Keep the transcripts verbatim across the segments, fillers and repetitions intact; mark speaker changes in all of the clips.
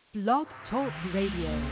Speaker 1: Blog Talk Radio.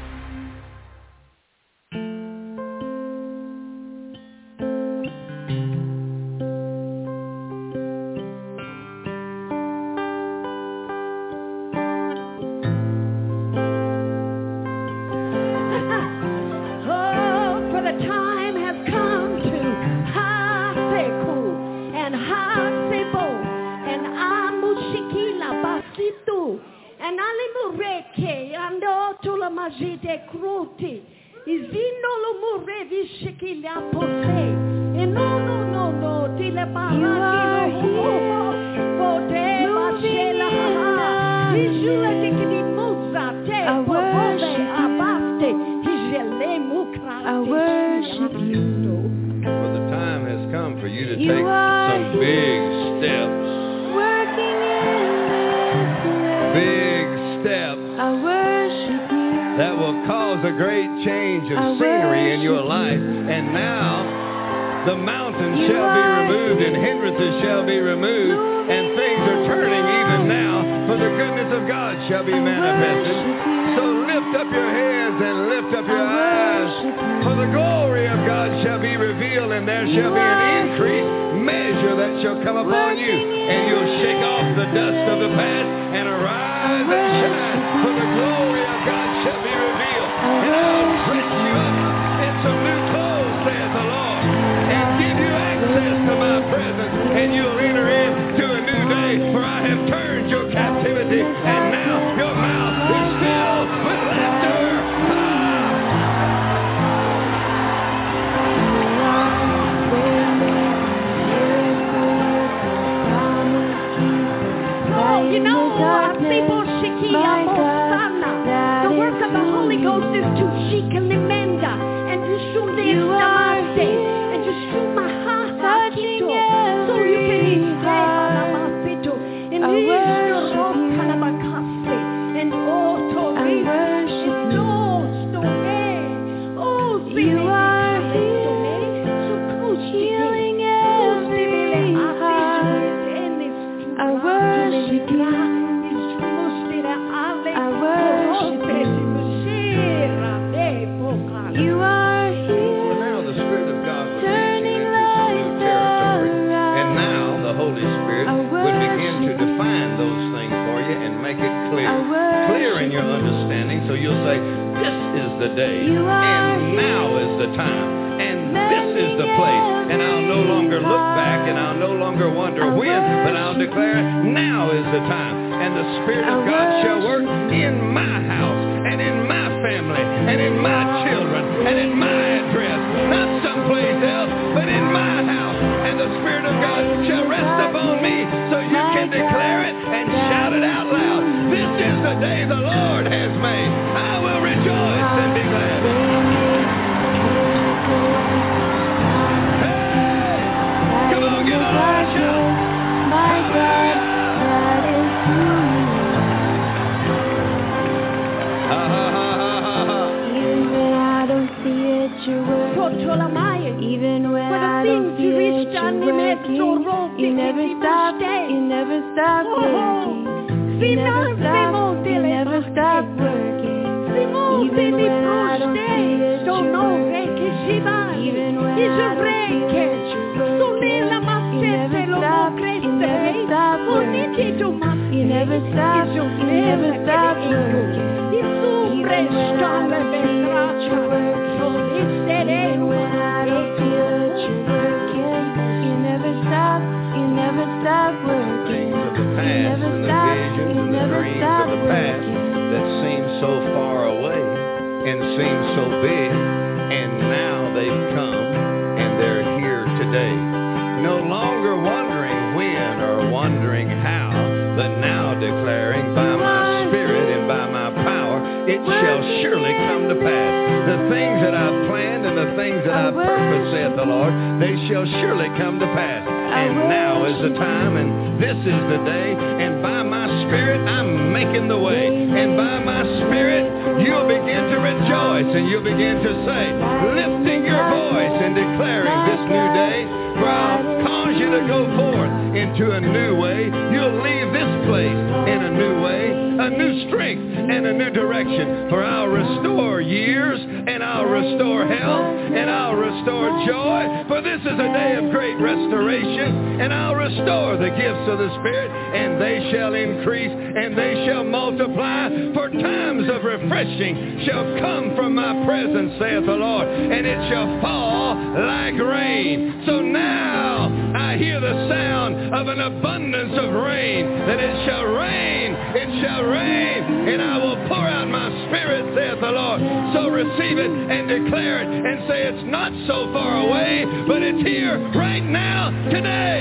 Speaker 2: Into a new way. You'll leave this place in a new way, a a new strength and a new direction. For I'll restore years, and I'll restore health, and I'll restore joy. For this is a day of great restoration, and I'll restore the gifts of the Spirit, and they shall increase, and they shall multiply. For times of refreshing shall come from my presence, saith the Lord, and it shall fall like rain. So now I hear the sound of an abundance of rain, that it shall rain, it shall rain, and I will pour out my Spirit, saith the Lord. So receive it and declare it and say it's not so far away, but it's here right now, today.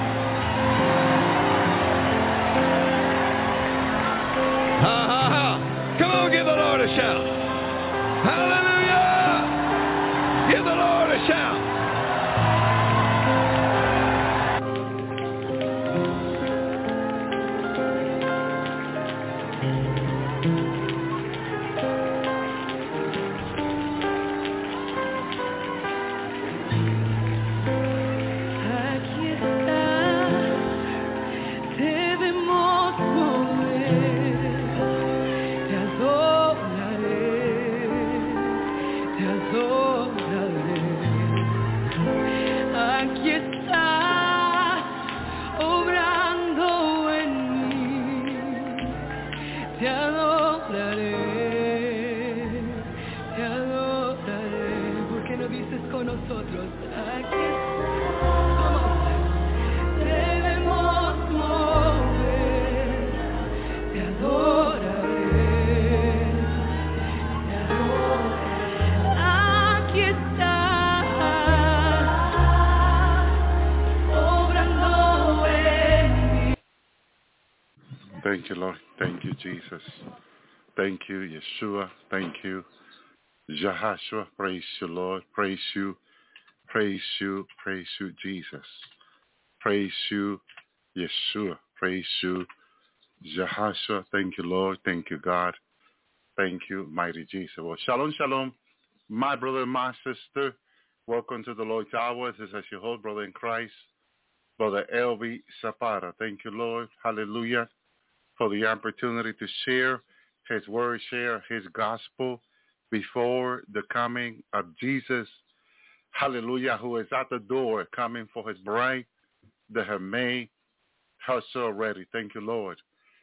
Speaker 2: Ha ha ha. Come on, give the Lord a shout. Hallelujah. Give the Lord a shout.
Speaker 3: Thank you, Lord. Thank you, Jesus. Thank you, Yeshua. Thank you, Yahashua. Praise you, Lord. Praise you. Praise you. Praise you, Jesus. Praise you, Yeshua. Praise you, Yahashua. Thank you, Lord. Thank you, God. Thank you, mighty Jesus. Well, shalom, shalom, my brother and my sister. Welcome to the Lord's Hour. This is your whole brother in Christ, Brother L V Zapata. Thank you, Lord. Hallelujah. For the opportunity to share his word, share his gospel before the coming of Jesus. Hallelujah, who is at the door coming for his bride that have made herself ready. Thank you, Lord.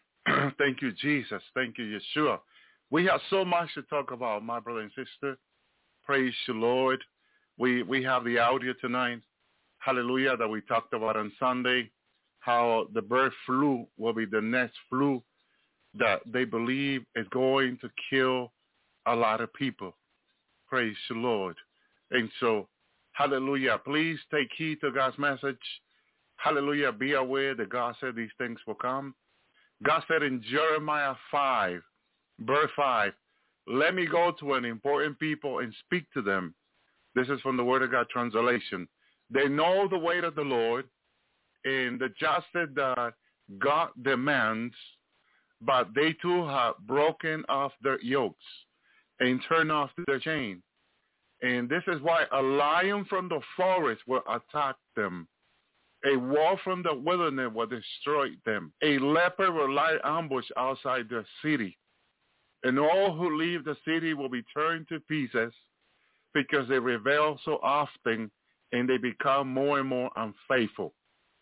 Speaker 3: Thank you, Jesus. Thank you, Yeshua. We have so much to talk about, my brother and sister. Praise you, Lord. We, we have the audio tonight. Hallelujah, that we talked about on Sunday. How the bird flu will be the next flu that they believe is going to kill a lot of people. Praise the Lord. And so, hallelujah, please take heed to God's message. Hallelujah, be aware that God said these things will come. God said in Jeremiah five, verse five, let me go to an important people and speak to them. This is from the Word of God translation. They know the way of the Lord, and the justice that God demands, but they too have broken off their yokes and turned off their chain. And this is why a lion from the forest will attack them. A wolf from the wilderness will destroy them. A leopard will lie ambush outside the city. And all who leave the city will be turned to pieces because they rebel so often and they become more and more unfaithful.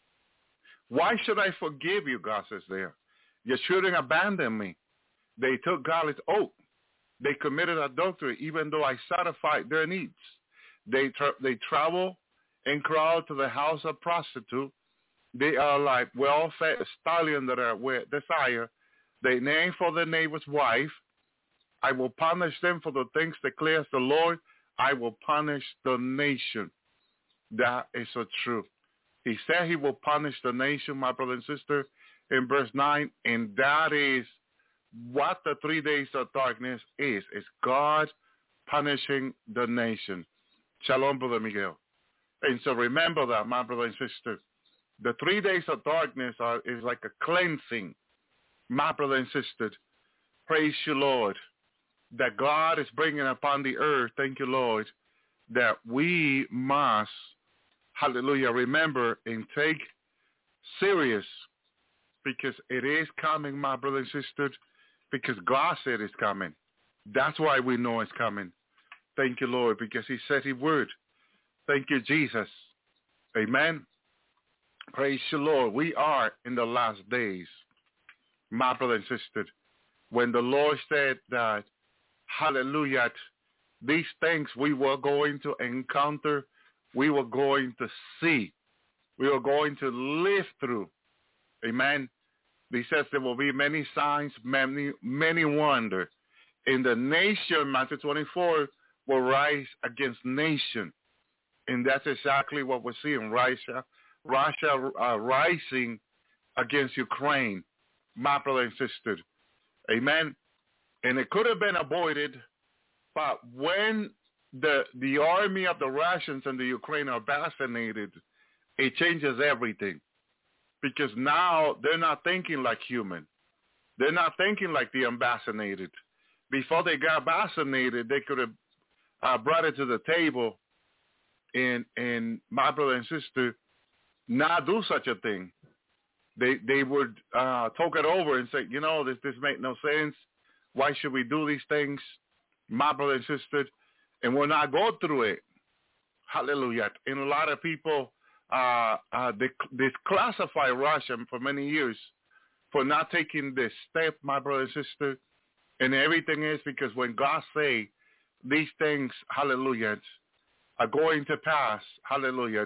Speaker 3: Why should I forgive you, God says there? You shouldn't abandon me. They took God's oath. They committed adultery, even though I satisfied their needs. They tra- they travel and crowd to the house of prostitute. They are like well-fed stallions that are with desire. They name for their neighbor's wife. I will punish them for the things declares the Lord. I will punish the nation. That is so true. He said he will punish the nation, my brother and sister, in verse nine, and that is what the three days of darkness is. It's God punishing the nation. Shalom, Brother Miguel. And so remember that, my brother and sister. The three days of darkness are is like a cleansing, my brother and sister. Praise you, Lord, that God is bringing upon the earth, thank you, Lord, that we must, hallelujah, remember and take serious, because it is coming, my brother and sister. because God said it's coming. That's why we know it's coming. Thank you, Lord, because he said he would. Thank you, Jesus. Amen. Praise the Lord. We are in the last days, my brother and sister. When the Lord said that, hallelujah, these things we were going to encounter, we were going to see, we were going to live through. Amen. He says there will be many signs, many, many wonders. In the nation, Matthew twenty-four, will rise against nation. And that's exactly what we're seeing. Russia, Russia uh, rising against Ukraine, my brother and sister. Amen. And it could have been avoided, but when the the army of the Russians and the Ukraine are vaccinated, it changes everything. Because now they're not thinking like human. They're not thinking like the unvaccinated. Before they got vaccinated, they could have uh, brought it to the table and, and my brother and sister not do such a thing. They they would uh, talk it over and say, you know, this, this makes no sense. Why should we do these things, my brother and sister? And we'll not go through it. Hallelujah. And a lot of people uh, uh, they disclassify Russia for many years for not taking this step, my brother and sister. And everything is because when God say these things, hallelujah, are going to pass, hallelujah,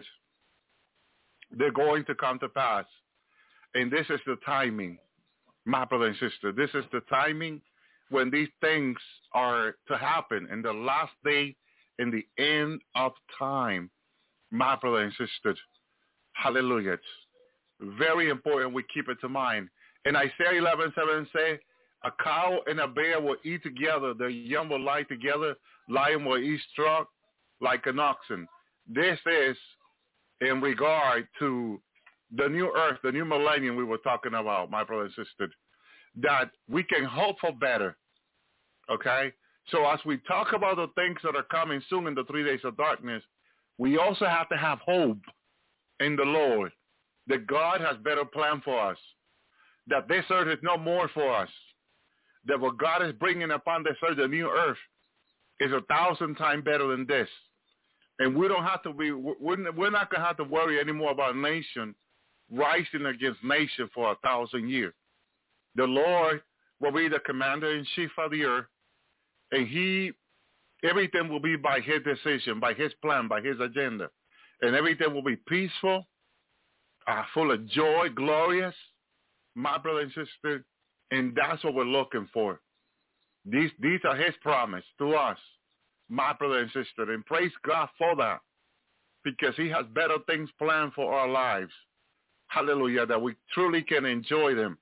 Speaker 3: they're going to come to pass. And this is the timing, my brother and sister. This is the timing when these things are to happen in the last day, in the end of time, my brother and sister. Hallelujah. Very important we keep it to mind. In Isaiah eleven seven say, a cow and a bear will eat together. The young will lie together. Lion will eat straw like an oxen. This is in regard to the new earth, the new millennium we were talking about, my brother and sister, that we can hope for better, okay? So as we talk about the things that are coming soon in the three days of darkness, we also have to have hope in the Lord that God has better plan for us, that this earth is no more for us, that what God is bringing upon this earth, the new earth, is a thousand times better than this. And we don't have to be, we're, we're not going to have to worry anymore about nation rising against nation for a thousand years. The Lord will be the commander-in-chief of the earth, and he, everything will be by his decision, by his plan, by his agenda. And everything will be peaceful, uh, full of joy, glorious, my brother and sister, and that's what we're looking for. These, these are his promise to us, my brother and sister, and praise God for that, because he has better things planned for our lives. Hallelujah, that we truly can enjoy them.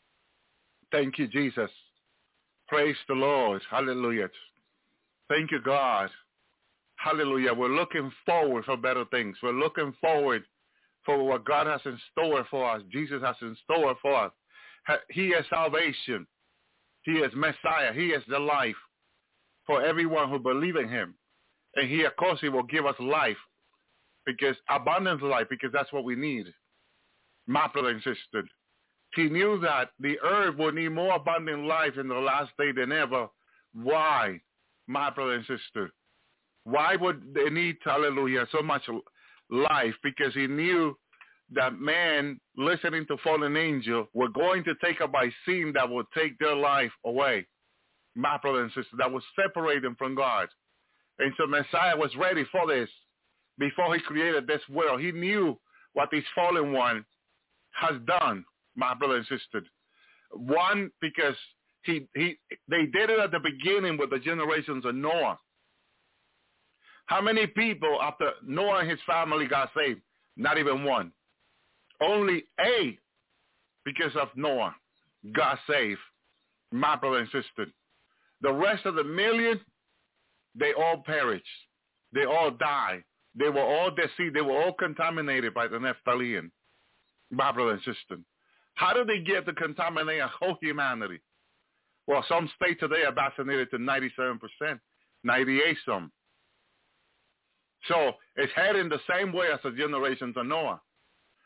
Speaker 3: Thank you, Jesus. Praise the Lord. Hallelujah. Thank you, God. Hallelujah. We're looking forward for better things. We're looking forward for what God has in store for us. Jesus has in store for us. He is salvation. He is Messiah. He is the life for everyone who believes in him. And he, of course, he will give us life, because abundant life, because that's what we need. My brother and sister, he knew that the earth would need more abundant life in the last day than ever. Why, my brother and sister? Why would they need, hallelujah, so much life? Because he knew that man, listening to fallen angel, were going to take up by sin that would take their life away. My brother and sister, that would separate them from God. And so Messiah was ready for this before he created this world. He knew what this fallen one has done, my brother and sister. One, because he he they did it at the beginning with the generations of Noah. How many people after Noah and his family got saved? Not even one. Only eight, because of Noah, got saved, my brother and sister. The rest of the million, they all perished. They all died. They were all deceived. They were all contaminated by the Nephtalian, my brother and sister. How did they get to contaminate a whole humanity? Well, some states today are vaccinated to ninety-seven percent, ninety-eight some. So it's heading the same way as the generations of Noah.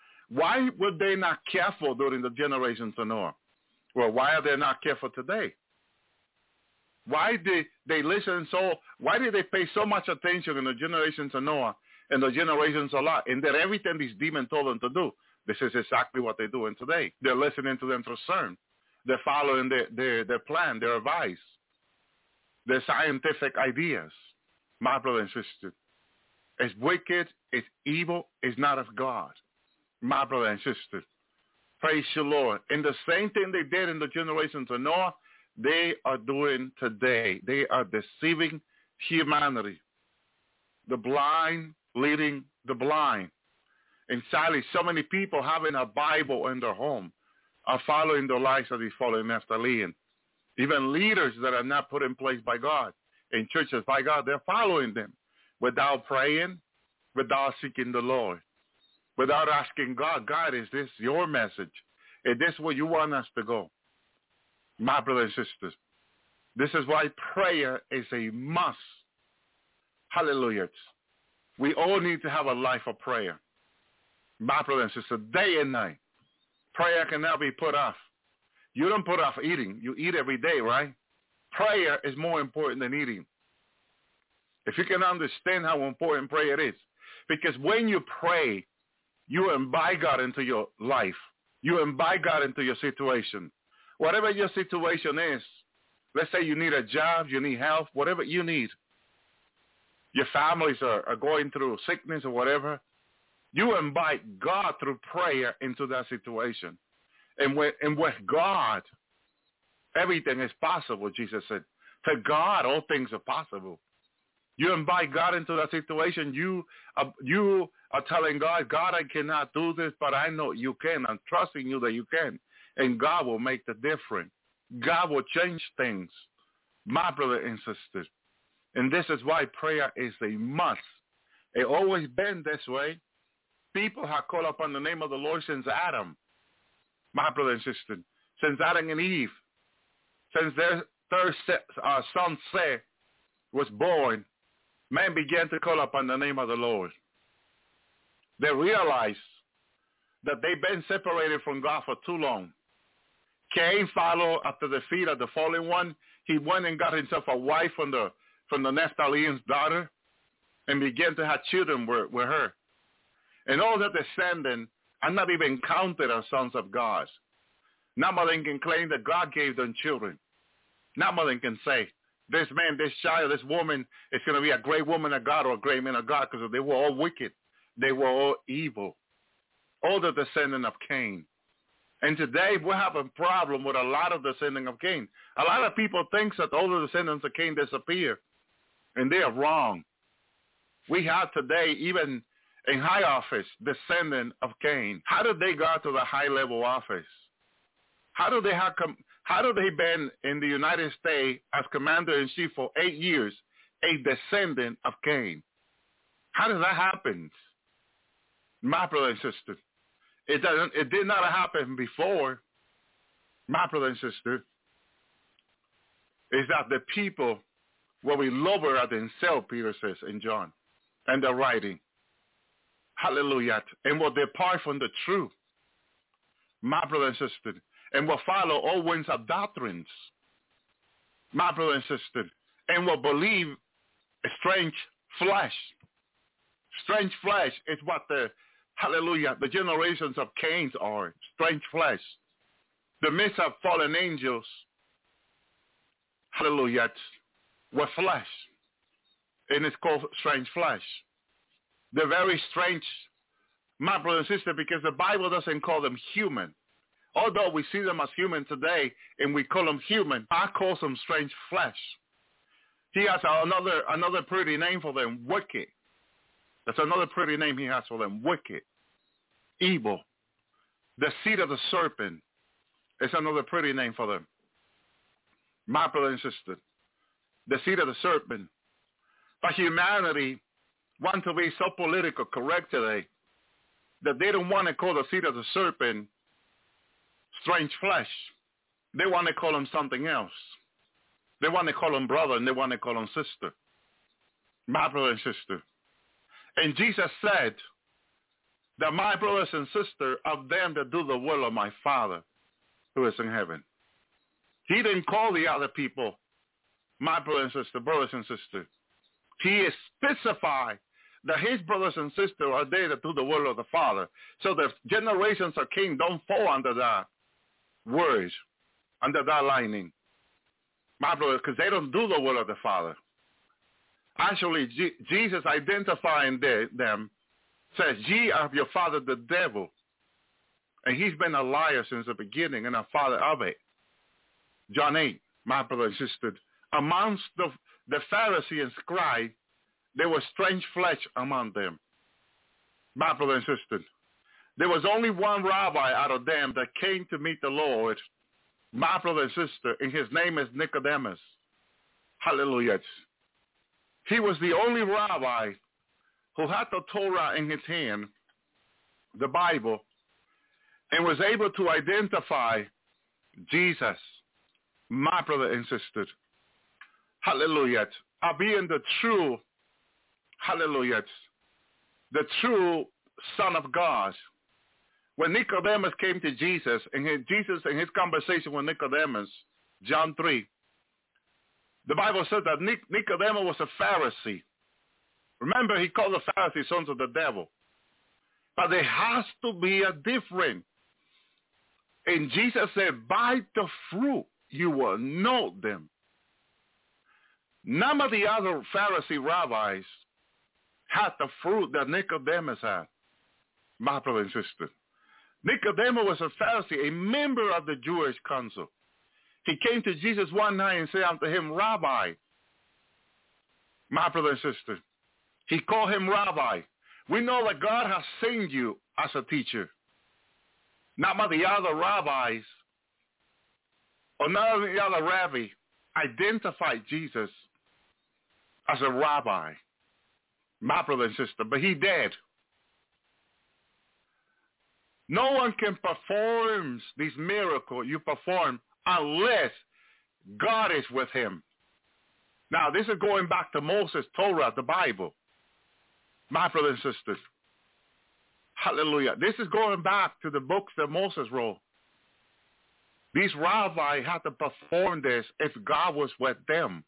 Speaker 3: Why were they not careful during the generations of Noah? Well, why are they not careful today? Why did they listen so, why did they pay so much attention in the generations of Noah and the generations of Lot? And that everything these demons told them to do, this is exactly what they're doing today. They're listening to them through CERN. They're following their, their, their plan, their advice, their scientific ideas. My brother and sister, it's wicked, it's evil, it's not of God. My brother and sister, praise the Lord. And the same thing they did in the generations of Noah, they are doing today. They are deceiving humanity. The blind leading the blind. And sadly, so many people having a Bible in their home are following the lies of these fallen Nephilim. Even leaders that are not put in place by God, in churches by God, they're following them without praying, without seeking the Lord, without asking God, God, is this your message? Is this where you want us to go? My brothers and sisters, this is why prayer is a must. Hallelujah. We all need to have a life of prayer. My brothers and sisters, day and night. Prayer cannot be put off. You don't put off eating. You eat every day, right? Prayer is more important than eating. If you can understand how important prayer is. Because when you pray, you invite God into your life. You invite God into your situation. Whatever your situation is, let's say you need a job, you need help, whatever you need. Your families are, are going through sickness or whatever. You invite God through prayer into that situation. And with, and with God, everything is possible, Jesus said. To God, all things are possible. You invite God into that situation. You, uh, you are telling God, God, I cannot do this, but I know you can. I'm trusting you that you can. And God will make the difference. God will change things, my brother and sisters. And this is why prayer is a must. It always been this way. People have called upon the name of the Lord since Adam, my brother and sister, since Adam and Eve, since their third uh, son Seth was born, man began to call upon the name of the Lord. They realized that they've been separated from God for too long. Cain followed after the feet of the fallen one. He went and got himself a wife from the from the Nephilim's daughter and began to have children with, with her. And all the descendants are not even counted as sons of God. None of them can claim that God gave them children. None of them can say, this man, this child, this woman is going to be a great woman of God or a great man of God, because they were all wicked. They were all evil. All the descendants of Cain. And today we have a problem with a lot of descendants of Cain. A lot of people think that all the descendants of Cain disappear. And they are wrong. We have today, even in high office, descendant of Cain. How did they go to the high level office? How do they have com- how do they been in the United States as commander-in-chief for eight years, a descendant of Cain? How did that happen? My brother and sister, it doesn't it did not happen before. My brother and sister, is that the people will be lower than themselves, Peter says in John, and the writing. Hallelujah. And will depart from the truth, my brother and sister, and will follow all winds of doctrines, my brother and sister, and will believe a strange flesh. Strange flesh is what the, hallelujah, the generations of Cain are. Strange flesh. The midst of fallen angels, hallelujah, were flesh. And it's called strange flesh. They're very strange, my brother and sister, because the Bible doesn't call them human. Although we see them as human today and we call them human, I call them strange flesh. He has another another pretty name for them, wicked. That's another pretty name he has for them, wicked, evil. The seed of the serpent is another pretty name for them. My brother and sister, the seed of the serpent. But humanity wants to be so political correct today that they don't want to call the seed of the serpent strange flesh. They want to call him something else. They want to call him brother and they want to call him sister. My brother and sister. And Jesus said that my brothers and sisters are them that do the will of my Father who is in heaven. He didn't call the other people my brothers and sisters, brothers and sisters, he is specified that his brothers and sisters are there to do the will of the Father. So the generations of kings don't fall under that word, under that lining. My brothers, because they don't do the will of the Father. Actually, G- Jesus identifying the, them says, ye are of your father the devil. And he's been a liar since the beginning and a father of it. John eight, my brother and sister. Amongst the, the Pharisee and scribe, there was strange flesh among them. My brother and sister. There was only one rabbi out of them that came to meet the Lord, my brother and sister, and his name is Nicodemus. Hallelujah. He was the only rabbi who had the Torah in his hand, the Bible, and was able to identify Jesus, my brother and sister. Hallelujah. Are being the true, hallelujah, the true Son of God. When Nicodemus came to Jesus, and his, Jesus in his conversation with Nicodemus, John three, the Bible says that Nic- Nicodemus was a Pharisee. Remember, he called the Pharisees sons of the devil. But there has to be a difference. And Jesus said, by the fruit you will know them. None of the other Pharisee rabbis had the fruit that Nicodemus had, my brother and sister. Nicodemus was a Pharisee, a member of the Jewish council. He came to Jesus one night and said unto him, Rabbi, my brother and sister. He called him Rabbi. We know that God has sent you as a teacher. Not by the other rabbis or none of the other rabbi identified Jesus as a rabbi, my brother and sister, but he did. No one can perform this miracle you perform unless God is with him. Now, this is going back to Moses' Torah, the Bible. My brothers and sisters. Hallelujah. This is going back to the books that Moses wrote. These rabbis had to perform this if God was with them.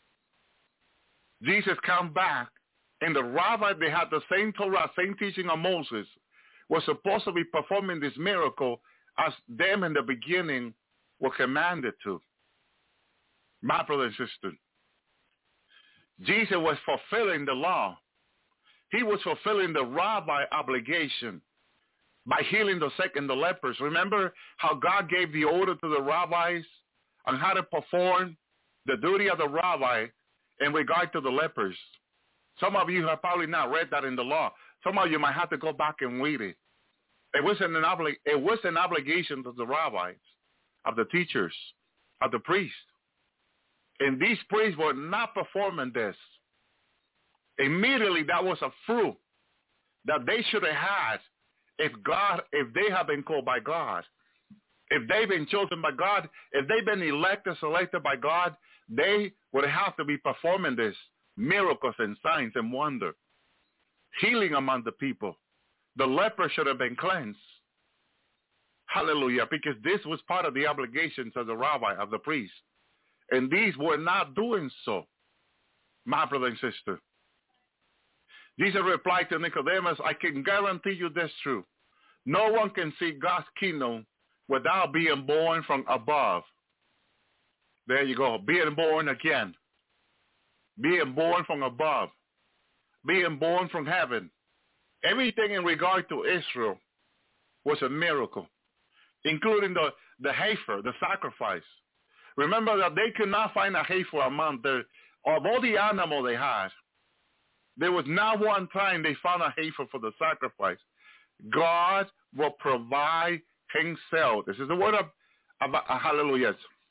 Speaker 3: Jesus came back, and the rabbi, they had the same Torah, same teaching of Moses, was supposed to be performing this miracle as them in the beginning were commanded to. My brother and sister. Jesus was fulfilling the law. He was fulfilling the rabbi obligation by healing the sick and the lepers. Remember how God gave the order to the rabbis on how to perform the duty of the rabbi in regard to the lepers. Some of you have probably not read that in the law. Some of you might have to go back and read it. It was an, obli- it was an obligation to the rabbis, of the teachers, of the priests. And these priests were not performing this. Immediately, that was a fruit that they should have had if God, if they have been called by God, if they've been chosen by God, if they've been elected, selected by God, they would have to be performing this miracles and signs and wonder, healing among the people. The leper should have been cleansed. Hallelujah, because this was part of the obligations of the rabbi, of the priest. And these were not doing so, my brother and sister. Jesus replied to Nicodemus, I can guarantee you this truth. No one can see God's kingdom without being born from above. There you go, being born again. Being born from above. Being born from heaven. Everything in regard to Israel was a miracle, including the, the heifer, the sacrifice. Remember that they could not find a heifer among the, of all the animals they had. There was not one time they found a heifer for the sacrifice. God will provide himself. This is the word of, of uh, hallelujah.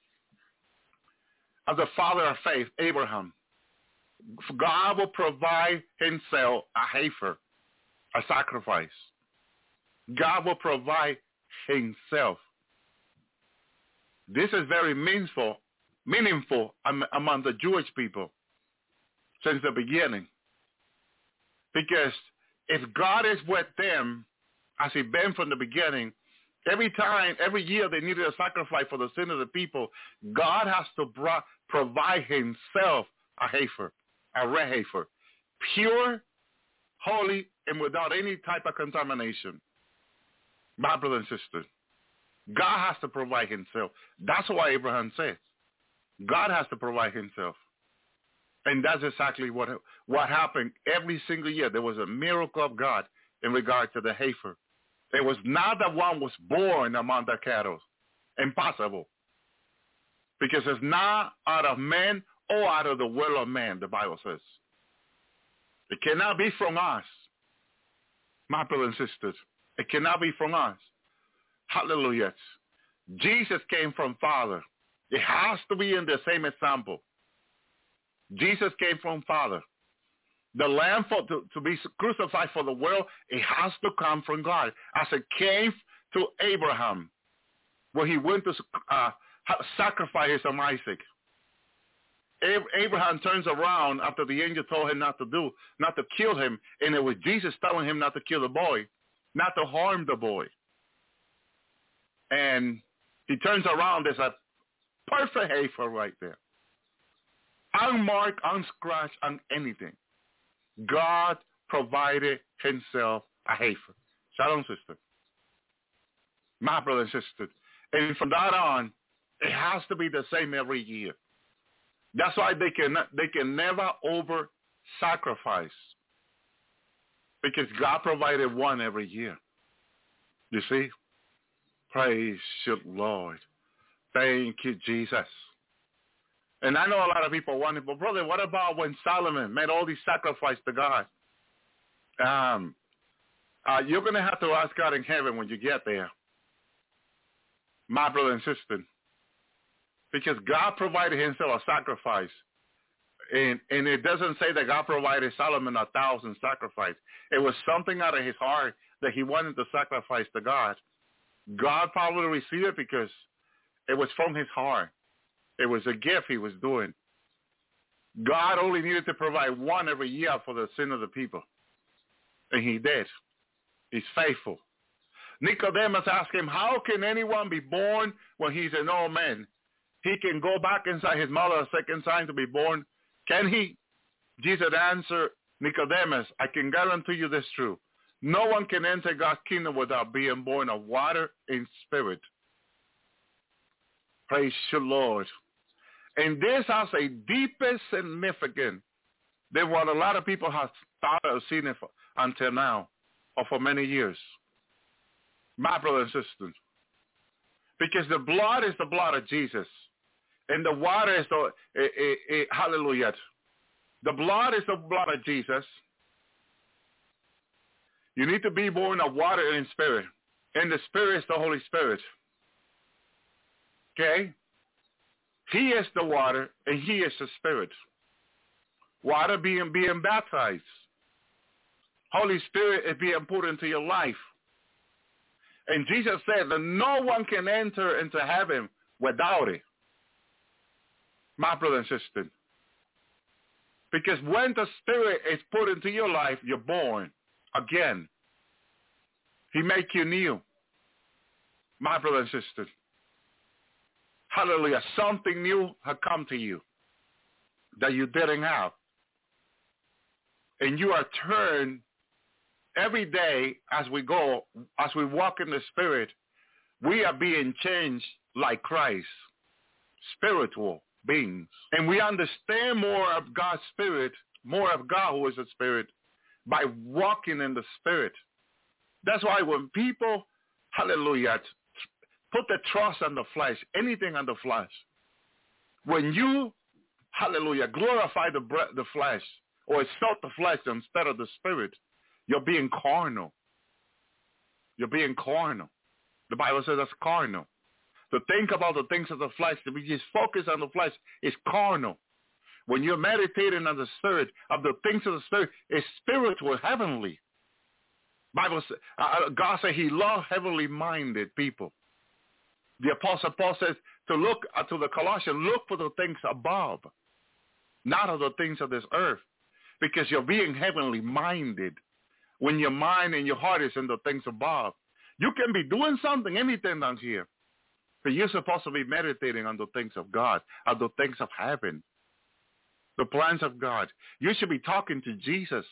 Speaker 3: Of the father of faith, Abraham. God will provide himself a heifer, a sacrifice. God will provide himself. This is very meaningful, meaningful among the Jewish people since the beginning. Because if God is with them, as he's been from the beginning, Every time, every year they needed a sacrifice for the sin of the people, God has to bro- provide himself a heifer, a red heifer, pure, holy, and without any type of contamination. My brother and sister, God has to provide himself. That's why Abraham says, God has to provide himself. And that's exactly what, what happened every single year. There was a miracle of God in regard to the heifer. It was not that one was born among the cattle. Impossible. Because it's not out of man or out of the will of man, the Bible says. It cannot be from us, my brothers and sisters. It cannot be from us. Hallelujah. Jesus came from Father. It has to be in the same example. Jesus came from Father. The lamb for, to, to be crucified for the world, it has to come from God. As it came to Abraham, where he went to uh, sacrifice his son Isaac. Abraham turns around after the angel told him not to do, not to kill him, and it was Jesus telling him not to kill the boy, not to harm the boy. And he turns around, there's a perfect heifer right there. Unmarked, unscratched, on anything. God provided himself a heifer. Shalom, sister. My brother and sister. And from that on, it has to be the same every year. That's why they can they can never over sacrifice. Because God provided one every year. You see? Praise you, Lord. Thank you, Jesus. And I know a lot of people wonder, but brother, what about when Solomon made all these sacrifices to God? Um, uh, you're going to have to ask God in heaven when you get there, my brother and sister, because God provided himself a sacrifice. And, and it doesn't say that God provided Solomon a thousand sacrifices. It was something out of his heart that he wanted to sacrifice to God. God probably received it because it was from his heart. It was a gift he was doing. God only needed to provide one every year for the sin of the people. And he did. He's faithful. Nicodemus asked him, how can anyone be born when he's an old man? He can go back inside his mother a second time to be born. Can he? Jesus answered Nicodemus, I can guarantee you this true. No one can enter God's kingdom without being born of water and spirit. Praise the Lord. And this has a deeper significance than what a lot of people have thought or seen it for, until now, or for many years. My brothers and sisters. Because the blood is the blood of Jesus. And the water is the, eh, eh, eh, hallelujah. The blood is the blood of Jesus. You need to be born of water and spirit. And the spirit is the Holy Spirit. Okay? He is the water, and he is the spirit. Water being being baptized. Holy Spirit is being put into your life. And Jesus said that no one can enter into heaven without it. My brother and sister. Because when the Spirit is put into your life, you're born again. He makes you new. My brother and sister. Hallelujah. Something new has come to you that you didn't have. And you are turned every day as we go, as we walk in the Spirit, we are being changed like Christ, spiritual beings. And we understand more of God's Spirit, more of God who is a Spirit, by walking in the Spirit. That's why when people, hallelujah, put the trust on the flesh, anything on the flesh. When you, hallelujah, glorify the the flesh or exalt the flesh instead of the spirit, you're being carnal. You're being carnal. The Bible says that's carnal. To think about the things of the flesh, to be just focused on the flesh, is carnal. When you're meditating on the spirit, of the things of the spirit, it's spiritual, heavenly. Bible, uh, God said he loved heavenly minded people. The Apostle Paul says to look uh, to the Colossians, look for the things above, not of the things of this earth, because you're being heavenly minded. When your mind and your heart is in the things above, You can be doing something, anything down here. But you're supposed to be meditating on the things of God, on the things of heaven, the plans of God. You should be talking to Jesus.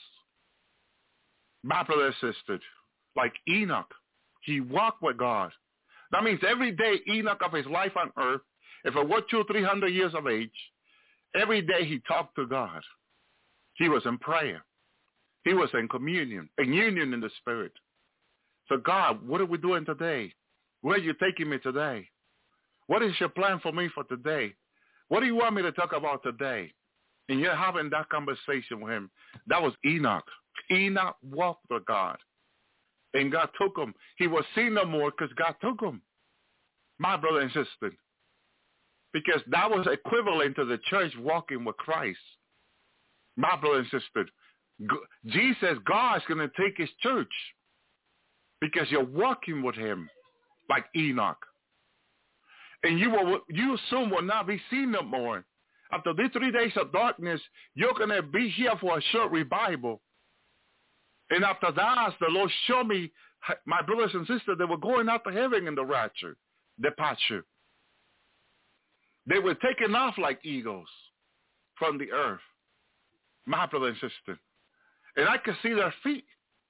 Speaker 3: My brother and sister, like Enoch, he walked with God. That means every day Enoch of his life on earth, if it was two, three hundred years of age, every day he talked to God. He was in prayer. He was in communion, in union in the Spirit. So God, what are we doing today? Where are you taking me today? What is your plan for me for today? What do you want me to talk about today? And you're having that conversation with him. That was Enoch. Enoch walked with God. And God took him. He was seen no more because God took him. My brother and sister. Because that was equivalent to the church walking with Christ. My brother and sister. Jesus, God's going to take his church. Because you're walking with him like Enoch. And you will, you soon will not be seen no more. After these three days of darkness, you're going to be here for a short revival. And after that, the Lord showed me, my brothers and sisters, they were going out to heaven in the rapture, departure. They were taken off like eagles from the earth, my brother and sister. And I could see their feet.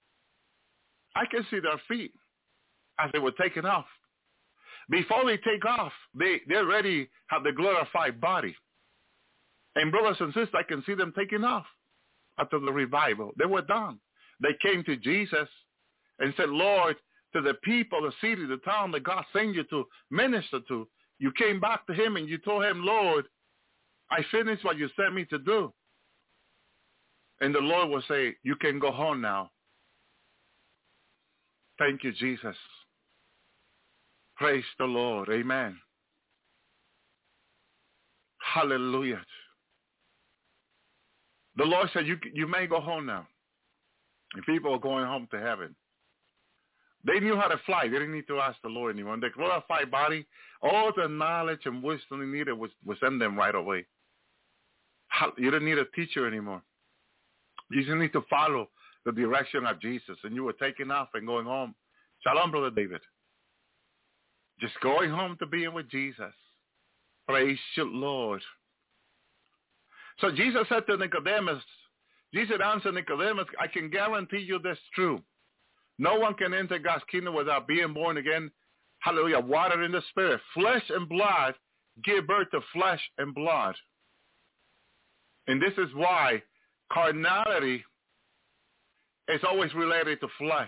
Speaker 3: I can see their feet as they were taken off. Before they take off, they, they already have the glorified body. And brothers and sisters, I can see them taking off after the revival. They were done. They came to Jesus and said, Lord, to the people, the city, the town that God sent you to minister to, you came back to him and you told him, Lord, I finished what you sent me to do. And the Lord will say, you can go home now. Thank you, Jesus. Praise the Lord. Amen. Hallelujah. The Lord said, you, you may go home now. And people are going home to heaven. They knew how to fly. They didn't need to ask the Lord anymore. The glorified body, all the knowledge and wisdom they needed was, was in them right away. You didn't need a teacher anymore. You just need to follow the direction of Jesus. And you were taking off and going home. Shalom, Brother David. Just going home to being with Jesus. Praise you, Lord. So Jesus said to Nicodemus, Jesus answered Nicodemus, I can guarantee you this true. No one can enter God's kingdom without being born again. Hallelujah. Water in the Spirit. Flesh and blood give birth to flesh and blood. And this is why carnality is always related to flesh.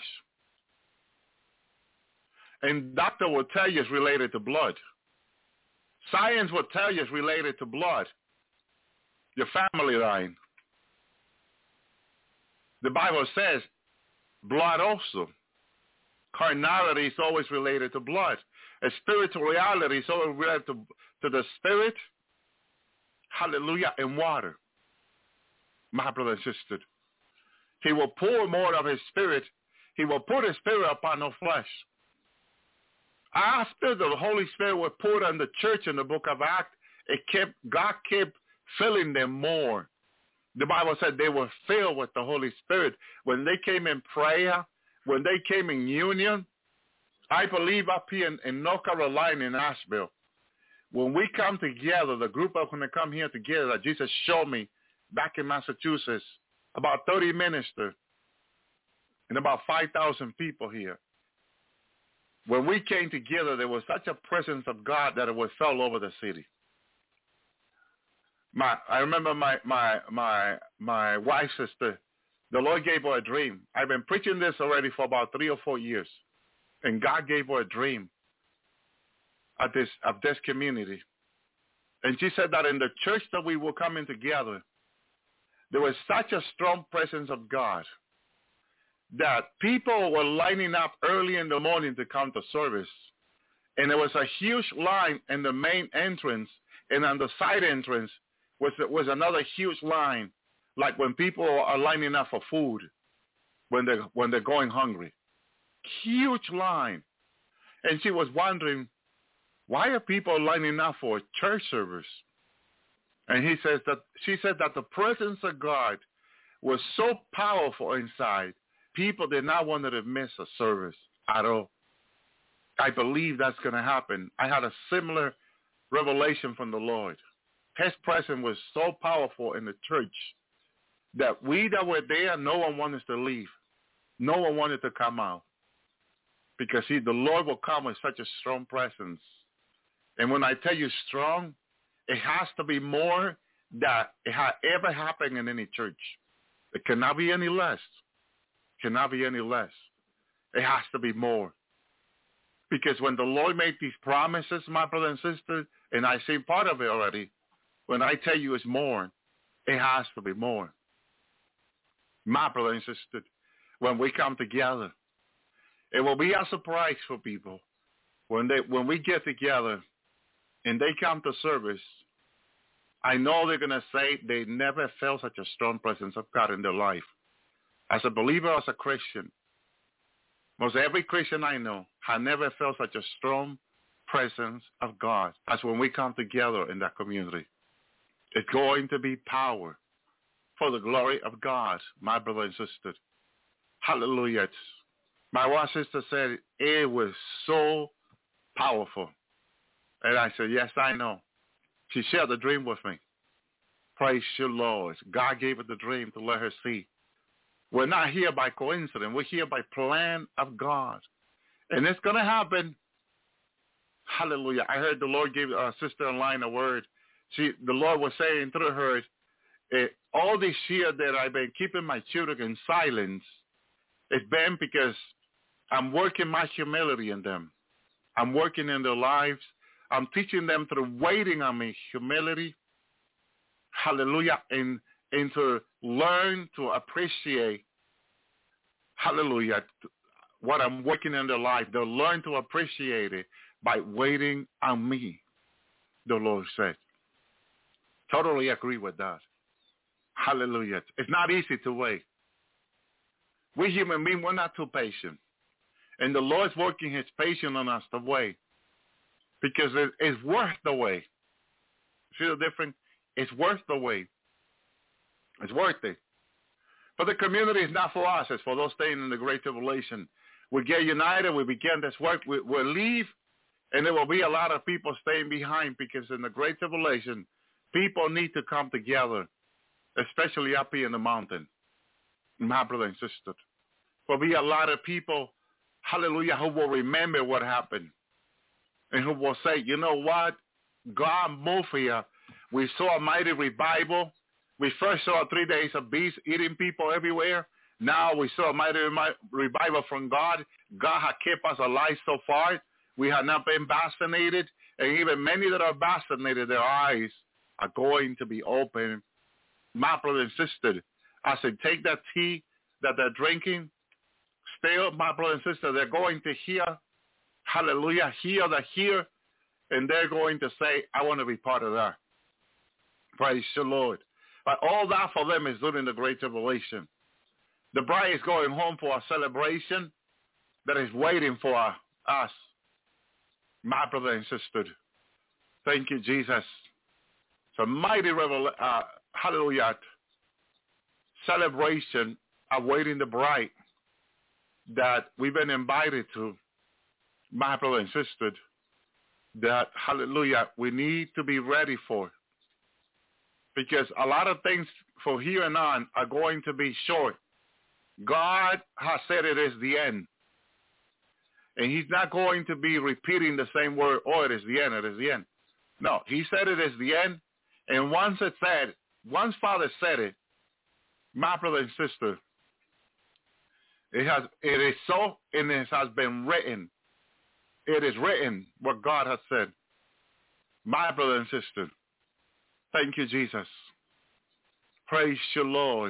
Speaker 3: And doctor will tell you it's related to blood. Science will tell you it's related to blood. Your family line. The Bible says blood also. Carnality is always related to blood. A spiritual reality is always related to, to the spirit, hallelujah, and water. My brother and sister. He will pour more of his spirit. He will put his spirit upon no flesh. After the Holy Spirit was poured on the church in the book of Acts, it kept, God kept filling them more. The Bible said they were filled with the Holy Spirit. When they came in prayer, when they came in union, I believe up here in, in North Carolina, in Asheville, when we come together, the group of when they come here together, that Jesus showed me back in Massachusetts, about thirty ministers and about five thousand people here. When we came together, there was such a presence of God that it was all over the city. My, I remember my, my, my, my wife's sister, the Lord gave her a dream. I've been preaching this already for about three or four years. And God gave her a dream of this, of this community. And she said that in the church that we were coming together, there was such a strong presence of God that people were lining up early in the morning to come to service. And there was a huge line in the main entrance, and on the side entrance was, was another huge line, like when people are lining up for food, when they're, when they're going hungry. Huge line. And she was wondering, why are people lining up for a church service? And he says that she said that the presence of God was so powerful inside, people did not want to miss a service at all. I believe that's going to happen. I had a similar revelation from the Lord. His presence was so powerful in the church that we that were there, no one wanted to leave. No one wanted to come out. Because, see, the Lord will come with such a strong presence. And when I tell you strong, it has to be more than it has ever happened in any church. It cannot be any less. It cannot be any less. It has to be more. Because when the Lord made these promises, my brother and sister, and I see part of it already, when I tell you it's more, it has to be more. My brother and sister, when we come together, it will be a surprise for people when they when we get together and they come to service. I know they're going to say they never felt such a strong presence of God in their life. As a believer, as a Christian, most every Christian I know has never felt such a strong presence of God as when we come together in that community. It's going to be power for the glory of God, my brother and sister. Hallelujah. My one sister said it was so powerful. And I said, yes, I know. She shared the dream with me. Praise you, Lord. God gave her the dream to let her see. We're not here by coincidence. We're here by plan of God. And it's going to happen. Hallelujah. I heard the Lord give our sister online a word. She, the Lord was saying through her, eh, all this year that I've been keeping my children in silence, it's been because I'm working my humility in them. I'm working in their lives. I'm teaching them through waiting on me humility. Hallelujah. And, and to learn to appreciate, hallelujah, what I'm working in their life. They'll learn to appreciate it by waiting on me, the Lord said. Totally agree with that. Hallelujah. It's not easy to wait. We human beings, we're not too patient. And the Lord's working his patience on us to wait. Because it, it's worth the wait. See the difference? It's worth the wait. It's worth it. But the community is not for us. It's for those staying in the Great Tribulation. We get united. We begin this work. We, we'll leave. And there will be a lot of people staying behind because in the Great Tribulation, people need to come together, especially up here in the mountain. My brother and sister. There will be a lot of people, hallelujah, who will remember what happened. And who will say, you know what? God moved here. We saw a mighty revival. We first saw three days of beasts eating people everywhere. Now we saw a mighty revival from God. God has kept us alive so far. We have not been vaccinated. And even many that are vaccinated, their eyes are going to be open. My brother and sister, I said, take that tea that they're drinking. Still, my brother and sister, they're going to hear, hallelujah, hear the hear, and they're going to say, I want to be part of that. Praise the Lord. But all that for them is during the Great Tribulation. The bride is going home for a celebration that is waiting for us, my brother and sister. Thank you, Jesus. It's a mighty revel- uh, hallelujah, celebration awaiting the bride that we've been invited to, my brother and sister, that, hallelujah, we need to be ready for. Because a lot of things from here and on are going to be short. God has said it is the end. And he's not going to be repeating the same word, oh, it is the end, it is the end. No, he said it is the end. And once it said, once Father said it, my brother and sister, it has, it is so, and it has been written. It is written what God has said. My brother and sister, thank you, Jesus. Praise you, Lord.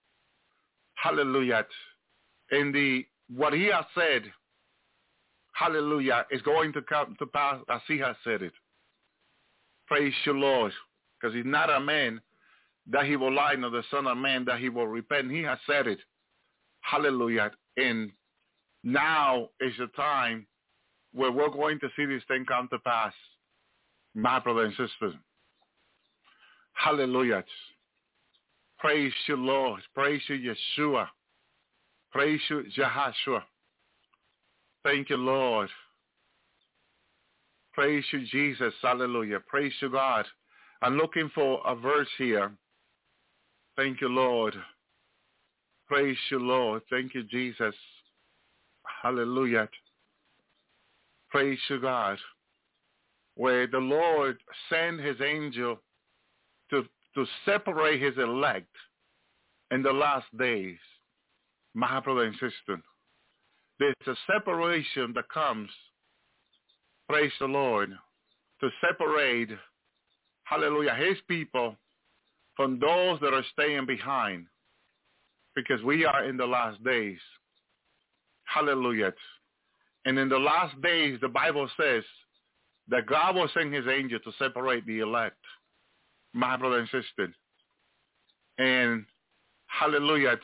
Speaker 3: Hallelujah. In the, what he has said, hallelujah, is going to come to pass as he has said it. Praise you, Lord. Because he's not a man that he will lie, nor the son of man that he will repent. He has said it. Hallelujah. And now is the time where we're going to see this thing come to pass. My brother and sister. Hallelujah. Praise you, Lord. Praise you, Yeshua. Praise you, Jehoshua. Thank you, Lord. Praise you, Jesus. Hallelujah. Praise you, God. I'm looking for a verse here. Thank you, Lord. Praise you, Lord. Thank you, Jesus. Hallelujah. Praise you, God. Where the Lord sent his angel to, to separate his elect in the last days. My brother and sister, there's a separation that comes, praise the Lord, to separate, hallelujah, his people from those that are staying behind, because we are in the last days. Hallelujah. And in the last days, the Bible says that God will send his angel to separate the elect, my brother and sister. And hallelujah,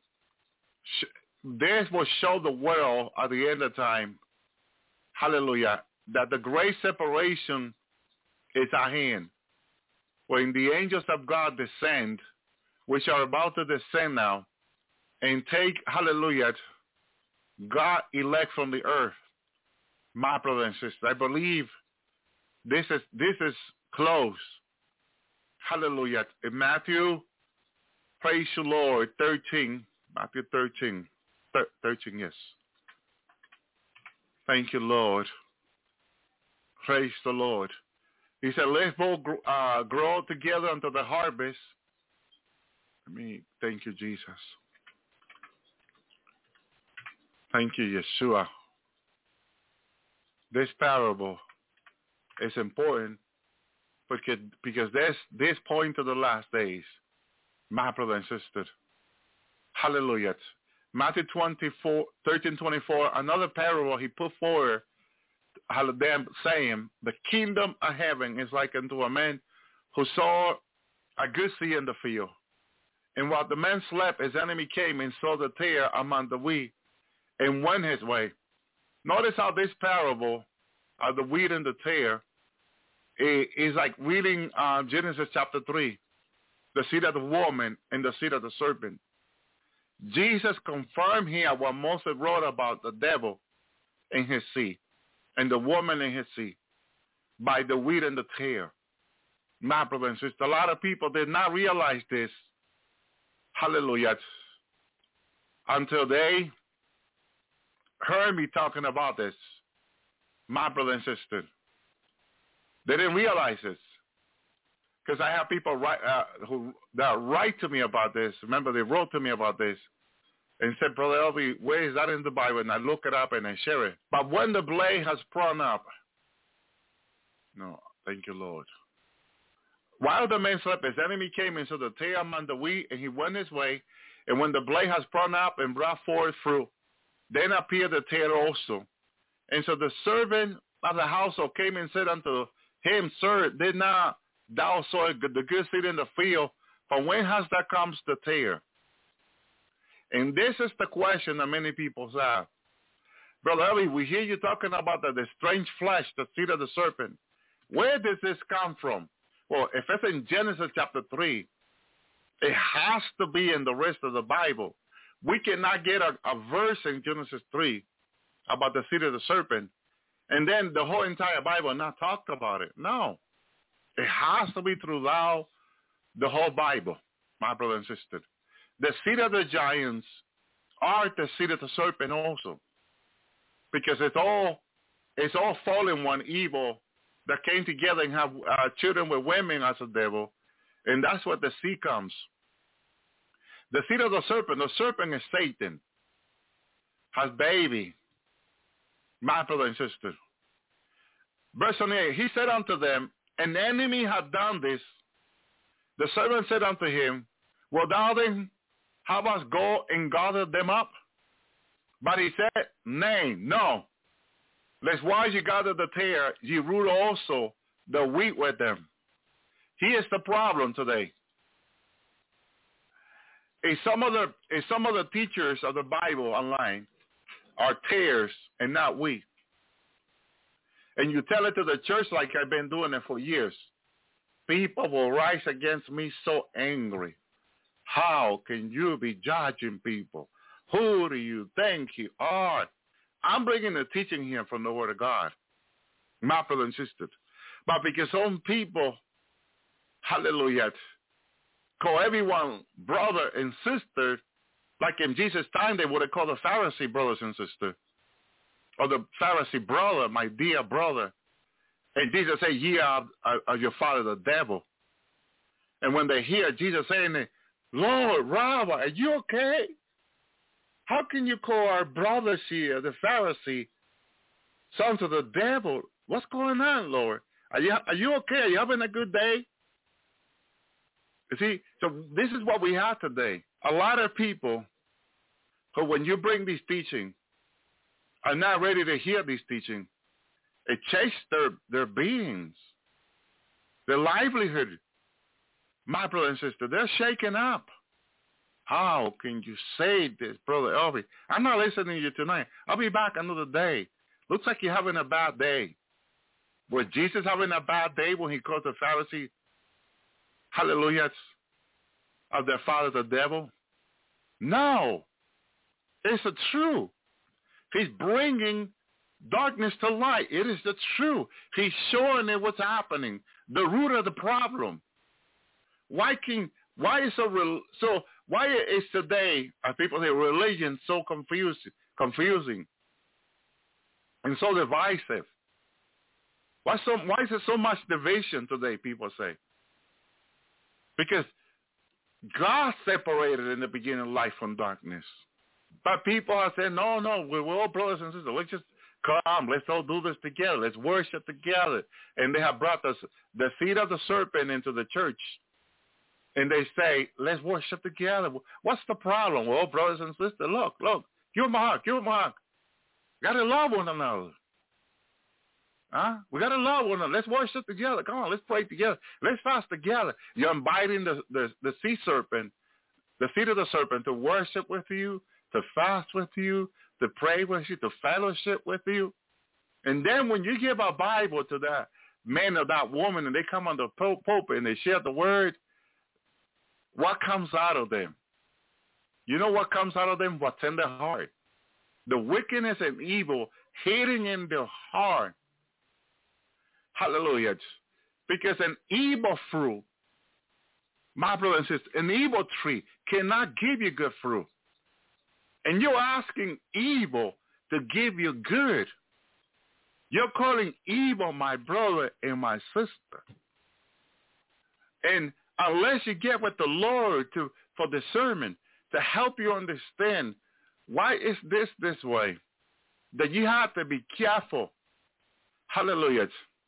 Speaker 3: this will show the world at the end of time, hallelujah, that the great separation is at hand. When the angels of God descend, which are about to descend now, and take, hallelujah, God elect from the earth, my brother and sister. I believe this is this is close. Hallelujah. In Matthew, praise the Lord, thirteen, Matthew thirteen, thirteen, yes. Thank you, Lord. Praise the Lord. He said, let's both uh, grow together until the harvest. I mean, thank you, Jesus. Thank you, Yeshua. This parable is important because, because this, this point to the last days, my brother and sister. Hallelujah. Matthew twenty-four, thirteen, twenty-four, another parable he put forward, them saying, the kingdom of heaven is like unto a man who saw a good seed in the field. And while the man slept, his enemy came and saw the tare among the wheat and went his way. Notice how this parable of the wheat and the tare is like reading uh, Genesis chapter three, the seed of the woman and the seed of the serpent. Jesus confirmed here what Moses wrote about the devil and his seed, and the woman and his seed, by the wheat and the tare. My brother and sister, a lot of people did not realize this, hallelujah, until they heard me talking about this, my brother and sister. They didn't realize this. Because I have people write, uh, who that write to me about this. Remember, they wrote to me about this and said, Brother Elvi, where is that in the Bible? And I look it up and I share it. But when the blade has sprung up, no, thank you, Lord. While the man slept, his enemy came and saw the tare among the wheat, and he went his way. And when the blade has sprung up and brought forth fruit, then appeared the tare also. And so the servant of the household came and said unto him, Sir, did not thou saw the good seed in the field? From when has that comes the tare? And this is the question that many people have. Brother Eli, we hear you talking about the, the strange flesh, the seed of the serpent. Where does this come from? Well, if it's in Genesis chapter three, it has to be in the rest of the Bible. We cannot get a, a verse in Genesis three about the seed of the serpent, and then the whole entire Bible not talk about it. No. It has to be throughout the whole Bible, my brother and sister. The seed of the giants are the seed of the serpent also, because it's all it's all fallen one evil that came together and have uh, children with women as a devil, and that's what the seed comes. The seed of the serpent, the serpent is Satan, has baby, my brother and sister. Verse twenty-eight, he said unto them, an enemy hath done this. The servant said unto him, Wilt thou then have us go and gather them up? But he said, Nay, no. Lest while you gather the tare, ye root also the wheat with them. Here's the problem today. Is some of the is some of the teachers of the Bible online are tares and not wheat. And you tell it to the church like I've been doing it for years. People will rise against me so angry. How can you be judging people? Who do you think you are? I'm bringing the teaching here from the Word of God. my brother and sister. But because some people, hallelujah, call everyone brother and sister, like in Jesus' time they would have called the Pharisee brothers and sisters, or the Pharisee brother, my dear brother. And Jesus said, ye are, are, are your father the devil. And when they hear Jesus saying, Lord, Rabbi, are you okay? How can you call our brothers here, the Pharisee, sons of the devil? What's going on, Lord? Are you, are you okay? Are you having a good day? You see, so this is what we have today. A lot of people who, when you bring these teaching, are not ready to hear these teaching. It chased their, their beings, their livelihood. My brother and sister, they're shaken up. How can you say this, Brother Elvi? I'm not listening to you tonight. I'll be back another day. Looks like you're having a bad day. Was Jesus having a bad day when he called the Pharisee, hallelujah, of their father the devil? No. It's the truth. He's bringing darkness to light. It is the truth. He's showing it what's happening, the root of the problem. Why can why is so so why is today, as people say, religion so confusing, confusing, and so divisive? Why so why is there so much division today? People say because God separated in the beginning of light from darkness, but people are saying, no, no, we're all brothers and sisters. Let's just come. Let's all do this together. Let's worship together. And they have brought us the seed of the serpent into the church. And they say, let's worship together. What's the problem? Well, brothers and sisters, look, look, give them a hug, give them a hug. We got to love one another. Huh? We got to love one another. Let's worship together. Come on, let's pray together. Let's fast together. You're inviting the, the, the sea serpent, the seed of the serpent, to worship with you, to fast with you, to pray with you, to fellowship with you. And then when you give a Bible to that man or that woman and they come on the pulpit and they share the word, what comes out of them? You know what comes out of them? What's in their heart. The wickedness and evil hidden in their heart. Hallelujah. Because an evil fruit, my brother and sister, an evil tree cannot give you good fruit. And you're asking evil to give you good. You're calling evil my brother and my sister. And unless you get with the Lord to for discernment, to help you understand why is this this way, that you have to be careful. Hallelujah.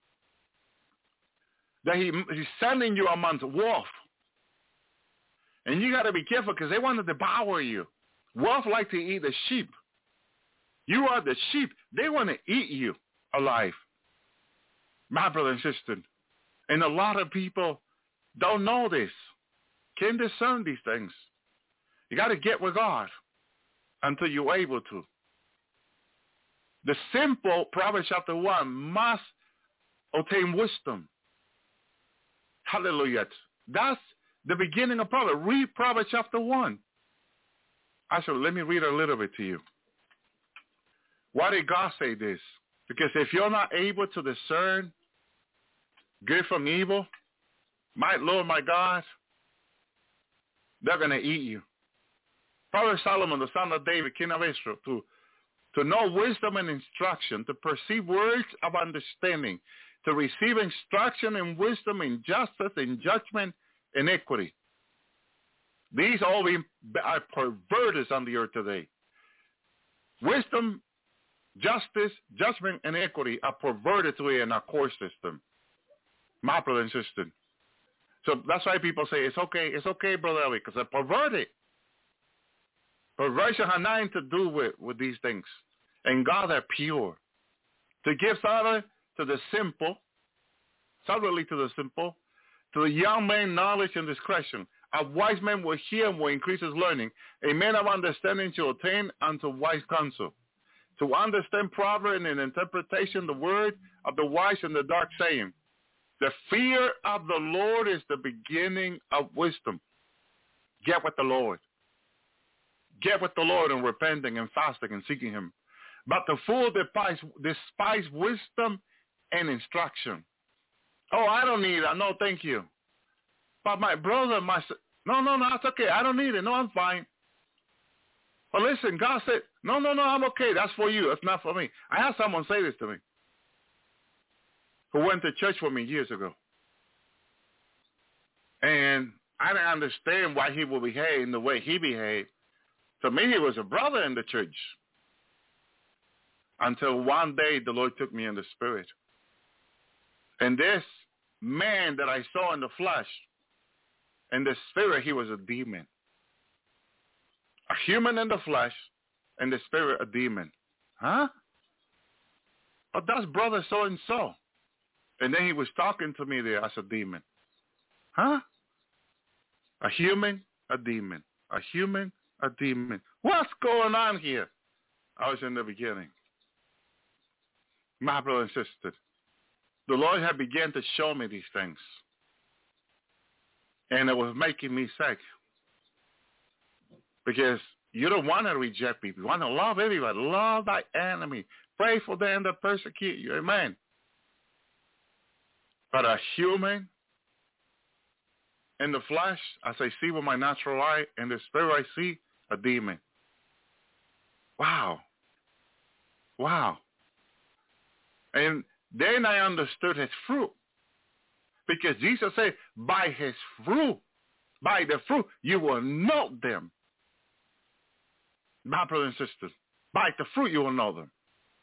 Speaker 3: That he, he's sending you amongst wolves. And you got to be careful because they want to devour you. Wolves like to eat the sheep. You are the sheep. They want to eat you alive. My brother and sister. And a lot of people don't know this. Can't discern these things. You got to get with God until you're able to. The simple, Proverbs chapter one, must obtain wisdom. Hallelujah. That's the beginning of Proverbs. Read Proverbs chapter one. Actually, let me read a little bit to you. Why did God say this? Because if you're not able to discern good from evil, my Lord, my God, they're going to eat you. Prophet Solomon, the son of David, king of Israel, to, to know wisdom and instruction, to perceive words of understanding, to receive instruction and wisdom in justice, in judgment, and equity. These all are perverted on the earth today. Wisdom, justice, judgment, and equity are perverted today in our court system. My brother and sister. So that's why people say, it's okay, it's okay, Brother Ellie, because they're perverted. Perversion has nothing to do with, with these things. And God are pure. To give honor to the simple, solely to the simple, to the young man knowledge and discretion. A wise man will hear and will increase his learning. A man of understanding shall attain unto wise counsel. To understand proverb and interpretation, the word of the wise and the dark saying. The fear of the Lord is the beginning of wisdom. Get with the Lord. Get with the Lord in repenting and fasting and seeking him. But the fool despise, despise wisdom and instruction. Oh, I don't need it. No, thank you. But my brother, my sister, no, no, no, it's okay. I don't need it. No, I'm fine. But listen, God said, no, no, no, I'm okay. That's for you. It's not for me. I had someone say this to me who went to church with me years ago. And I didn't understand why he would behave in the way he behaved. To me, he was a brother in the church. Until one day, the Lord took me in the spirit. And this man that I saw in the flesh, in the spirit, he was a demon. A human in the flesh, in the spirit, a demon. Huh? But that's brother so-and-so. And then he was talking to me there as a demon. Huh? A human, a demon. A human, a demon. What's going on here? I was in the beginning. My brother and sister, the Lord had begun to show me these things. And it was making me sick. Because you don't want to reject people. You want to love everybody. Love thy enemy. Pray for them that persecute you. Amen. But a human in the flesh, as I see with my natural eye, in the spirit I see a demon. Wow. Wow. And then I understood his fruit. Because Jesus said, by his fruit, by the fruit, you will know them. My brothers and sisters, by the fruit you will know them.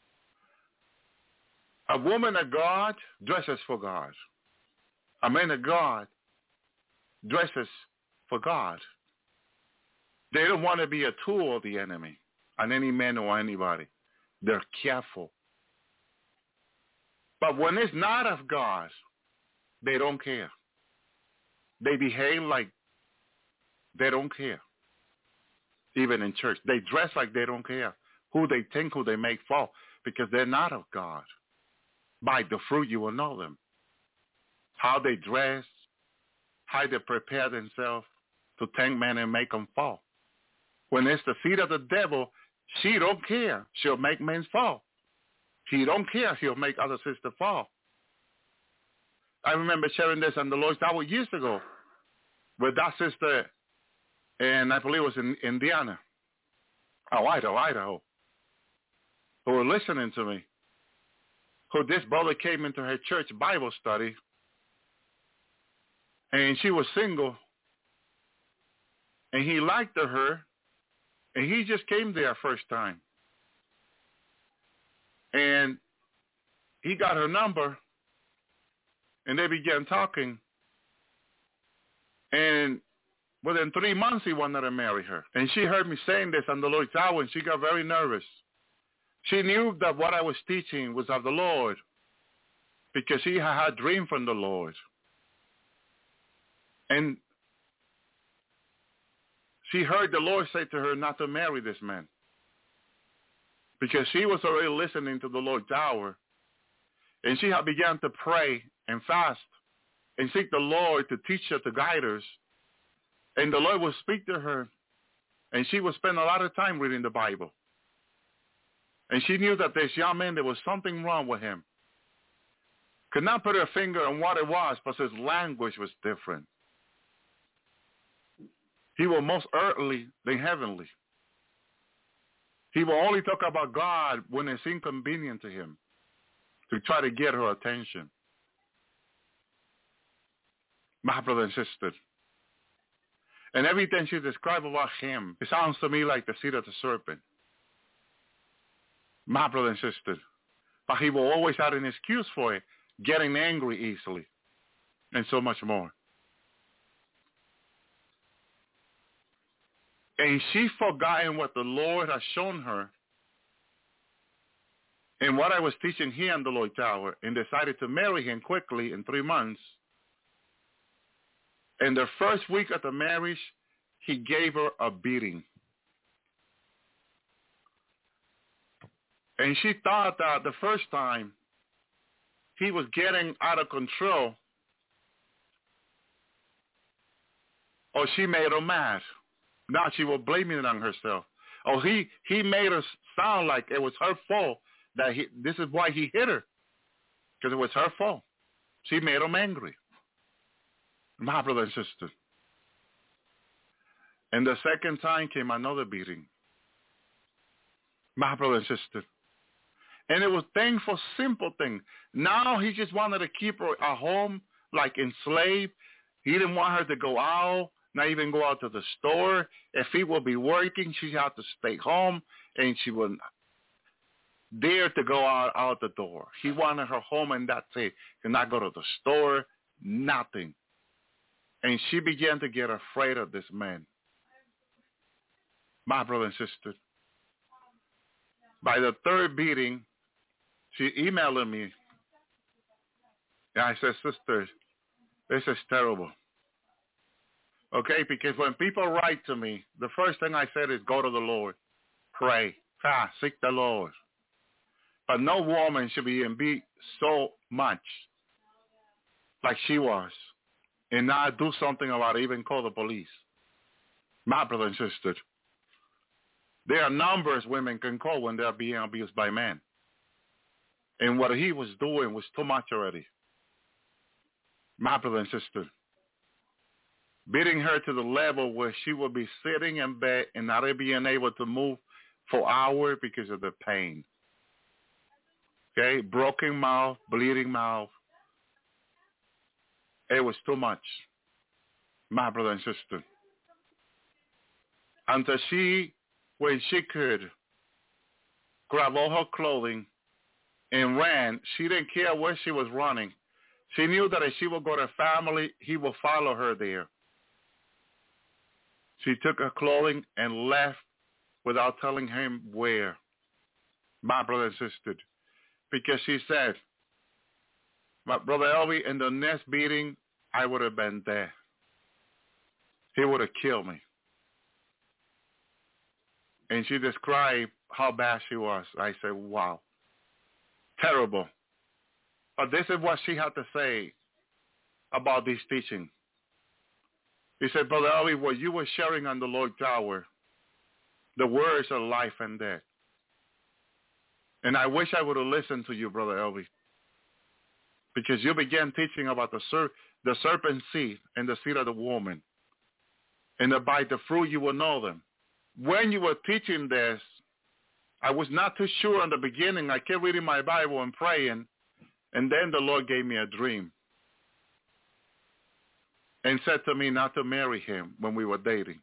Speaker 3: A woman of God dresses for God. A man of God dresses for God. They don't want to be a tool of the enemy on any man or anybody. They're careful. But when it's not of God, they don't care. They behave like they don't care. Even in church, they dress like they don't care who they think, who they make fall, because they're not of God. By the fruit you will know them. How they dress, how they prepare themselves to tempt men and make them fall. When it's the seed of the devil, she don't care. She'll make men fall. She don't care. She'll make other sisters fall. I remember sharing this on the Lord's Hour years ago with that sister, and I believe it was in Indiana, oh, Idaho, Idaho, who were listening to me, who this brother came into her church Bible study, and she was single, and he liked her, and he just came there first time. And he got her number, and they began talking, and within three months he wanted to marry her. And she heard me saying this on the Lord's Hour, and she got very nervous. She knew that what I was teaching was of the Lord, because she had had a dream from the Lord. And she heard the Lord say to her not to marry this man, because she was already listening to the Lord's Hour. And she had begun to pray and fast and seek the Lord to teach her, to guide her. And the Lord would speak to her, and she would spend a lot of time reading the Bible. And she knew that this young man, there was something wrong with him. Could not put her finger on what it was, but his language was different. He was most earthly than heavenly. He will only talk about God when it's inconvenient to him, to try to get her attention. My brother and sister. And everything she described about him, it sounds to me like the seed of the serpent. My brother and sister. But he will always have an excuse for it, getting angry easily, and so much more. And she forgotten what the Lord has shown her and what I was teaching here in the Lord's Hour, and decided to marry him quickly in three months. And the first week of the marriage, he gave her a beating. And she thought that the first time he was getting out of control, or she made her mad. Now she was blaming it on herself. Oh, he, he made her sound like it was her fault, that he, this is why he hit her. because it was her fault. She made him angry. My brother and sister. And the second time came another beating. My brother and sister. And it was thankful, simple thing. Now he just wanted to keep her at home, like enslaved. He didn't want her to go out, not even go out to the store. If he would be working, she had to stay home, and she wouldn't dare to go out, out the door. He wanted her home, and that's it. Could not go to the store, nothing. And she began to get afraid of this man. My brother and sister. By the third beating, she emailed me. And I said, sister, this is terrible. Okay, because when people write to me, the first thing I said is go to the Lord. Pray. Fast. Seek the Lord. But no woman should be beat so much like she was and not do something about it, even call the police. My brother and sister. There are numbers women can call when they're being abused by men. And what he was doing was too much already. My brother and sister. Beating her to the level where she would be sitting in bed and not being able to move for hours because of the pain. Okay? Broken mouth, bleeding mouth. It was too much. My brother and sister. Until she, when she could, grab all her clothing and ran, she didn't care where she was running. She knew that if she would go to family, he would follow her there. She took her clothing and left without telling him where. My brother and sister. Because she said, my brother Elvi, in the next beating, I would have been there. He would have killed me. And she described how bad she was. I said, wow. Terrible. But this is what she had to say about this teaching. He said, Brother Elvi, what you were sharing on the Lord Tower, the words are life and death. And I wish I would have listened to you, Brother Elvi, because you began teaching about the, ser- the serpent seed and the seed of the woman. And that by the fruit you will know them. When you were teaching this, I was not too sure in the beginning. I kept reading my Bible and praying, and then the Lord gave me a dream and said to me not to marry him when we were dating.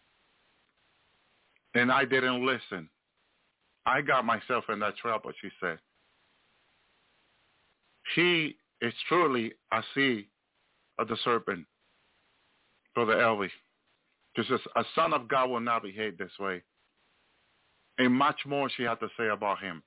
Speaker 3: And I didn't listen. I got myself in that trouble, she said. He is truly a seed of the serpent, Brother Elvi. Because a son of God will not behave this way. And much more she had to say about him.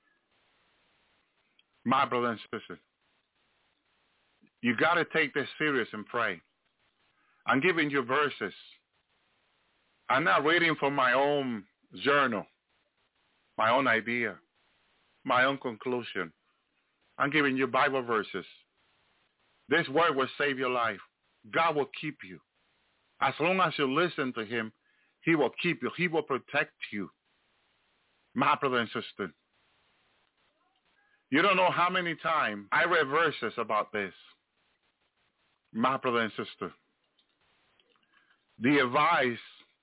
Speaker 3: My brother and sister, you got to take this serious and pray. I'm giving you verses. I'm not reading from my own journal, my own idea, my own conclusion. I'm giving you Bible verses. This word will save your life. God will keep you. As long as you listen to him, he will keep you. He will protect you. My brother and sister. You don't know how many times I read verses about this. My brother and sister. The advice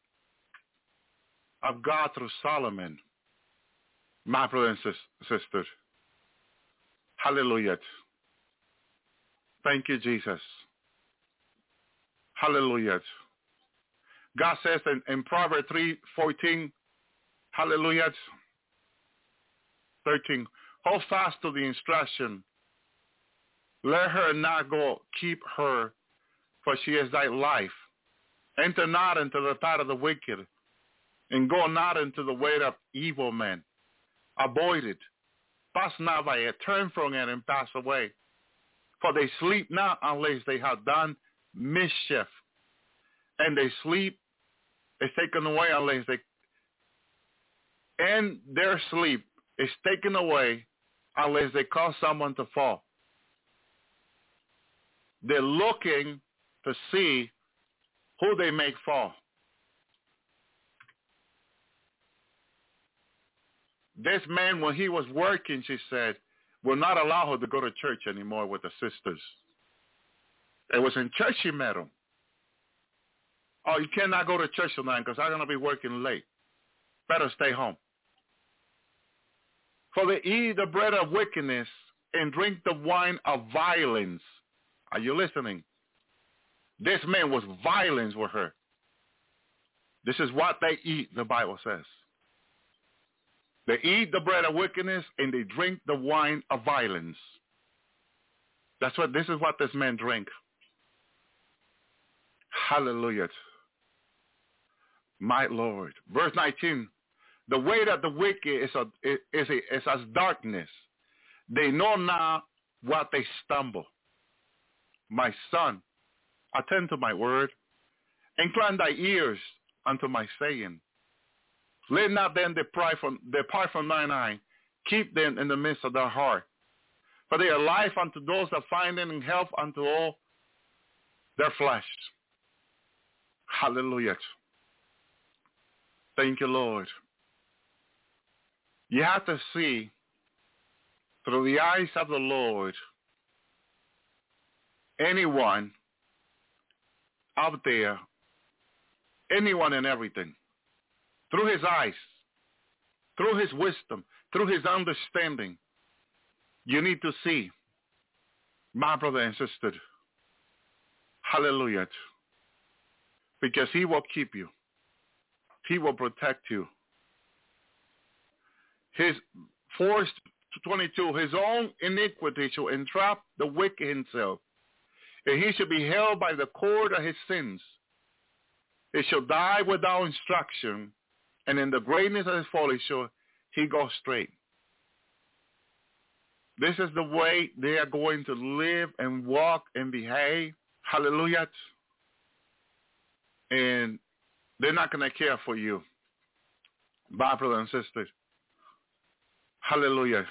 Speaker 3: of God through Solomon. My brother and sis- sister. Hallelujah. Thank you, Jesus. Hallelujah. God says in, in Proverbs three fourteen, hallelujah, thirteen, hold fast to the instruction. Let her not go, keep her, for she is thy life. Enter not into the path of the wicked, and go not into the way of evil men. Avoid it. Pass not by it. Turn from it and pass away. For they sleep not unless they have done mischief. And they sleep is taken away unless they, and their sleep is taken away unless they cause someone to fall. They're looking to see who they make fall. This man, when he was working, she said, will not allow her to go to church anymore with the sisters. It was in church she met him. Oh, you cannot go to church tonight because I'm going to be working late. Better stay home. For they eat the bread of wickedness and drink the wine of violence. Are you listening? This man was violence with her. This is what they eat, the Bible says. They eat the bread of wickedness and they drink the wine of violence. That's what, this is what this man drank. Hallelujah. My Lord. Verse nineteen. The way that the wicked is, a, is, a, is as darkness. They know not what they stumble. My son, attend to my word. Incline thy ears unto my saying. Let not them depart from, depart from thine eye. Keep them in the midst of thy heart. For they are life unto those that find them, and health unto all their flesh. Hallelujah. Thank you, Lord. You have to see through the eyes of the Lord anyone out there, anyone and everything. Through his eyes, through his wisdom, through his understanding, you need to see, my brother and sister, hallelujah, because he will keep you. He will protect you. His force twenty-two, his own iniquity shall entrap the wicked himself, and he shall be held by the cord of his sins. He shall die without instruction, and in the greatness of his folly shall he go straight. This is the way they are going to live and walk and behave. Hallelujah. And they're not going to care for you, my brother and sister. Hallelujah.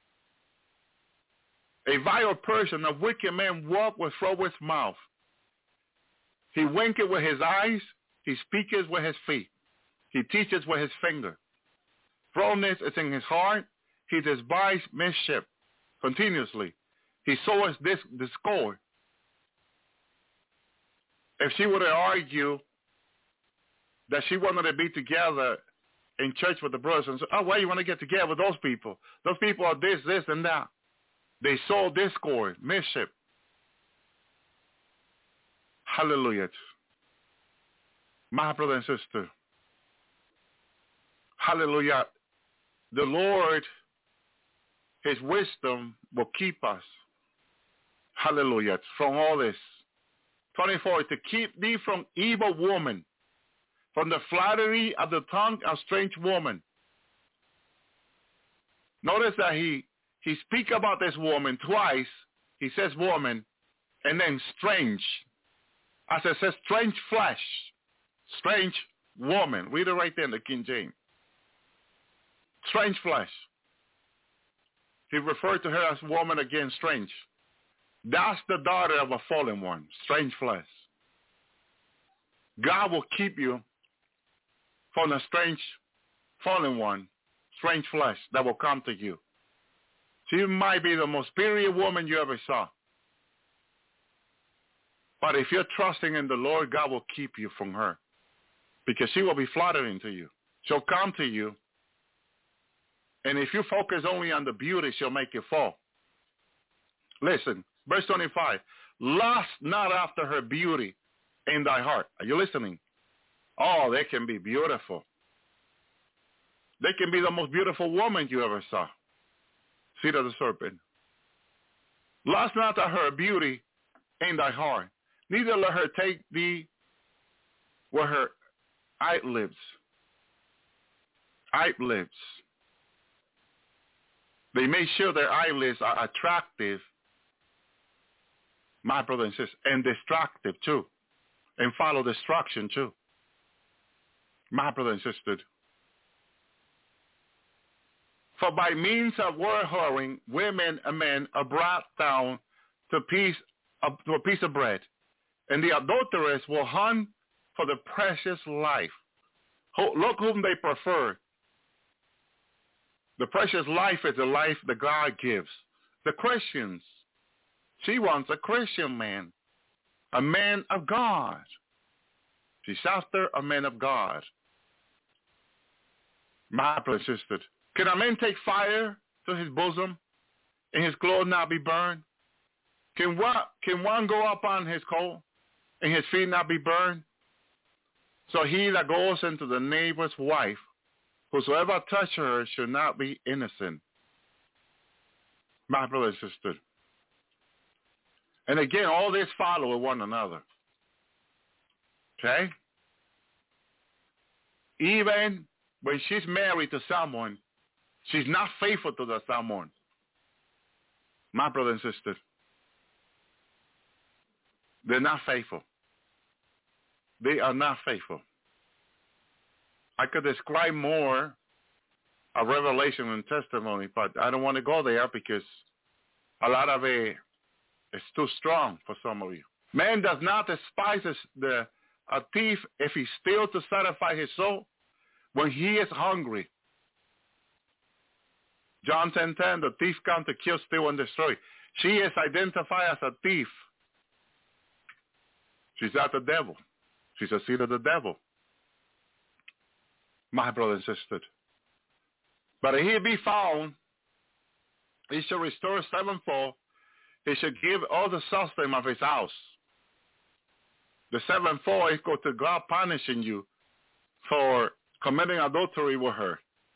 Speaker 3: A vile person, a wicked man, walk with froward mouth. He winketh with his eyes. He speaketh with his feet. He teacheth with his finger. Frowardness is in his heart. He despises mischief continuously. He soweth this discord. If she were to argue that she wanted to be together in church with the brothers and say, oh, why you want to get together with those people? Those people are this, this, and that. They sow discord, mischief. Hallelujah. My brother and sister. Hallelujah. The Lord, his wisdom will keep us. Hallelujah. From all this. twenty-four, to keep thee from evil woman, from the flattery of the tongue of strange woman. Notice that he, he speak about this woman twice. He says woman, and then strange. As it says strange flesh, strange woman. Read it right there in the King James. Strange flesh. He referred to her as woman again, strange. That's the daughter of a fallen one, strange flesh. God will keep you from the strange fallen one, strange flesh that will come to you. She might be the most superior woman you ever saw. But if you're trusting in the Lord, God will keep you from her. Because she will be flattering to you. She'll come to you. And if you focus only on the beauty, she'll make you fall. Listen, verse twenty-five. Lust not after her beauty in thy heart. Are you listening? Oh, they can be beautiful. They can be the most beautiful woman you ever saw. Seed of the serpent. Lust not after her beauty in thy heart. Neither let her take thee where her eyelids. Eyelids. They make sure their eyelids are attractive, my brother and sister, and destructive too, and follow destruction too. My brother and sister. For by means of word whoring, women and men are brought down to, piece of, to a piece of bread, and the adulteress will hunt for the precious life. Look whom they prefer. The precious life is the life that God gives. the Christians. She wants a Christian man, a man of God. She's after a man of God. My brother and sister, can a man take fire to his bosom and his clothes not be burned? Can one, can one go up on his coal and his feet not be burned? So he that goes into the neighbor's wife, whosoever touch her should not be innocent. My brother and sister. And again, all this follow one another. Okay? Even when she's married to someone, she's not faithful to that someone. My brother and sister. They're not faithful. They are not faithful. I could describe more of revelation and testimony, but I don't want to go there because a lot of it is too strong for some of you. Man does not despise the a thief if he steals to satisfy his soul when he is hungry. John ten ten, the thief comes to kill, steal, and destroy. She is identified as a thief. She's not the devil. She's a seed of the devil. My brother and sister. But if he be found, he shall restore sevenfold. He shall give all the sustenance of his house. The sevenfold is going to God punishing you for committing adultery with her.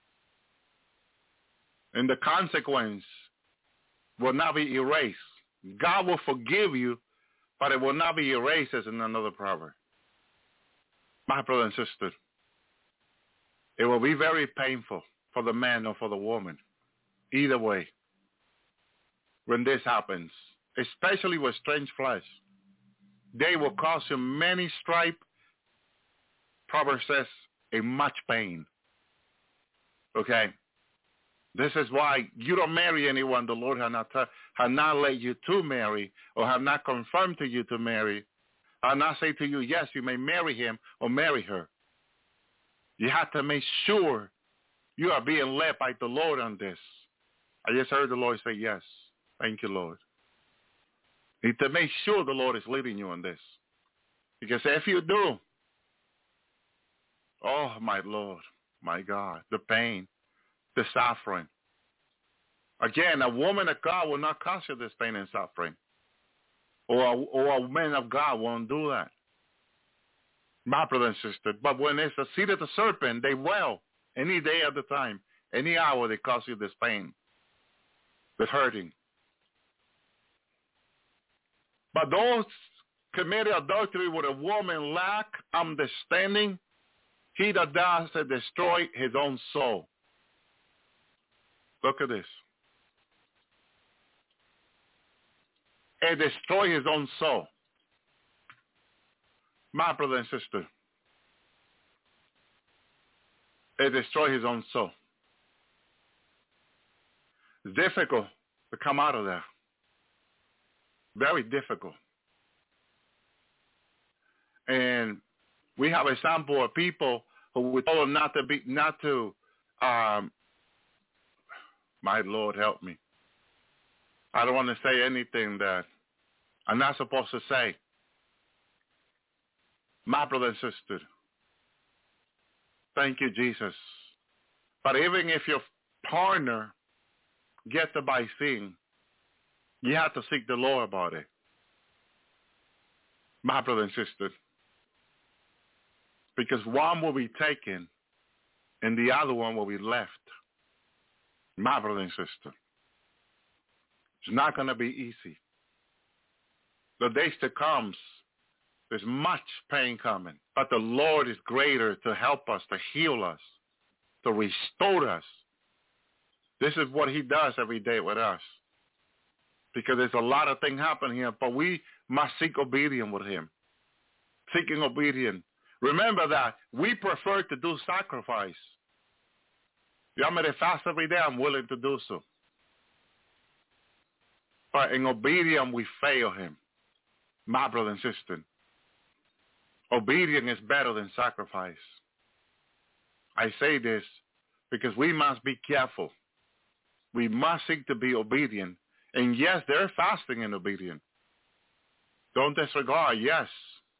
Speaker 3: And the consequence will not be erased. God will forgive you, but it will not be erased, as in another proverb. My brother and sister, it will be very painful for the man or for the woman, either way, when this happens, especially with strange flesh. They will cause you many stripe, Proverbs says, and much pain. Okay? This is why you don't marry anyone the Lord has not, has not led you to marry or have not confirmed to you to marry. I'll not say to you, yes, you may marry him or marry her. You have to make sure you are being led by the Lord on this. I just heard the Lord say yes. Thank you, Lord. You need to make sure the Lord is leading you on this. Because if you do, oh, my Lord, my God, the pain, the suffering. Again, a woman of God will not cause you this pain and suffering. Or a, or a man of God won't do that. My brother and sister. But when it's the seed of the serpent, they will. Any day of the time, any hour, they cause you this pain, this hurting. But those committed adultery with a woman lack understanding. He that does it destroy his own soul. Look at this. It destroy his own soul. My brother and sister. It destroy his own soul. It's difficult to come out of there. Very difficult. And we have an example of people who we told them not to be, not to, um, my Lord help me. I don't want to say anything that I'm not supposed to say. My brother and sister, thank you, Jesus. But even if your partner gets it by sin, you have to seek the Lord about it. My brother and sister. Because one will be taken and the other one will be left. My brother and sister. It's not going to be easy. The days to come, there's much pain coming. But the Lord is greater to help us, to heal us, to restore us. This is what he does every day with us. Because there's a lot of things happening here, but we must seek obedience with him. Seeking obedience. Remember that we prefer to do sacrifice. You want me to fast every day? I'm willing to do so. But in obedience, we fail him. My brother and sister. Obedience is better than sacrifice. I say this because we must be careful. We must seek to be obedient And yes, they're fasting and obedient. Don't disregard, yes.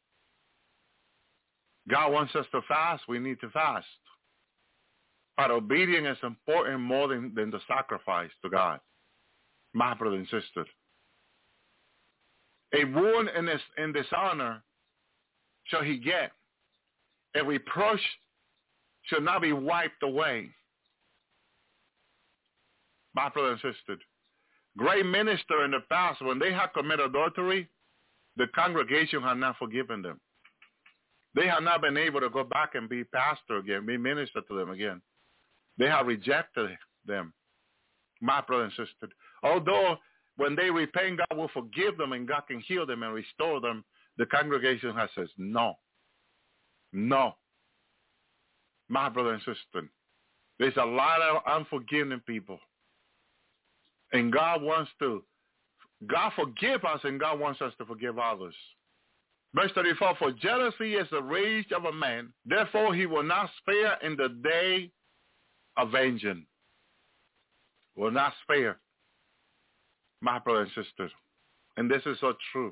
Speaker 3: God wants us to fast. We need to fast. But obedience is important more than, than the sacrifice to God. My brother and sister. A wound in, this, in dishonor shall he get. A reproach shall not be wiped away. My brother and sister. Great minister in the past, when they had committed adultery, the congregation had not forgiven them. They have not been able to go back and be pastor again, be minister to them again. They have rejected them, my brother and sister. Although when they repent, God will forgive them and God can heal them and restore them, the congregation has said, no, no. My brother and sister, there's a lot of unforgiving people. And God wants to, God forgive us and God wants us to forgive others. Verse thirty-four, for jealousy is the rage of a man, therefore he will not spare in the day of vengeance. Will not spare, my brother and sister. And this is so true.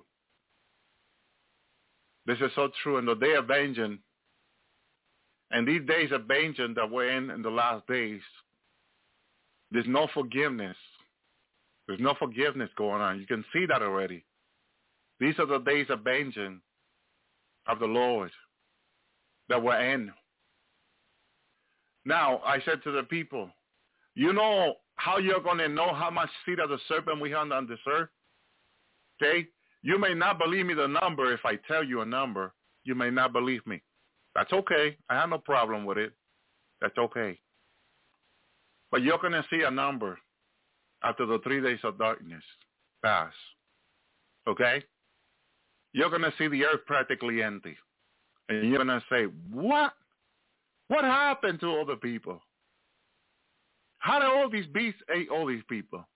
Speaker 3: This is so true. In the day of vengeance, and these days of vengeance that we're in in the last days, there's no forgiveness. There's no forgiveness going on. You can see that already. These are the days of vengeance of the Lord that we're in. Now, I said to the people, you know how you're going to know how much seed of the serpent we have on this earth? Okay? You may not believe me the number if I tell you a number. You may not believe me. That's okay. I have no problem with it. That's okay. But you're going to see a number after the three days of darkness pass. Okay? You're going to see the earth practically empty. And you're going to say, what? What happened to all the people? How did all these beasts eat all these people?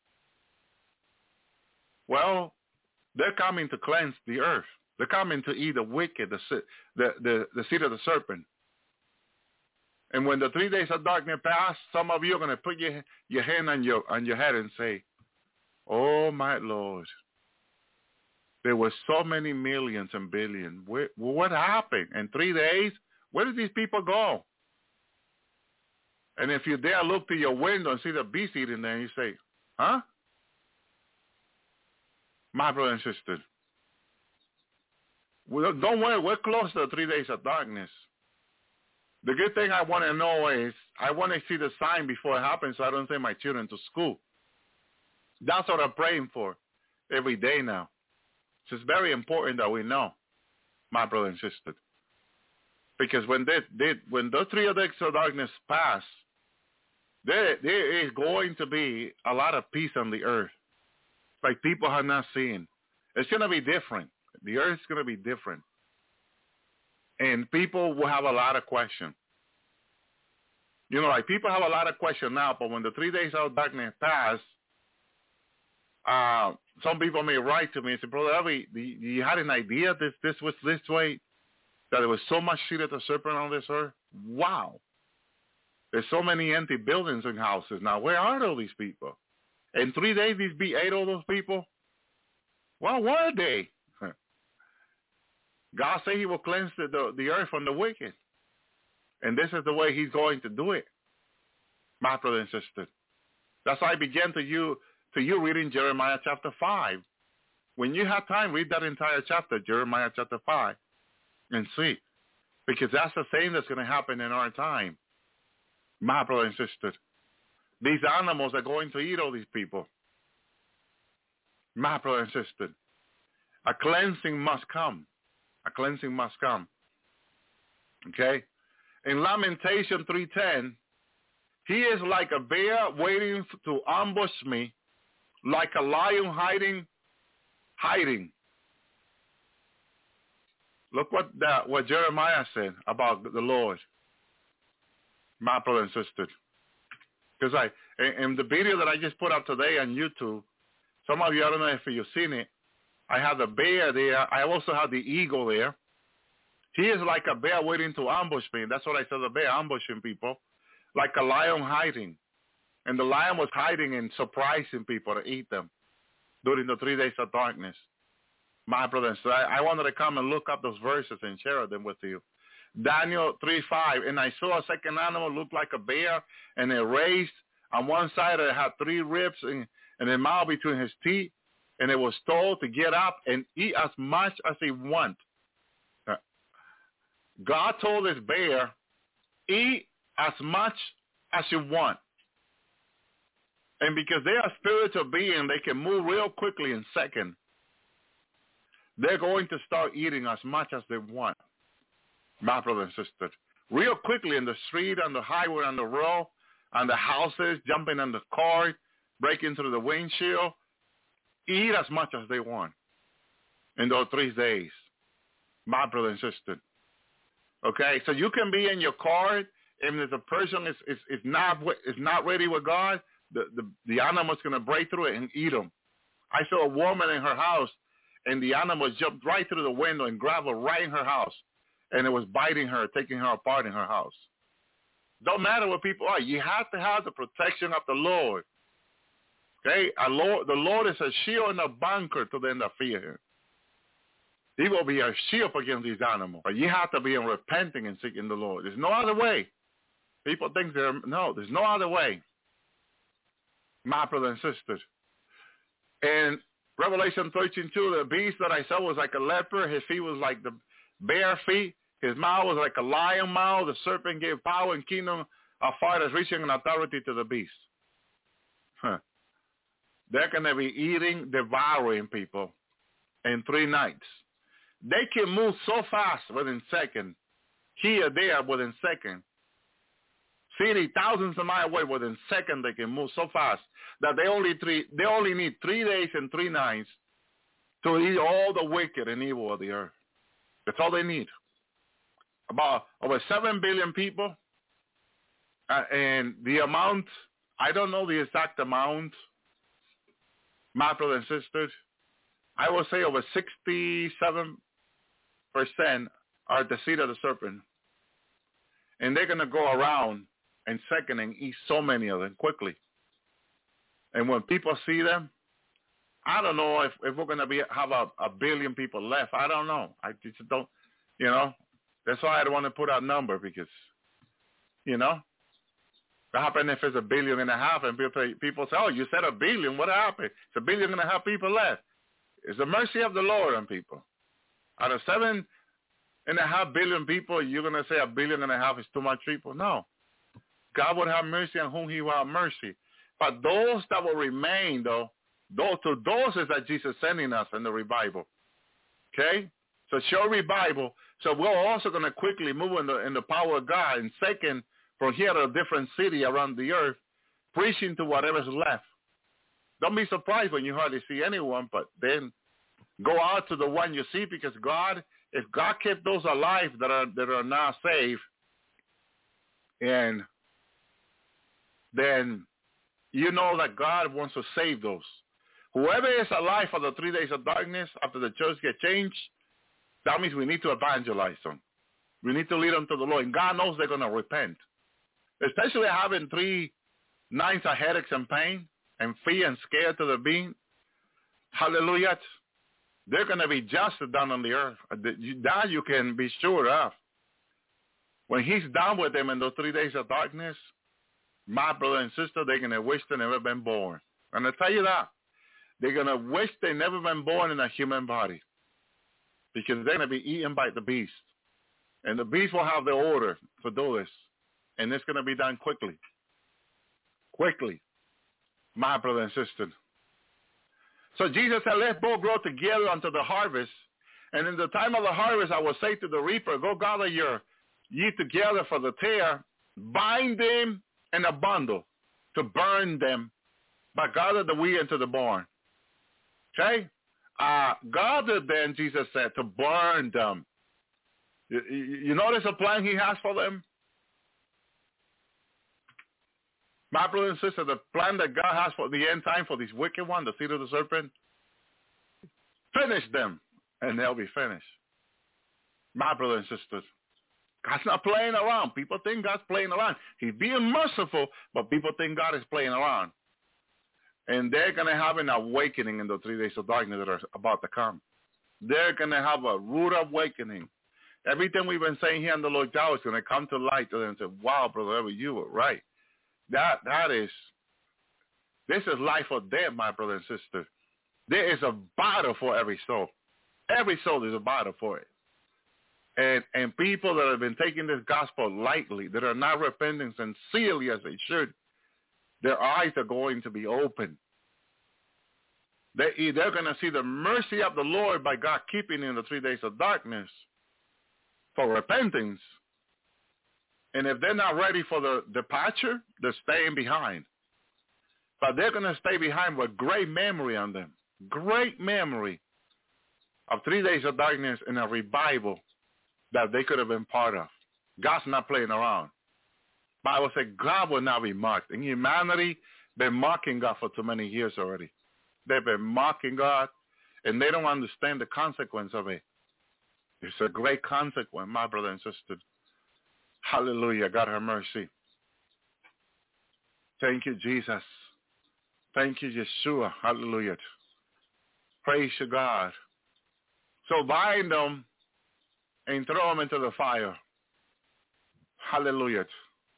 Speaker 3: Well, they're coming to cleanse the earth. They're coming to eat the wicked, the, the, the, the seed of the serpent. And when the three days of darkness pass, some of you are going to put your, your hand on your, on your head and say, oh, my Lord, there were so many millions and billions. Where, what happened? In three days, where did these people go? And if you dare look to your window and see the beast eating there, you say, huh? My brother and sister, well, don't worry, we're close to the three days of darkness. The good thing I want to know is I want to see the sign before it happens so I don't send my children to school. That's what I'm praying for every day now. So it's very important that we know, my brother and sister. Because when they, they when those three days of darkness pass, there, there is going to be a lot of peace on the earth, like people have not seen. It's going to be different. The earth is going to be different. And people will have a lot of questions. You know, like people have a lot of questions now, but when the three days of darkness pass, uh, some people may write to me and say, Brother Elvi, you had an idea this this was this way, that there was so much seed of the serpent on this earth? Wow. There's so many empty buildings and houses now. Where are all these people? In three days, these be ate all those people? Well, where are they? God said he will cleanse the, the, the earth from the wicked. And this is the way he's going to do it, my brother and sister. That's why I began to you, to you reading Jeremiah chapter five. When you have time, read that entire chapter, Jeremiah chapter five, and see. Because that's the same that's going to happen in our time, my brother and sister. These animals are going to eat all these people, my brother and sister. A cleansing must come. A cleansing must come. Okay? In Lamentation three ten, he is like a bear waiting to ambush me, like a lion hiding, hiding. Look what that, what Jeremiah said about the Lord, my brother and sister. Because I, in the video that I just put up today on YouTube, some of you, I don't know if you've seen it, I have the bear there. I also have the eagle there. He is like a bear waiting to ambush me. That's what I said, the bear ambushing people, like a lion hiding. And the lion was hiding and surprising people to eat them. during the three days of darkness. My brothers, so I, I wanted to come and look up those verses and share them with you. Daniel three five, and I saw a second animal look like a bear, and it raised on one side. It had three ribs and, and a mouth between his teeth, and it was told to get up and eat as much as he want. God told this bear, eat as much as you want. And because they are spiritual beings, they can move real quickly in seconds. They're going to start eating as much as they want, my brothers and sisters. Real quickly in the street, on the highway, on the road, on the houses, jumping on the car, breaking through the windshield. Eat as much as they want in those three days, my brothers and sisters. Okay, so you can be in your car, and if the person is, is, is, not, is not ready with God, the, the, the animal's going to break through it and eat them. I saw a woman in her house, and the animal jumped right through the window and grabbed her right in her house. And it was biting her, taking her apart in her house. Don't matter what people are. You have to have the protection of the Lord. Okay? Our Lord, the Lord is a shield and a bunker to them that fear him. He will be a shield against these animals. But you have to be in repenting and seeking the Lord. There's no other way. People think there, no, there's no other way. My brothers and sisters. And Revelation thirteen two, the beast that I saw was like a leopard. His feet was like the bear feet. His mouth was like a lion mouth. The serpent gave power and kingdom of fighters, reaching an authority to the beast. Huh. They're going to be eating, devouring people in three nights. They can move so fast within seconds. Here, there, within seconds. City thousands of miles away within seconds. They can move so fast that they only three they only need three days and three nights to eat all the wicked and evil of the earth. That's all they need. About over seven billion people, uh, and the amount, I don't know the exact amount, my brothers and sisters. I will say over sixty-seven percent are the seed of the serpent. And they're going to go around and second and eat so many of them quickly. And when people see them, I don't know if, if we're going to be have a, a billion people left. I don't know. I just don't, you know. That's why I don't want to put out a number because, you know, what happens if it's a billion and a half and people, people say, oh, you said a billion. What happened? It's a billion and a half people left. It's the mercy of the Lord on people. Out of seven and a half billion people, you're going to say a billion and a half is too much people? No. God would have mercy on whom he will have mercy. But those that will remain, though, those, to those is that Jesus is sending us in the revival. Okay? So show revival. So we're also going to quickly move in the, in the power of God. And second, from here to a different city around the earth, preaching to whatever's left. Don't be surprised when you hardly see anyone, but then go out to the one you see, because God, if God kept those alive that are that are now saved, and then you know that God wants to save those. Whoever is alive for the three days of darkness after the church get changed, that means we need to evangelize them. We need to lead them to the Lord. And God knows they're going to repent. Especially having three nights of headaches and pain and fear and scared to the being. Hallelujah. They're going to be justice down on the earth. That you can be sure of. When he's done with them in those three days of darkness, my brother and sister, they're going to wish they never been born. And I tell you that. They're going to wish they never been born in a human body. Because they're going to be eaten by the beast. And the beast will have the order to do this. And it's going to be done quickly. Quickly. My brother and sister. So Jesus said, let's both grow together unto the harvest. And in the time of the harvest, I will say to the reaper, go gather your ye together for the tear, bind them in a bundle to burn them, but gather the wheat into the barn. Okay? Uh, gather them, Jesus said, to burn them. You, you, you notice the plan he has for them? My brother and sister, the plan that God has for the end time for these wicked ones, the seed of the serpent, finish them, and they'll be finished. My brother and sisters, God's not playing around. People think God's playing around. He's being merciful, but people think God is playing around. And they're going to have an awakening in the three days of darkness that are about to come. They're going to have a rude awakening. Everything we've been saying here on the Lord Yahweh is going to come to light to them and say, wow, Brother Edward, you were right. That, that is, this is life or death, my brother and sister. There is a battle for every soul. Every soul is a battle for it. And and people that have been taking this gospel lightly, that are not repenting sincerely as they should, their eyes are going to be open. They, they're going to see the mercy of the Lord by God keeping in the three days of darkness for repentance. And if they're not ready for the departure, they're staying behind. But they're going to stay behind with great memory on them. Great memory of three days of darkness and a revival that they could have been part of. God's not playing around. Bible said God will not be mocked. And humanity been mocking God for too many years already. They've been mocking God, and they don't understand the consequence of it. It's a great consequence, my brother and sister. Hallelujah. God have mercy. Thank you, Jesus. Thank you, Yeshua. Hallelujah. Praise you, God. So bind them and throw them into the fire. Hallelujah.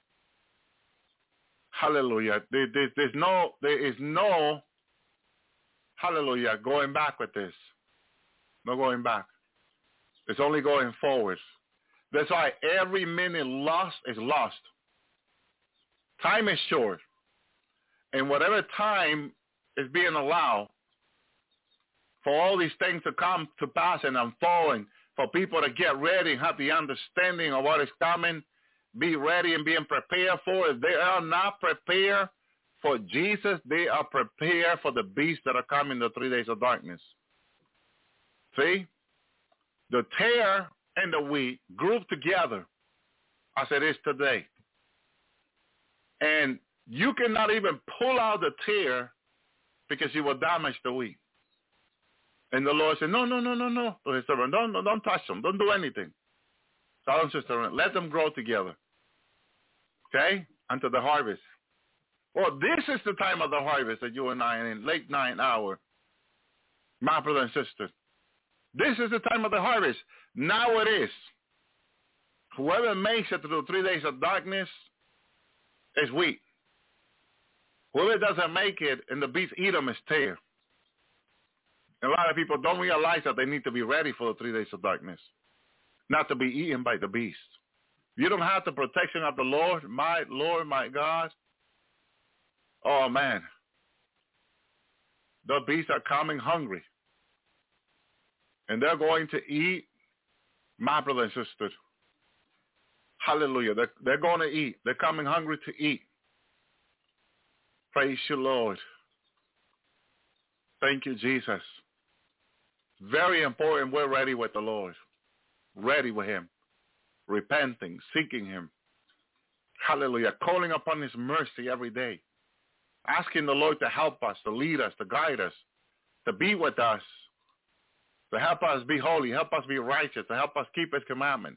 Speaker 3: Hallelujah. There, there, there's no, there is no, hallelujah, going back with this. No going back. It's only going forward. That's why every minute lost is lost. Time is short. And whatever time is being allowed for all these things to come to pass and unfold, and for people to get ready and have the understanding of what is coming, be ready and being prepared for it. If they are not prepared for Jesus, they are prepared for the beasts that are coming in the three days of darkness. See? The tare and the wheat group together as it is today. And you cannot even pull out the tare because you will damage the wheat. And the Lord said, no, no, no, no, no. To his servant, don't, don't, don't touch them. Don't do anything. Tell them, sister, let them grow together. Okay? Until the harvest. Well, this is the time of the harvest that you and I are in, late night hour. My brother and sister. This is the time of the harvest. Now it is. Whoever makes it through three days of darkness is wheat. Whoever doesn't make it and the beasts eat them is tare. And a lot of people don't realize that they need to be ready for the three days of darkness, not to be eaten by the beast. You don't have the protection of the Lord, my Lord, my God. Oh, man. The beasts are coming hungry. And they're going to eat, my brother and sister. Hallelujah. They're, they're going to eat. They're coming hungry to eat. Praise you, Lord. Thank you, Jesus. Very important we're ready with the Lord. Ready with him. Repenting, seeking him. Hallelujah. Calling upon his mercy every day. Asking the Lord to help us, to lead us, to guide us, to be with us, to help us be holy, help us be righteous, to help us keep his commandment.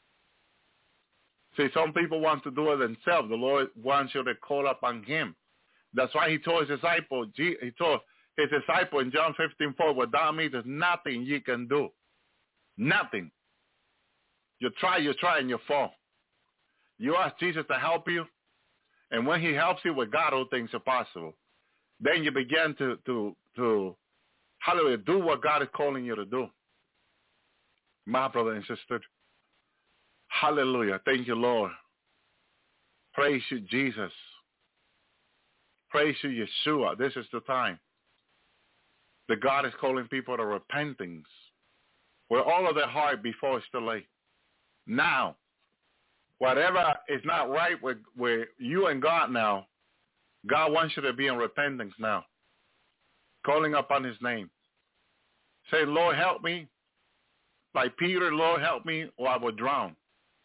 Speaker 3: See, some people want to do it themselves. The Lord wants you to call upon him. That's why he told his disciple, he told his disciple in John fifteen four, without me there's nothing you can do. Nothing. You try, you try, and you fall. You ask Jesus to help you, and when he helps you, with God all things are possible. Then you begin to, to, to hallelujah, do what God is calling you to do. My brother and sister. Hallelujah. Thank you, Lord. Praise you, Jesus. Praise you, Yeshua. This is the time that God is calling people to repentance, where all of their heart before it's too late. Now, whatever is not right with, with you and God now, God wants you to be in repentance now, calling upon his name. Say, Lord, help me. Like Peter, Lord, help me, or I will drown.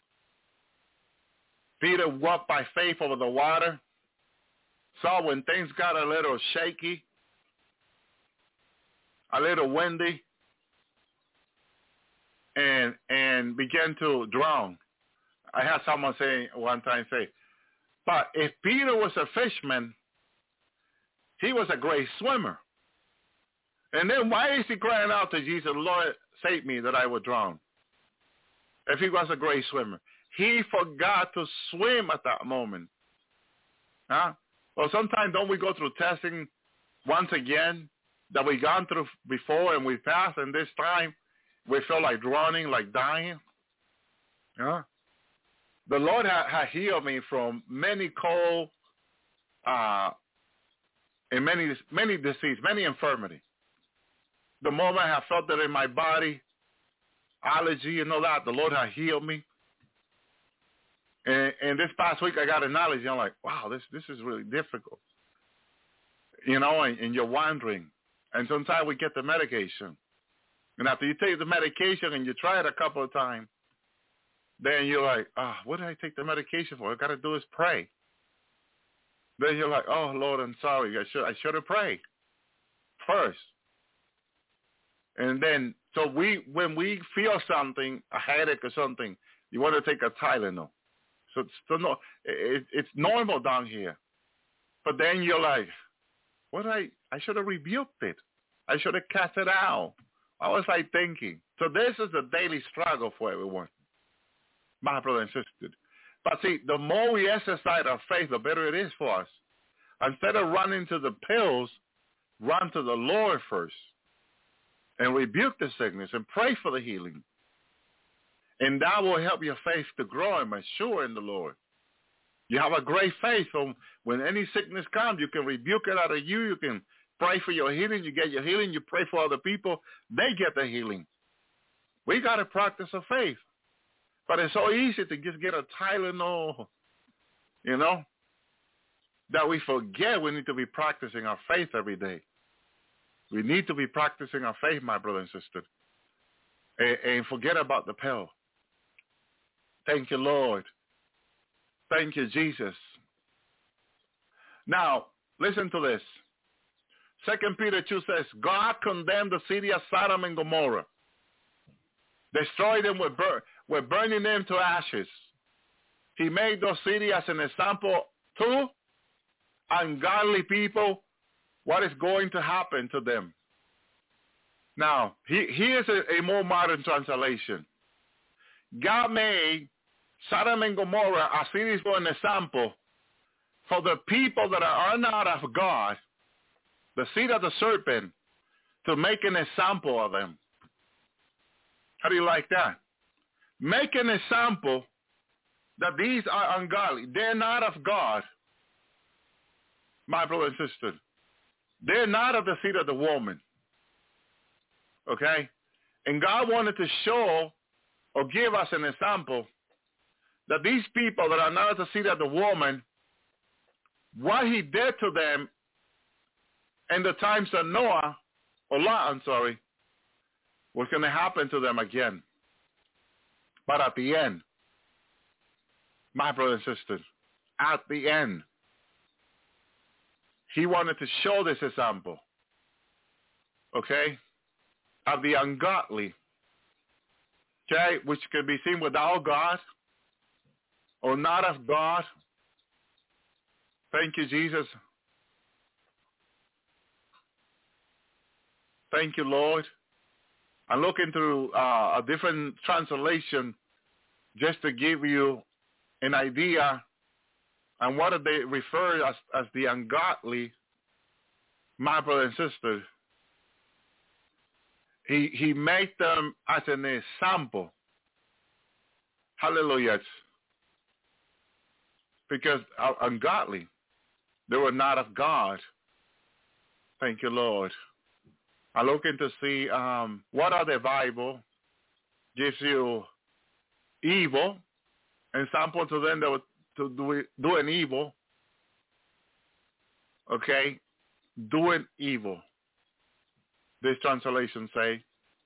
Speaker 3: Peter walked by faith over the water, saw when things got a little shaky, a little windy, and and began to drown. I had someone say one time say, but if Peter was a fisherman, he was a great swimmer. And then why is he crying out to Jesus, Lord, save me that I would drown? If he was a great swimmer. He forgot to swim at that moment. Huh? Well, sometimes don't we go through testing once again that we gone through before and we passed, and this time we feel like drowning, like dying? Huh? The Lord had, had healed me from many cold uh, and many many disease, many infirmity. The moment I felt that in my body, allergy and all that, the Lord had healed me. And, and this past week I got a knowledge, and I'm like, wow, this this is really difficult. You know, and, and you're wondering. And sometimes we get the medication. And after you take the medication and you try it a couple of times, then you're like, ah, oh, what did I take the medication for? All I got to do is pray. Then you're like, oh, Lord, I'm sorry. I should I should have prayed first. And then, so we, when we feel something, a headache or something, you want to take a Tylenol. So it's, so no, it, it's normal down here. But then you're like, what I, I should have rebuked it. I should have cast it out. What was I thinking? So this is a daily struggle for everyone, my brother and sister. But see, the more we exercise our faith, the better it is for us. Instead of running to the pills, run to the Lord first. And rebuke the sickness and pray for the healing. And that will help your faith to grow and mature in the Lord. You have a great faith. So when any sickness comes, you can rebuke it out of you. You can pray for your healing. You get your healing. You pray for other people. They get the healing. We got to practice our faith. But it's so easy to just get a Tylenol, you know, that we forget we need to be practicing our faith every day. We need to be practicing our faith, my brother and sister, and, and forget about the pill. Thank you, Lord. Thank you, Jesus. Now, listen to this. Second Peter two says, God condemned the city of Sodom and Gomorrah, destroyed them with, bur- with burning them to ashes. He made those cities as an example to ungodly people, what is going to happen to them. Now, he, here's a, a more modern translation. God made Sodom and Gomorrah as cities for an example for the people that are not of God, the seed of the serpent, to make an example of them. How do you like that? Make an example that these are ungodly. They're not of God, my brother and sister. They're not of the seed of the woman. Okay? And God wanted to show or give us an example that these people that are not of the seed of the woman, what he did to them in the times of Noah, or Lot, I'm sorry, was going to happen to them again. But at the end, my brothers and sisters, at the end, he wanted to show this example, okay, of the ungodly, okay, which can be seen without God or not of God. Thank you, Jesus. Thank you, Lord. I'm looking through uh, a different translation just to give you an idea on what they refer as, as the ungodly, my brother and sister. He, he made them as an example. Hallelujah. Because uh, ungodly, they were not of God. Thank you, Lord. I'm looking to see um, what other Bible gives you evil, example to them that were to do, doing evil, okay, doing evil. This translation say,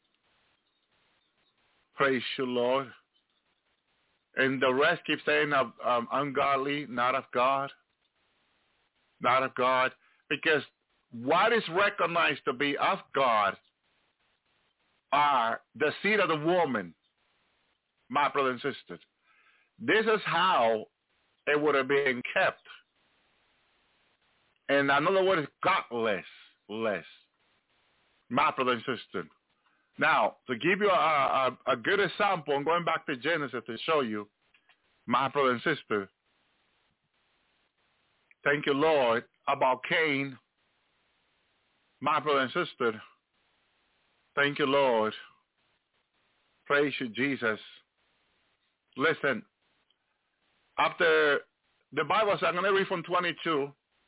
Speaker 3: praise you, Lord. And the rest keep saying of um, ungodly, not of God, not of God, because what is recognized to be of God are the seed of the woman, my brothers and sisters. This is how it would have been kept. And another word is godless, less. My brother and sister. Now, to give you a, a, a good example, I'm going back to Genesis to show you, my brother and sister. Thank you, Lord, about Cain, my brother and sister. Thank you, Lord. Praise you, Jesus. Listen, after the Bible says, I'm going to read from twenty-two.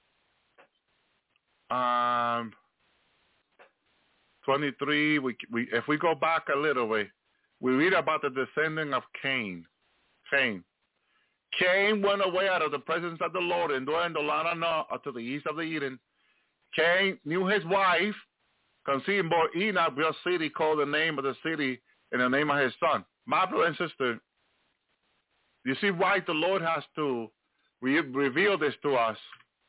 Speaker 3: Um, twenty-three, we, we, if we go back a little way, we read about the descendant of Cain. Cain. Cain went away out of the presence of the Lord and dwelt in the land of Nod to the east of the Eden. Cain knew his wife, conceived bore Enoch, built a city called the name of the city and the name of his son. My brother and sister, you see why the Lord has to re- reveal this to us.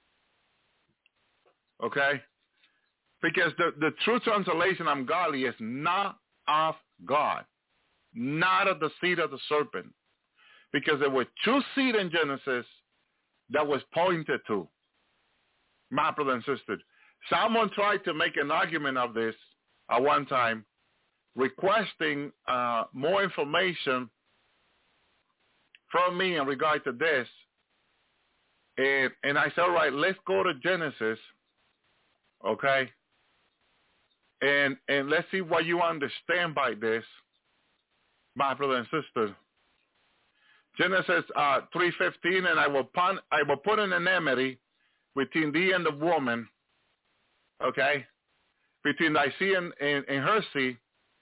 Speaker 3: Okay? Because the, the true translation ungodly is not of God, not of the seed of the serpent. Because there were two seed in Genesis that was pointed to. My brother and sister. Someone tried to make an argument of this at one time, requesting uh, more information from me in regard to this. And, and I said, all right, let's go to Genesis, okay? And and let's see what you understand by this, my brother and sister. Genesis uh, three fifteen, and I will, pun, I will put an enmity between thee and the woman, okay, between thy seed and, and, and her seed,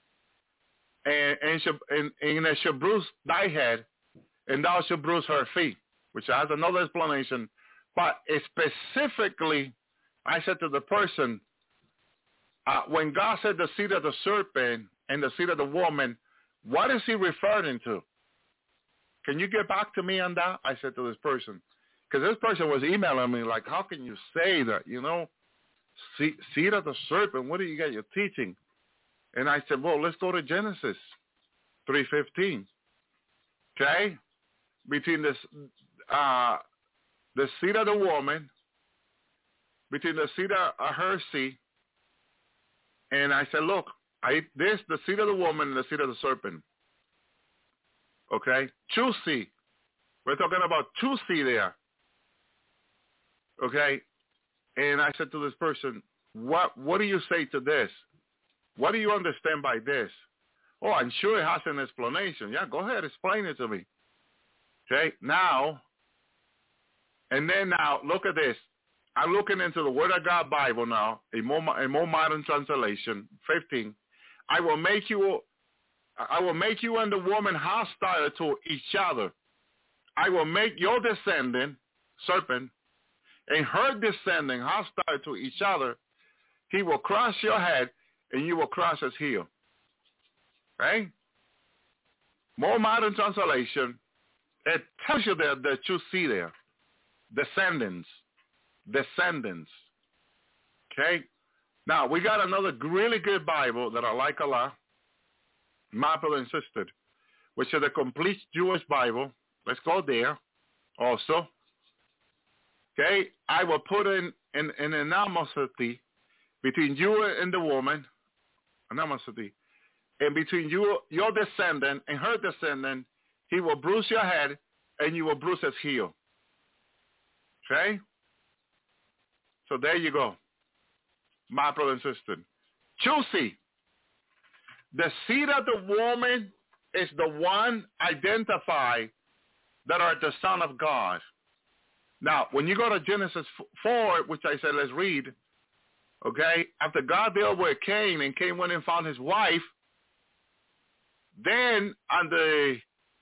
Speaker 3: and, and, shall, and, and it shall bruise thy head, and thou shalt bruise her feet, which has another explanation. But specifically, I said to the person, uh, when God said the seed of the serpent and the seed of the woman, what is he referring to? Can you get back to me on that? I said to this person. Because this person was emailing me like, how can you say that, you know? See, seed of the serpent, what do you get? You're teaching. And I said, well, let's go to Genesis three fifteen. Okay? Between this, uh, the seed of the woman, between the seed of uh, her seed, and I said, look, I this, the seed of the woman and the seed of the serpent. Okay? Two seed. We're talking about two seed there. Okay? And I said to this person, what what do you say to this? What do you understand by this? Oh, I'm sure it has an explanation. Yeah, go ahead, explain it to me. Okay, now, and then now, look at this. I'm looking into the Word of God Bible now, a more, a more modern translation, fifteen. I will make you, I will make you and the woman hostile to each other. I will make your descendant, serpent, and her descendant hostile to each other. He will crush your head, and you will crush his heel. Right? More modern translation, it tells you that, that you see there. Descendants. Descendants. Okay? Now, we got another really good Bible that I like a lot, my brother and sister, which is the Complete Jewish Bible. Let's go there also. Okay? I will put in an in, in animosity between you and the woman, animosity, and between you, your descendant and her descendant, he will bruise your head and you will bruise his heel. Okay? So there you go, my brother and sister. Choosy. The seed of the woman is the one identified that are the Son of God. Now, when you go to Genesis four, which I said let's read, okay, after God dealt with Cain and Cain went and found his wife, then on the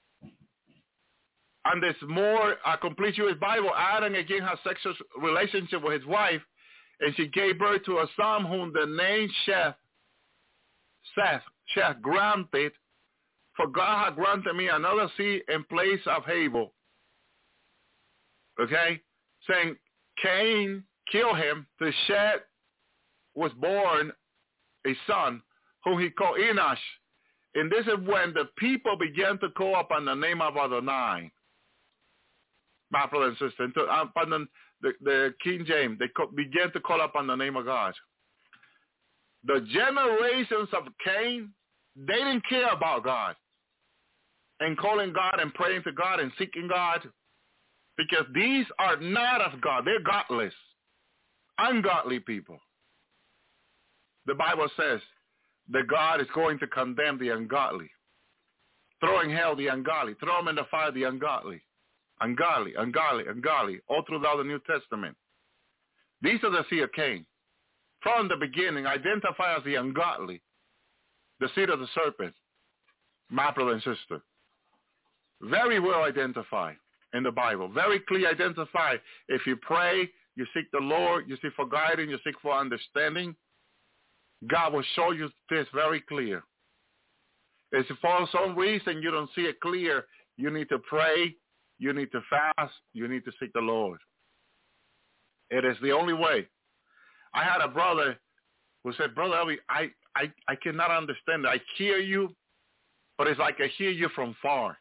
Speaker 3: on this more uh, complete Jewish Bible, Adam again had sexual relationship with his wife, and she gave birth to a son whom the name Sheth, Seth, Sheth granted, for God had granted me another seed in place of Abel. Okay? Saying Cain killed him, to Sheth was born a son whom he called Enosh. And this is when the people began to call upon the name of Adonai. my brother and sister. And to, um, upon the, the King James, they co- began to call upon the name of God. The generations of Cain, they didn't care about God and calling God and praying to God and seeking God, because these are not of God. They're godless, ungodly people. The Bible says that God is going to condemn the ungodly, throw in hell the ungodly, throw them in the fire the ungodly, ungodly, ungodly, ungodly, all throughout the New Testament. These are the seed of Cain. From the beginning, identify as the ungodly, the seed of the serpent, my brother and sister. Very well identified in the Bible. Very clearly identified. If you pray, you seek the Lord, you seek for guidance, you seek for understanding, God will show you this very clear. If for some reason you don't see it clear, you need to pray, you need to fast, you need to seek the Lord. It is the only way. I had a brother who said, Brother Elvi, I, I, I cannot understand it. I hear you, but it's like I hear you from far.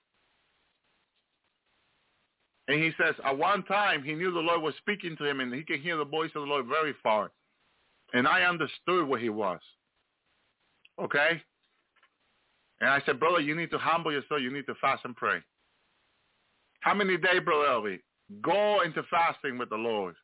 Speaker 3: And he says, at one time, he knew the Lord was speaking to him, and he could hear the voice of the Lord very far. And I understood where he was. Okay? And I said, brother, you need to humble yourself. You need to fast and pray. How many days, Brother Elvi? Go into fasting with the Lord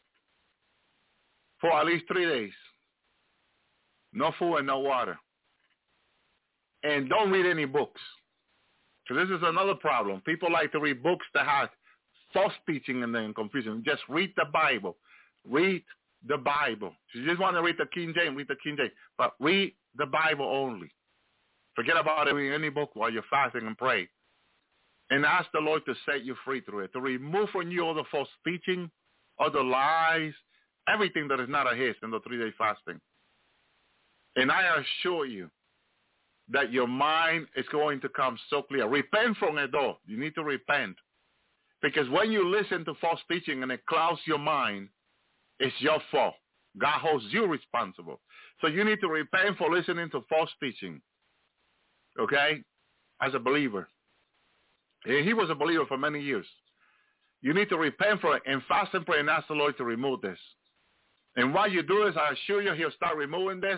Speaker 3: for at least three days. No food and no water. And don't read any books. So this is another problem. People like to read books that have false teaching and then confusion. Just read the Bible. Read the Bible. If you just want to read the King James, read the King James. But read the Bible only. Forget about reading any book while you're fasting and pray. And ask the Lord to set you free through it, to remove from you all the false teaching, all the lies, everything that is not of his in the three-day fasting. And I assure you that your mind is going to come so clear. Repent from it all. You need to repent. Because when you listen to false teaching and it clouds your mind, it's your fault. God holds you responsible. So you need to repent for listening to false teaching. Okay? As a believer. And he was a believer for many years. You need to repent for it and fast and pray and ask the Lord to remove this. And while you do this, I assure you he'll start removing this.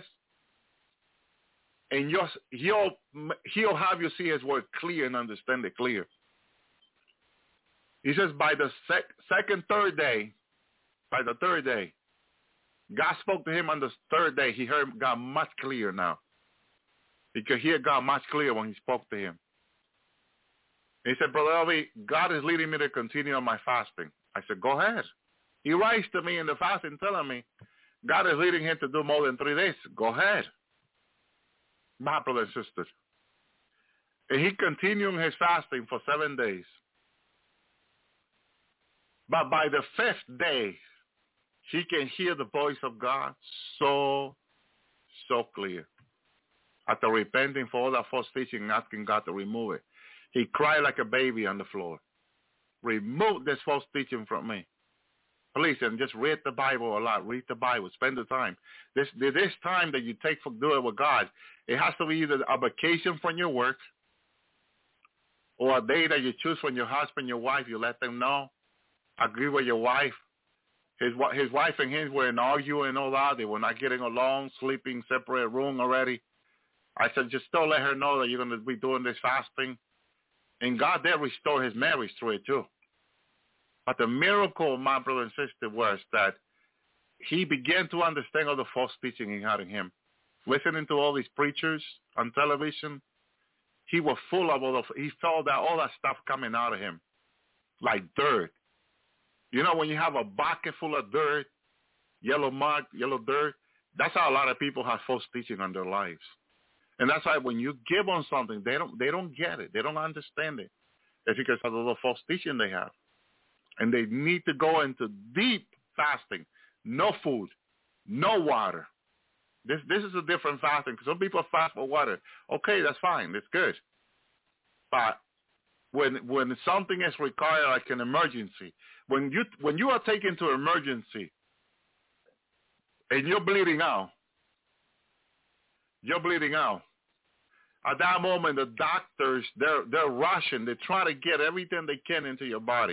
Speaker 3: And you'll, he'll, he'll have you see his word clear and understand it clear. He says by the sec, second, third day, by the third day, God spoke to him on the third day. He heard God much clearer now. He could hear God much clearer when he spoke to him. He said, Brother Elvi, God is leading me to continue on my fasting. I said, go ahead. He writes to me in the fasting telling me, God is leading him to do more than three days. Go ahead. My brother and sisters. And he continued his fasting for seven days. But by the fifth day, he can hear the voice of God so, so clear. After repenting for all that false teaching and asking God to remove it, he cried like a baby on the floor. Remove this false teaching from me. Please, and just read the Bible a lot. Read the Bible. Spend the time. This this time that you take for doing with God, it has to be either a vacation from your work or a day that you choose from your husband, your wife. You let them know. Agree with your wife. His his wife and him were in arguing and all that. They were not getting along, sleeping separate room already. I said, just don't let her know that you're going to be doing this fasting. And God did restore his marriage through it too. But the miracle, my brother and sister, was that he began to understand all the false teaching he had in him. Listening to all these preachers on television, he was full of all the, he felt that all that stuff coming out of him, like dirt. You know, when you have a bucket full of dirt, yellow mud, yellow dirt, that's how a lot of people have false teaching on their lives. And that's why when you give them something, they don't they don't get it. They don't understand it. It's because of the false teaching they have. And they need to go into deep fasting. No food, no water. This this is a different fasting. Because some people fast for water. Okay, that's fine. That's good. But when when something is required like an emergency, when you when you are taken to emergency and you're bleeding out, you're bleeding out. At that moment, the doctors, they're, they're rushing. They try to get everything they can into your body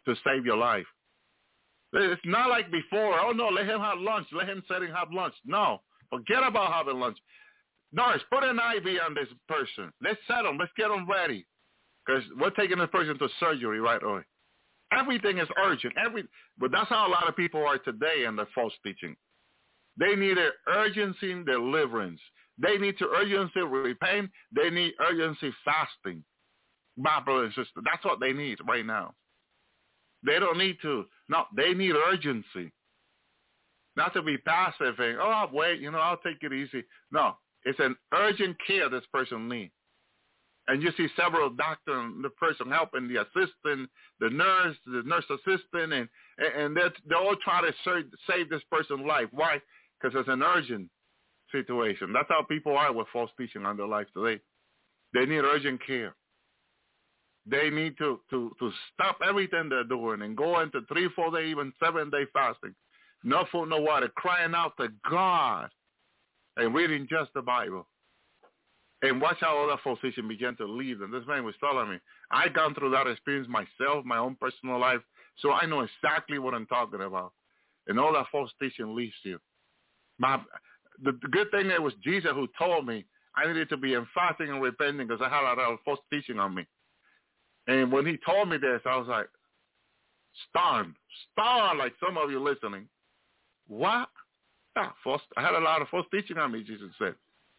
Speaker 3: to save your life. It's not like before. Oh, no, let him have lunch. Let him sit and have lunch. No, forget about having lunch. Nurse, put an I V on this person. Let's set him. Let's get him ready. Because we're taking this person to surgery right away. Everything is urgent. Every, but that's how a lot of people are today in the false teaching. They need an urgency in deliverance. They need to urgency repent. They need urgency fasting. My brother and sister, that's what they need right now. They don't need to. No, they need urgency. Not to be passive and, oh, I'll wait, you know, I'll take it easy. No, it's an urgent care this person needs. And you see several doctors, the person helping, the assistant, the nurse, the nurse assistant, and and they're, they're all trying to save, save this person's life. Why? Because it's an urgent situation. That's how people are with false teaching on their life today. They need urgent care. They need to, to, to stop everything they're doing and go into three, four day, even seven day fasting. No food, no water, crying out to God and reading just the Bible. And watch how all that false teaching began to leave. And this man was telling me, I gone through that experience myself, my own personal life, so I know exactly what I'm talking about. And all that false teaching leaves you. My, the, the good thing it was Jesus who told me I needed to be in fasting and repenting because I had a lot of false teaching on me. And when he told me this, I was like, stunned, stunned, like some of you listening. What? Yeah, false, I had a lot of false teaching on me, Jesus said.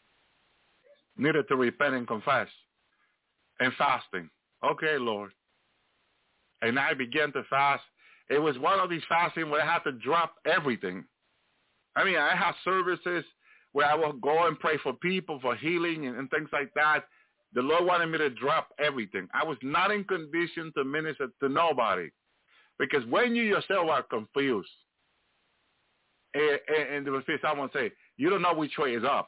Speaker 3: Needed to repent and confess. And fasting. Okay, Lord. And I began to fast. It was one of these fasting where I had to drop everything. I mean, I had services where I would go and pray for people, for healing and, and things like that. The Lord wanted me to drop everything. I was not in condition to minister to nobody. Because when you yourself are confused, and, and, and there was someone say, you don't know which way is up.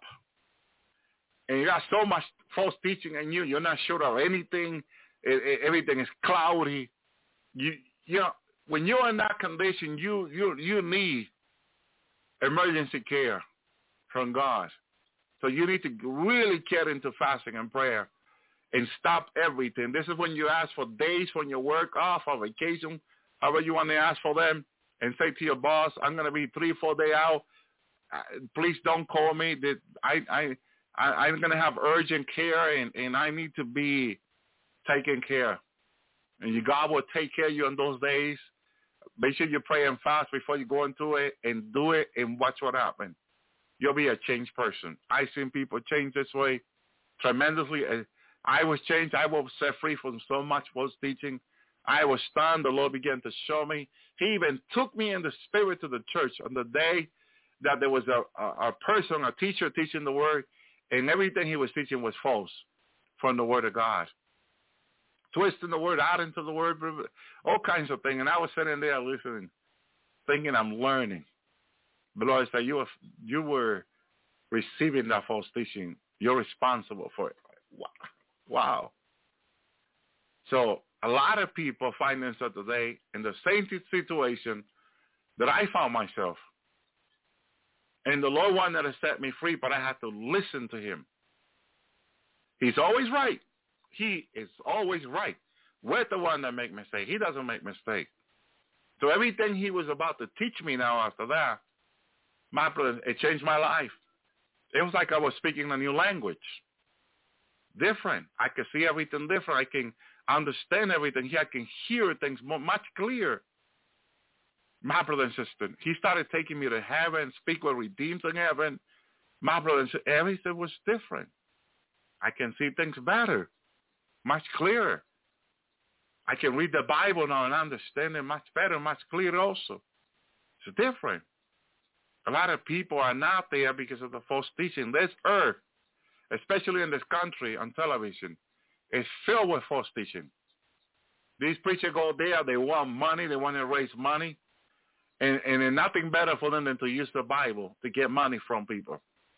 Speaker 3: And you got so much false teaching in you, you're not sure of anything. It, it, everything is cloudy. You, you know, when you're in that condition, you, you, you need emergency care from God. So you need to really get into fasting and prayer and stop everything. This is when you ask for days when you work off or vacation, however you want to ask for them, and say to your boss, I'm going to be three, four days out. Uh, please don't call me. That I, I, I, I'm going to have urgent care, and, and I need to be taken care. And you, God will take care of you in those days. Make sure you pray and fast before you go into it, and do it, and watch what happens. You'll be a changed person. I've seen people change this way tremendously. I was changed. I was set free from so much false teaching. I was stunned. The Lord began to show me. He even took me in the spirit to the church on the day that there was a, a, a person, a teacher teaching the word, and everything he was teaching was false from the word of God. Twisting the word out into the word, all kinds of things. And I was sitting there listening, thinking I'm learning. The Lord said, you were, you were receiving that false teaching. You're responsible for it. Wow. So a lot of people find themselves today in the same situation that I found myself. And the Lord wanted to set me free, but I had to listen to him. He's always right. He is always right. We're the one that make mistakes. He doesn't make mistakes. So everything he was about to teach me now after that, my brother, it changed my life. It was like I was speaking a new language. Different. I can see everything different. I can understand everything. I can hear things more, much clearer. My brother and sister, he started taking me to heaven, speak with redeemed in heaven. My brother and sister, everything was different. I can see things better, much clearer. I can read the Bible now and understand it much better, much clearer also. It's different. A lot of people are not there because of the false teaching. This earth, especially in this country on television, is filled with false teaching. These preachers go there, they want money, they want to raise money, and, and there's nothing better for them than to use the Bible to get money from people.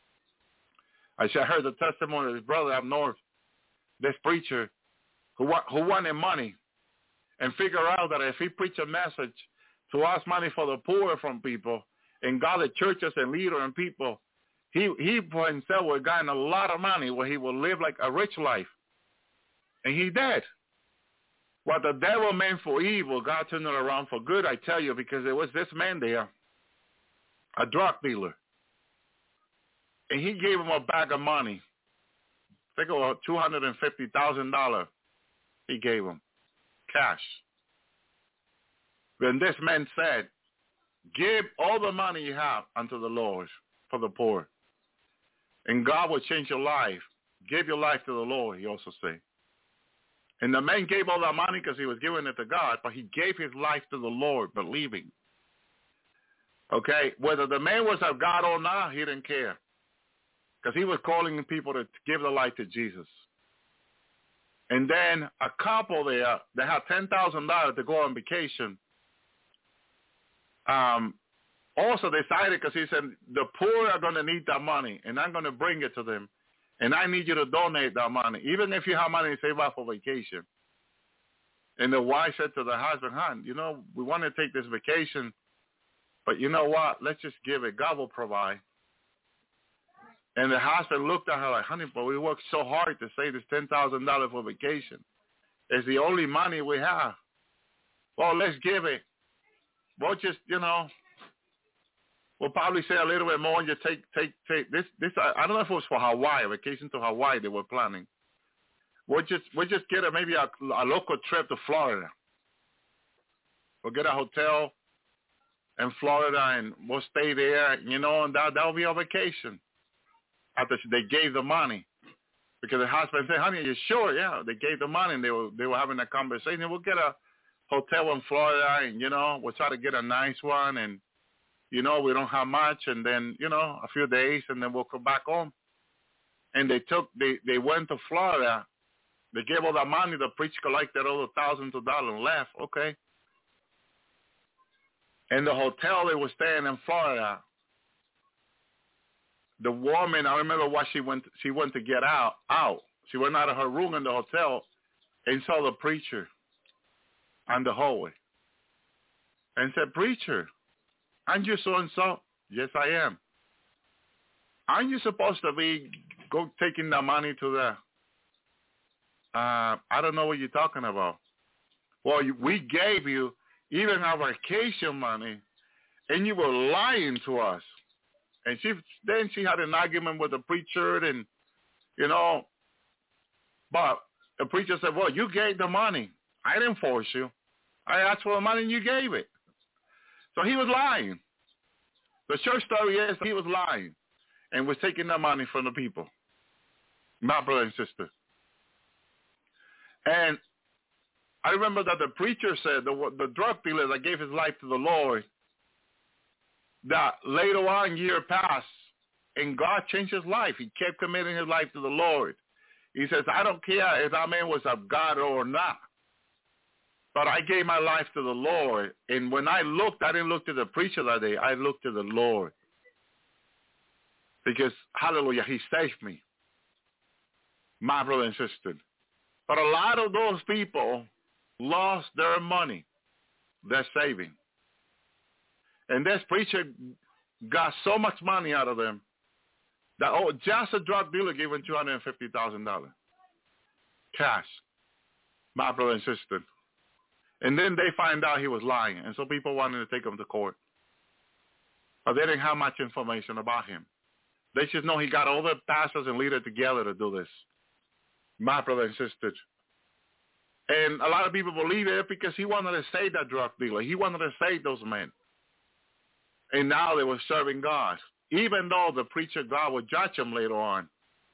Speaker 3: I heard the testimony of his brother up north, this preacher who, who wanted money, and figure out that if he preached a message to ask money for the poor from people, and godly churches and leaders and people, he, he for himself would gain a lot of money where he would live like a rich life. And he did. What the devil meant for evil, God turned it around for good, I tell you, because there was this man there, a drug dealer. And he gave him a bag of money. Think about two hundred fifty thousand dollars he gave him, cash. Then this man said, give all the money you have unto the Lord for the poor, and God will change your life. Give your life to the Lord, he also said. And the man gave all that money because he was giving it to God, but he gave his life to the Lord, believing. Okay, whether the man was of God or not, he didn't care, because he was calling people to give their life to Jesus. And then a couple there, they had ten thousand dollars to go on vacation. Um, also decided, because he said, the poor are going to need that money, and I'm going to bring it to them. And I need you to donate that money, even if you have money to save up for vacation. And the wife said to the husband, hon, you know, we want to take this vacation, but you know what? Let's just give it. God will provide. And the husband looked at her like, honey, but we worked so hard to save this ten thousand dollars for vacation. It's the only money we have. Well, let's give it. We'll just, you know, we'll probably say a little bit more and just take, take, take this, this, I, I don't know if it was for Hawaii, a vacation to Hawaii they were planning. We'll just, we'll just get a, maybe a, a local trip to Florida. We'll get a hotel in Florida and we'll stay there, you know, and that, that'll be our vacation. After they gave the money. Because the husband said, honey, are you sure? Yeah, they gave the money and they were, they were having a conversation. We'll get a hotel in Florida and, you know, we'll try to get a nice one and, you know, we don't have much, and then, you know, a few days, and then we'll come back home. And they took, they, they went to Florida. They gave all the money. The preacher collected all the thousands of dollars and left. Okay. And the hotel they were staying in Florida, the woman, I remember what she went, she went to get out, out. She went out of her room in the hotel and saw the preacher on the hallway and said, preacher, aren't you so-and-so? Yes, I am. Aren't you supposed to be go taking the money to the, uh, I don't know what you're talking about. Well, you, we gave you even our vacation money, and you were lying to us. And she then she had an argument with the preacher, and, you know, but the preacher said, well, you gave the money. I didn't force you. I asked for the money, and you gave it. So he was lying. The short story is he was lying and was taking the money from the people, my brother and sister. And I remember that the preacher said, the, the drug dealer that gave his life to the Lord, that later on, year passed, and God changed his life. He kept committing his life to the Lord. He says, I don't care if that man was of God or not. But I gave my life to the Lord, and when I looked, I didn't look to the preacher that day. I looked to the Lord. Because, hallelujah, he saved me, my brother and sister. But a lot of those people lost their money, their saving. And this preacher got so much money out of them that, oh, just a drug dealer gave him two hundred fifty thousand dollars cash, my brother and sister. And then they find out he was lying. And so people wanted to take him to court. But they didn't have much information about him. They just know he got all the pastors and leaders together to do this, my brother and sister. And a lot of people believe it because he wanted to save that drug dealer. He wanted to save those men. And now they were serving God. Even though the preacher, God will judge him later on,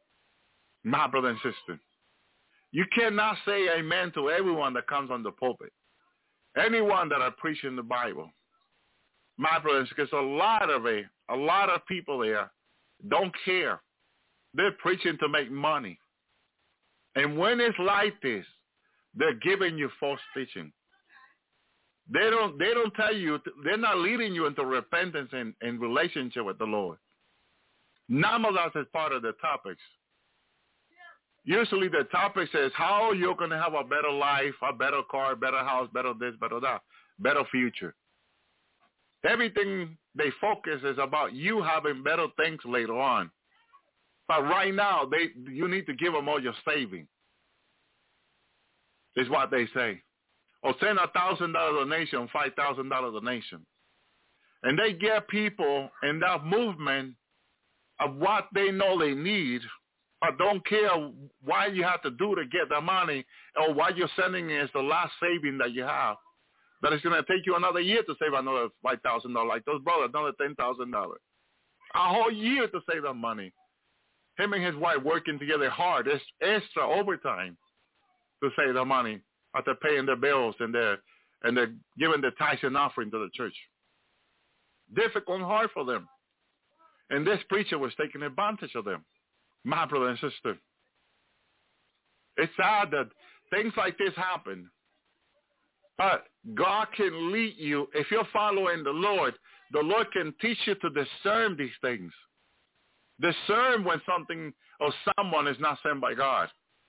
Speaker 3: my brother and sister. You cannot say amen to everyone that comes on the pulpit. Anyone that are preaching the Bible. My brothers, because a lot of it, a lot of people there don't care. They're preaching to make money. And when it's like this, they're giving you false teaching. They don't they don't tell you, they're not leading you into repentance and, and relationship with the Lord. None of that is part of the topics. Usually the topic says how you're going to have a better life, a better car, better house, better this, better that, better future. Everything they focus is about you having better things later on. But right now, they you need to give them all your saving, is what they say. or send a thousand dollar donation, five thousand dollar donation. And they get people in that movement of what they know they need, but don't care why you have to do to get the money, or why you're sending it as the last saving that you have. That it's going to take you another year to save another five thousand dollars. Like those brothers, another ten thousand dollars. A whole year to save that money. Him and his wife working together hard, it's extra overtime to save the money after paying their bills and they're, and they're giving the tithes and offering to the church. Difficult and hard for them. And this preacher was taking advantage of them. My brother and sister. It's sad that things like this happen. But God can lead you. If you're following the Lord, the Lord can teach you to discern these things. Discern when something or someone is not sent by God.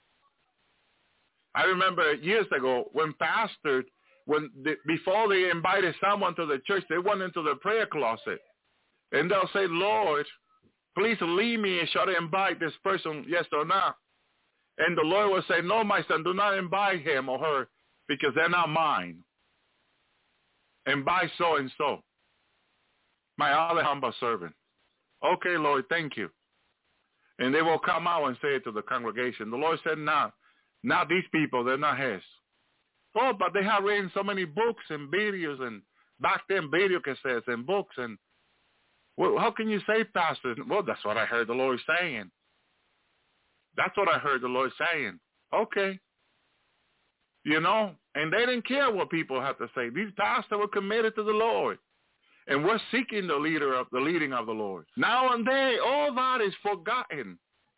Speaker 3: I remember years ago when pastors, when they, before they invited someone to the church, they went into the prayer closet. And they'll say, Lord, please lead me and shall I invite this person, yes or no? And the Lord will say, no, my son, do not invite him or her because they're not mine. Invite so and so, my other humble servant. Okay, Lord, thank you. And they will come out and say it to the congregation. The Lord said, no, not these people, they're not his. Oh, but they have written so many books and videos and back then video cassettes and books. And well, how can you say, Pastor? Well, that's what I heard the Lord saying. That's what I heard the Lord saying. Okay. You know, and they didn't care what people had to say. These pastors were committed to the Lord. And we're seeking the leader of the leading of the Lord. Now and then, all that is forgotten.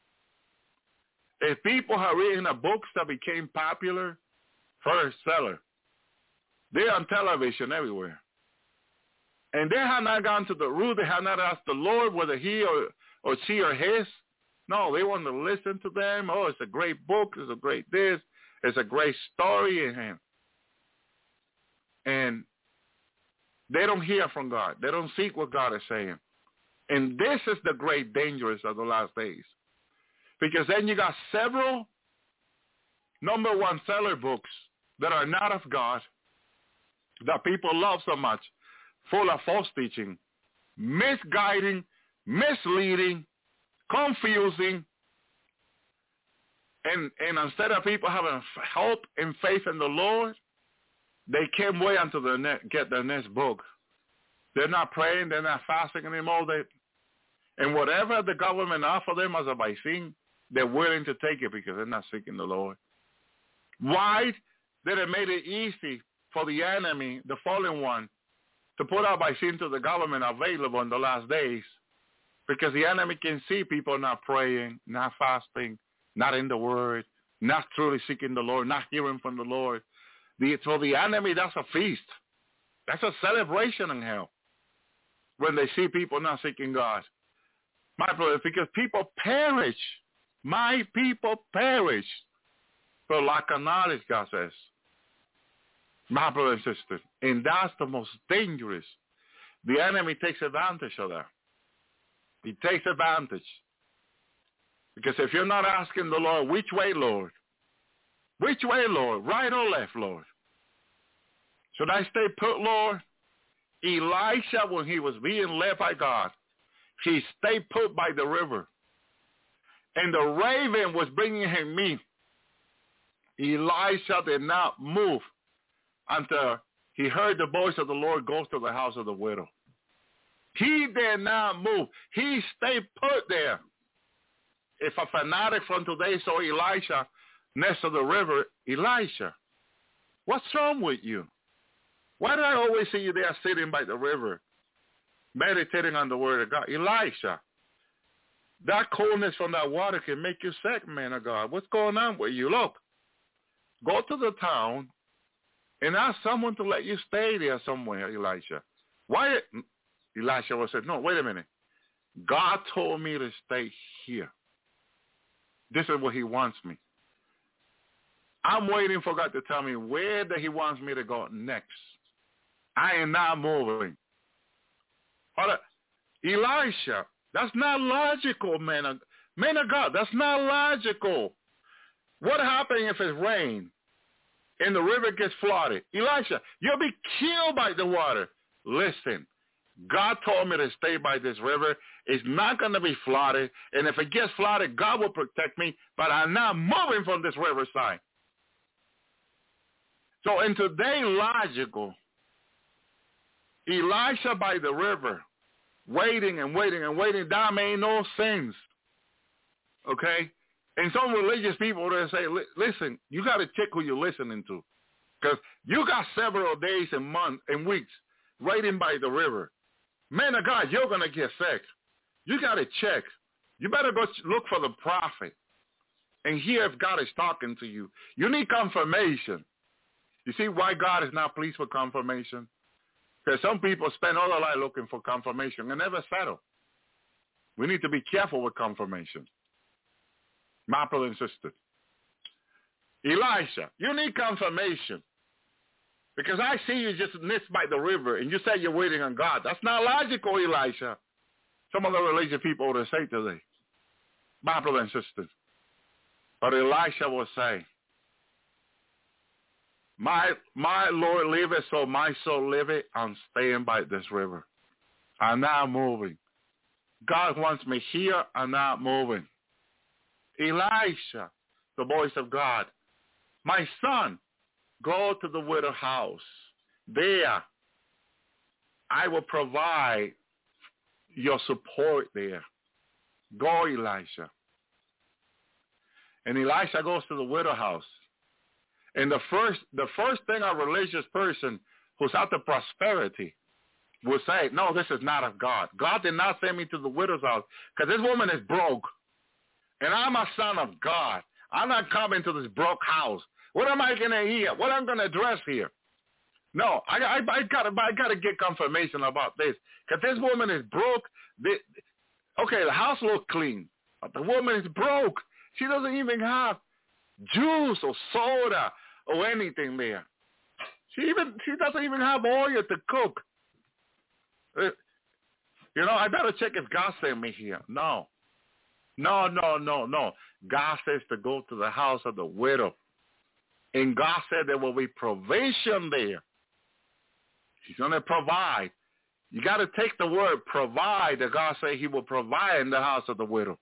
Speaker 3: If people have written a books that became popular, first seller, they're on television everywhere. And they have not gone to the root. They have not asked the Lord whether he or, or she or his. No, they want to listen to them. Oh, it's a great book. It's a great this. It's a great story in him. And they don't hear from God. They don't seek what God is saying. And this is the great dangerous of the last days. Because then you got several number one seller books that are not of God, that people love so much, full of false teaching, misguiding, misleading, confusing. And, and instead of people having hope and faith in the Lord, they can't wait until they ne- get their next book. They're not praying. They're not fasting anymore. They, and whatever the government offers them as a vaccine, they're willing to take it because they're not seeking the Lord. Why? That it made it easy for the enemy, the fallen one, to put a vaccine to the government available in the last days, because the enemy can see people not praying, not fasting, not in the Word, not truly seeking the Lord, not hearing from the Lord. The, for the enemy, that's a feast. That's a celebration in hell when they see people not seeking God. My brother, because people perish. My people perish for lack of knowledge, God says. My brother and sister. And that's the most dangerous. The enemy takes advantage of that. He takes advantage. Because if you're not asking the Lord, which way, Lord? Which way, Lord? Right or left, Lord? Should I stay put, Lord? Elisha, when he was being led by God, he stayed put by the river. And the raven was bringing him meat. Elisha did not move until he heard the voice of the Lord go to the house of the widow. He did not move. He stayed put there. If a fanatic from today saw Elisha next to the river, Elisha, what's wrong with you? Why do I always see you there sitting by the river, meditating on the word of God? Elisha, that coldness from that water can make you sick, man of God. What's going on with you? Look, go to the town and ask someone to let you stay there somewhere, Elisha. Why? Elisha was said, no, wait a minute. God told me to stay here. This is where he wants me. I'm waiting for God to tell me where that he wants me to go next. I am not moving. Hold Elisha, that's not logical, man of, man of God. That's not logical. What happens if it's rain? and the river gets flooded. Elisha, you'll be killed by the water. Listen, God told me to stay by this river. It's not going to be flooded. And if it gets flooded, God will protect me. But I'm not moving from this riverside. So in today's logical, Elisha by the river, waiting and waiting and waiting, that made no sense. Okay? And some religious people, they say, listen, you got to check who you're listening to. Because you got several days and months and weeks waiting by the river. Man of God, you're going to get sick. You got to check. You better go look for the prophet and hear if God is talking to you. You need confirmation. You see why God is not pleased with confirmation? Because some people spend all their life looking for confirmation and never settle. We need to be careful with confirmation. My brother and sister. Elisha, you need confirmation. Because I see you just missed by the river and you say you're waiting on God. That's not logical, Elisha. Some of the religious people will say today. My brother and sister. But Elisha will say, My my Lord liveth, so my soul liveth. I'm staying by this river. I'm not moving. God wants me here. I'm not moving. Elisha, the voice of God. My son, go to the widow house. There, I will provide your support there. Go, Elisha. And Elisha goes to the widow house. And the first, the first thing a religious person who's out to prosperity will say, no, this is not of God. God did not send me to the widow's house because this woman is broke. And I'm a son of God. I'm not coming to this broke house. What am I going to hear? What am I going to address here? No, I, I, I got I got to get confirmation about this. Because this woman is broke. They, okay, the house looks clean. But the woman is broke. She doesn't even have juice or soda or anything there. She even she doesn't even have oil to cook. Uh, you know, I better check if God sent me here. No. No, no, no, no. God says to go to the house of the widow. And God said there will be provision there. He's going to provide. You got to take the word provide that God said he will provide in the house of the widow.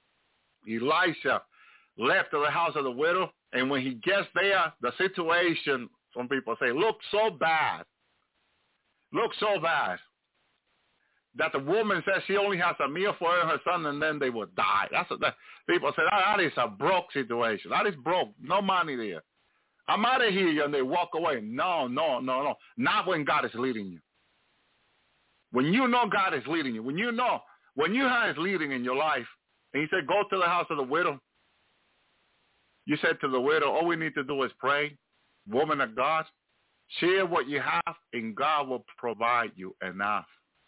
Speaker 3: Elisha left to the house of the widow, and when he gets there, the situation, some people say, looks so bad. Looks so bad. That the woman says she only has a meal for her and her son, and then they will die. That's what that, people say, that, that is a broke situation. That is broke. No money there. I'm out of here, and they walk away. No, no, no, no. Not when God is leading you. When you know God is leading you, when you know, when you have his leading in your life, and he said, go to the house of the widow. You said to the widow, all we need to do is pray. Woman of God, share what you have, and God will provide you enough.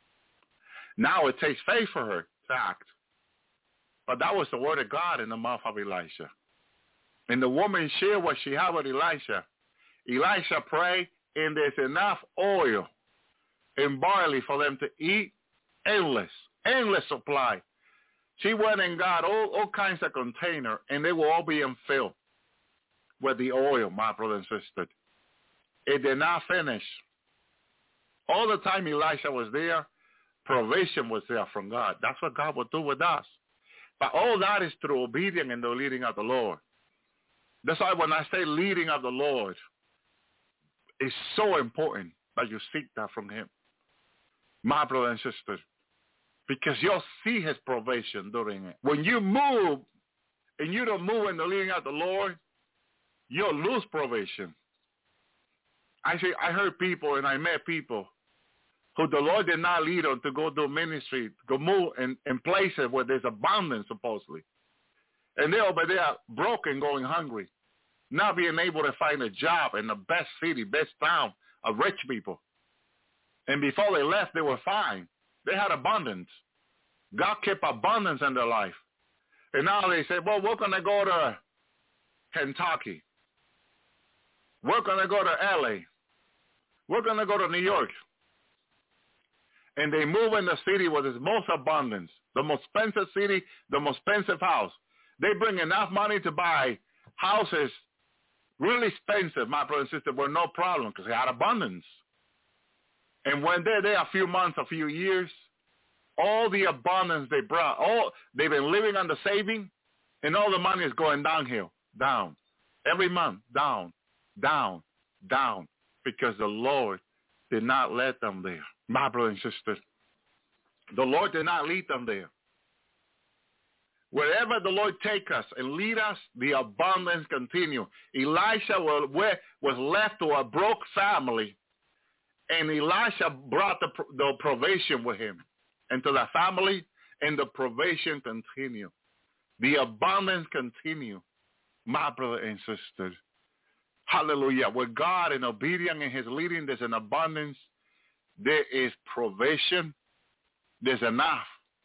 Speaker 3: Now it takes faith for her to act. But that was the word of God in the mouth of Elisha. And the woman shared what she had with Elisha. Elisha prayed, and there's enough oil and barley for them to eat. Endless, endless supply. She went and got all, all kinds of containers, and they will all be filled with the oil, my brother and sister. It did not finish. All the time Elisha was there, provision was there from God. That's what God will do with us. But all that is through obedience and the leading of the Lord. That's why when I say leading of the Lord, it's so important that you seek that from him. My brother and sister, because you'll see his provision during it. When you move and you don't move in the leading of the Lord, you'll lose provision. I see, I heard people and I met people who the Lord did not lead them to go do ministry, go move in, in places where there's abundance, supposedly. And they're over there broken, going hungry, not being able to find a job in the best city, best town of rich people. And before they left, they were fine. They had abundance. God kept abundance in their life. And now they say, well, we're going to go to Kentucky. We're going to go to L A. We're going to go to New York. And they move in the city where there's most abundance, the most expensive city, the most expensive house. They bring enough money to buy houses really expensive, my brother and sister, but no problem because they had abundance. And when they're there a few months, a few years, all the abundance they brought, all they've been living on the saving, and all the money is going downhill, down. Every month, down, down, down, because the Lord did not let them there. My brother and sister, the Lord did not lead them there. Wherever the Lord take us and lead us, the abundance continue. Elisha was left to a broke family, and Elisha brought the, the provision with him into the family, and the provision continue. The abundance continue, my brother and sister. Hallelujah. With God and obedience in his leading, there's an abundance. There is provision. There's enough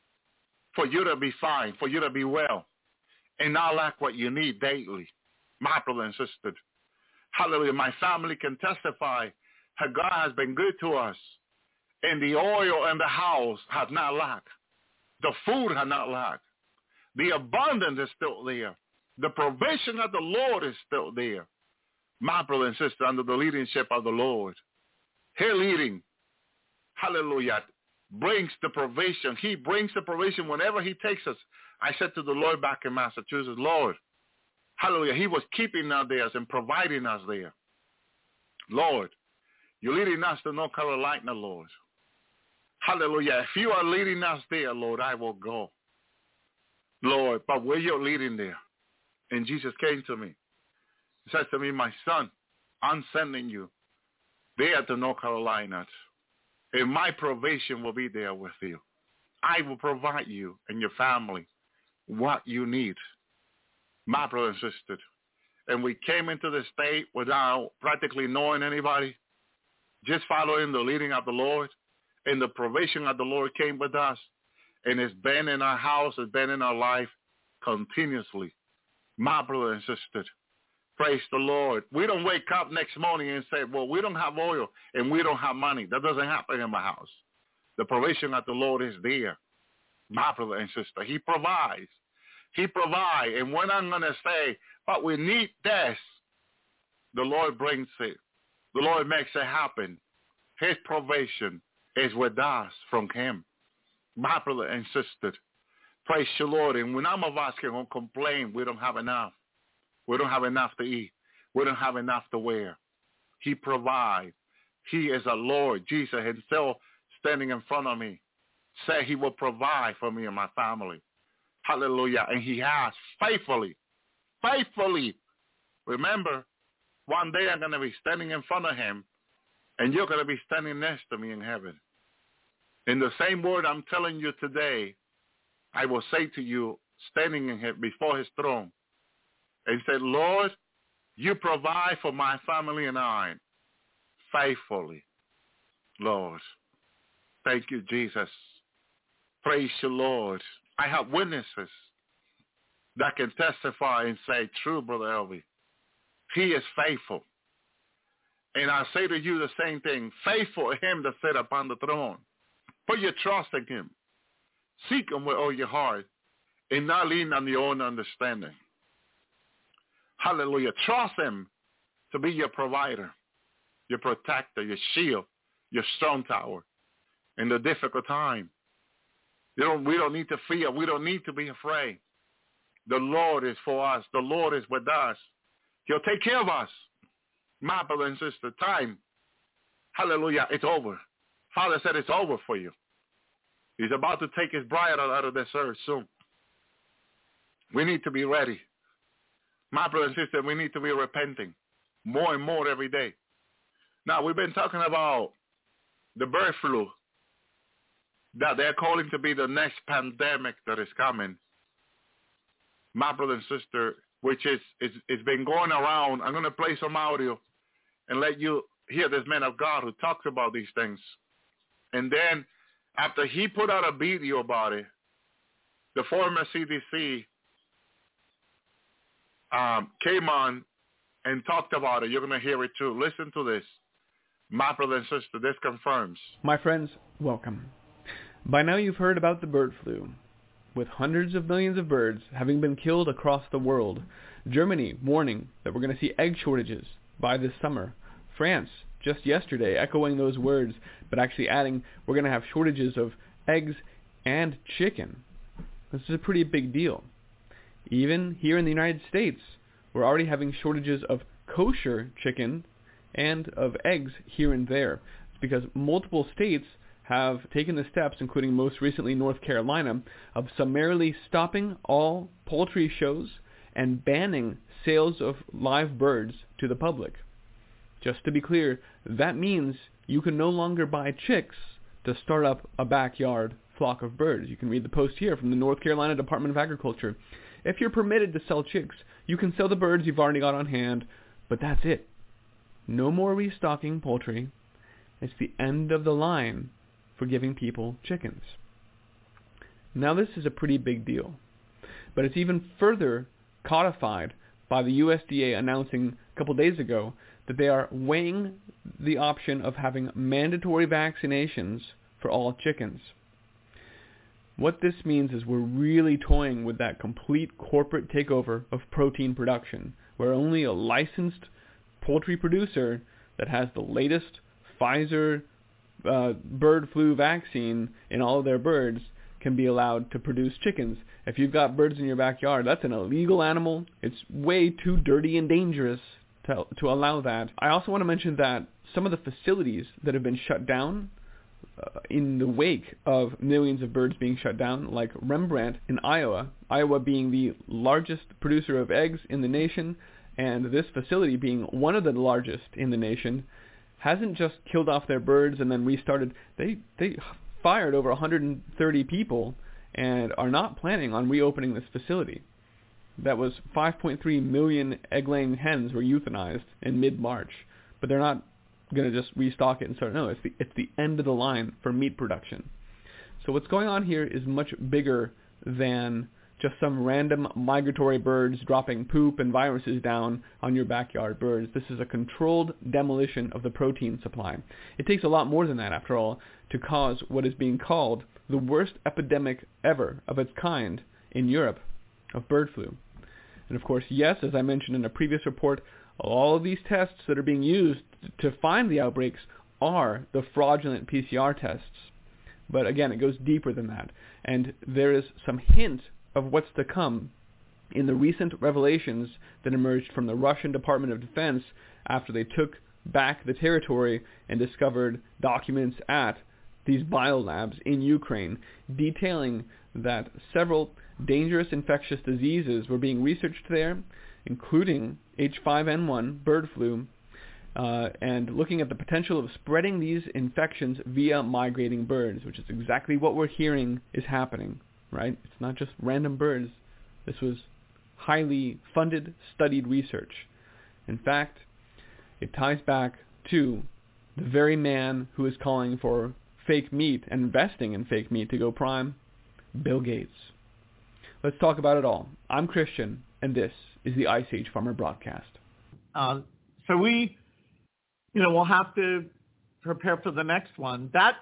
Speaker 3: for you to be fine, for you to be well, and not lack what you need daily, my brother and sister. Hallelujah. My family can testify how God has been good to us, and the oil in the house has not lacked. The food has not lacked. The abundance is still there. The provision of the Lord is still there, my brother and sister, under the leadership of the Lord. His leading, hallelujah, brings the provision. He brings the provision whenever he takes us. I said to the Lord back in Massachusetts, Lord, hallelujah, he was keeping us there and providing us there. Lord, you're leading us to North Carolina, Lord. Hallelujah. If you are leading us there, Lord, I will go. Lord, but where you're leading there. And Jesus came to me. He said to me, my son, I'm sending you there to North Carolina. And my provision will be there with you. I will provide you and your family what you need, my brother and sister. And we came into the state without practically knowing anybody, just following the leading of the Lord. And the provision of the Lord came with us. And it's been in our house, it's been in our life continuously, my brother and sister. Praise the Lord. We don't wake up next morning and say, well, we don't have oil and we don't have money. That doesn't happen in my house. The provision of the Lord is there, my brother and sister. He provides. He provides. And when I'm going to say, but we need this, the Lord brings it. The Lord makes it happen. His provision is with us from him, my brother and sister. Praise the Lord. And when none of us can complain, we don't have enough. We don't have enough to eat. We don't have enough to wear. He provides. He is a Lord. Jesus himself standing in front of me said he will provide for me and my family. Hallelujah. And he has faithfully, faithfully. Remember, one day I'm going to be standing in front of him, and you're going to be standing next to me in heaven. In the same word I'm telling you today, I will say to you, standing in him before his throne, and said, Lord, you provide for my family and I faithfully, Lord. Thank you, Jesus. Praise you, Lord. I have witnesses that can testify and say, true, Brother Elvie, he is faithful. And I say to you the same thing, faithful is him that sat upon the throne. Put your trust in him. Seek him with all your heart and not lean on your own understanding. Hallelujah. Trust him to be your provider, your protector, your shield, your strong tower in the difficult time. You don't, we don't need to fear. We don't need to be afraid. The Lord is for us. The Lord is with us. He'll take care of us. My brother and sister, time, hallelujah, it's over. Father said it's over for you. He's about to take his bride out of this earth soon. We need to be ready. My brother and sister, we need to be repenting more and more every day. Now, we've been talking about the bird flu that they're calling to be the next pandemic that is coming. My brother and sister, which is, is it's been going around. I'm going to play some audio and let you hear this man of God who talks about these things. And then after he put out a video about it, the former C D C um, came on and talked about it. You're going to hear it too. Listen to this. My brother and sister, this confirms.
Speaker 4: My friends, welcome. By now you've heard about the bird flu. with hundreds of millions of birds having been killed across the world. Germany warning that we're going to see egg shortages by this summer. France just yesterday echoing those words, but actually adding we're going to have shortages of eggs and chicken. This is a pretty big deal. Even here in the United States, we're already having shortages of kosher chicken and of eggs here and there. It's because multiple states have taken the steps, including most recently North Carolina, of summarily stopping all poultry shows and banning sales of live birds to the public. Just to be clear, that means you can no longer buy chicks to start up a backyard flock of birds. You can read the post here from the North Carolina Department of Agriculture. If you're permitted to sell chicks, you can sell the birds you've already got on hand, but that's it. No more restocking poultry. It's the end of the line for giving people chickens. Now this is a pretty big deal, but it's even further codified by the U S D A announcing a couple days ago that they are weighing the option of having mandatory vaccinations for all chickens. What this means is we're really toying with that complete corporate takeover of protein production, where only a licensed poultry producer that has the latest Pfizer uh, bird flu vaccine in all of their birds can be allowed to produce chickens. If you've got birds in your backyard, that's an illegal animal. It's way too dirty and dangerous to, to allow that. I also want to mention that some of the facilities that have been shut down uh, in the wake of millions of birds being shut down, like Rembrandt in Iowa, Iowa being the largest producer of eggs in the nation, and this facility being one of the largest in the nation, hasn't just killed off their birds and then restarted. They they fired over one hundred thirty people and are not planning on reopening this facility. That was five point three million egg-laying hens were euthanized in mid-March, but they're not going to just restock it and start. No, it's the it's the end of the line for meat production. So what's going on here is much bigger than just some random migratory birds dropping poop and viruses down on your backyard birds. This is a controlled demolition of the protein supply. It takes a lot more than that, after all, to cause what is being called the worst epidemic ever of its kind in Europe of bird flu. And of course, yes, as I mentioned in a previous report, all of these tests that are being used to find the outbreaks are the fraudulent P C R tests. But again, it goes deeper than that. And there is some hint of what's to come in the recent revelations that emerged from the Russian Department of Defense after they took back the territory and discovered documents at these biolabs in Ukraine detailing that several dangerous infectious diseases were being researched there, including H five N one, bird flu, uh, and looking at the potential of spreading these infections via migrating birds, which is exactly what we're hearing is happening. Right? It's not just random birds. This was highly funded, studied research. In fact, it ties back to the very man who is calling for fake meat and investing in fake meat to go prime, Bill Gates. Let's talk about it all. I'm Christian, and this is the Ice Age Farmer Broadcast.
Speaker 5: Uh, so we, you know, we'll have to prepare for the next one. That,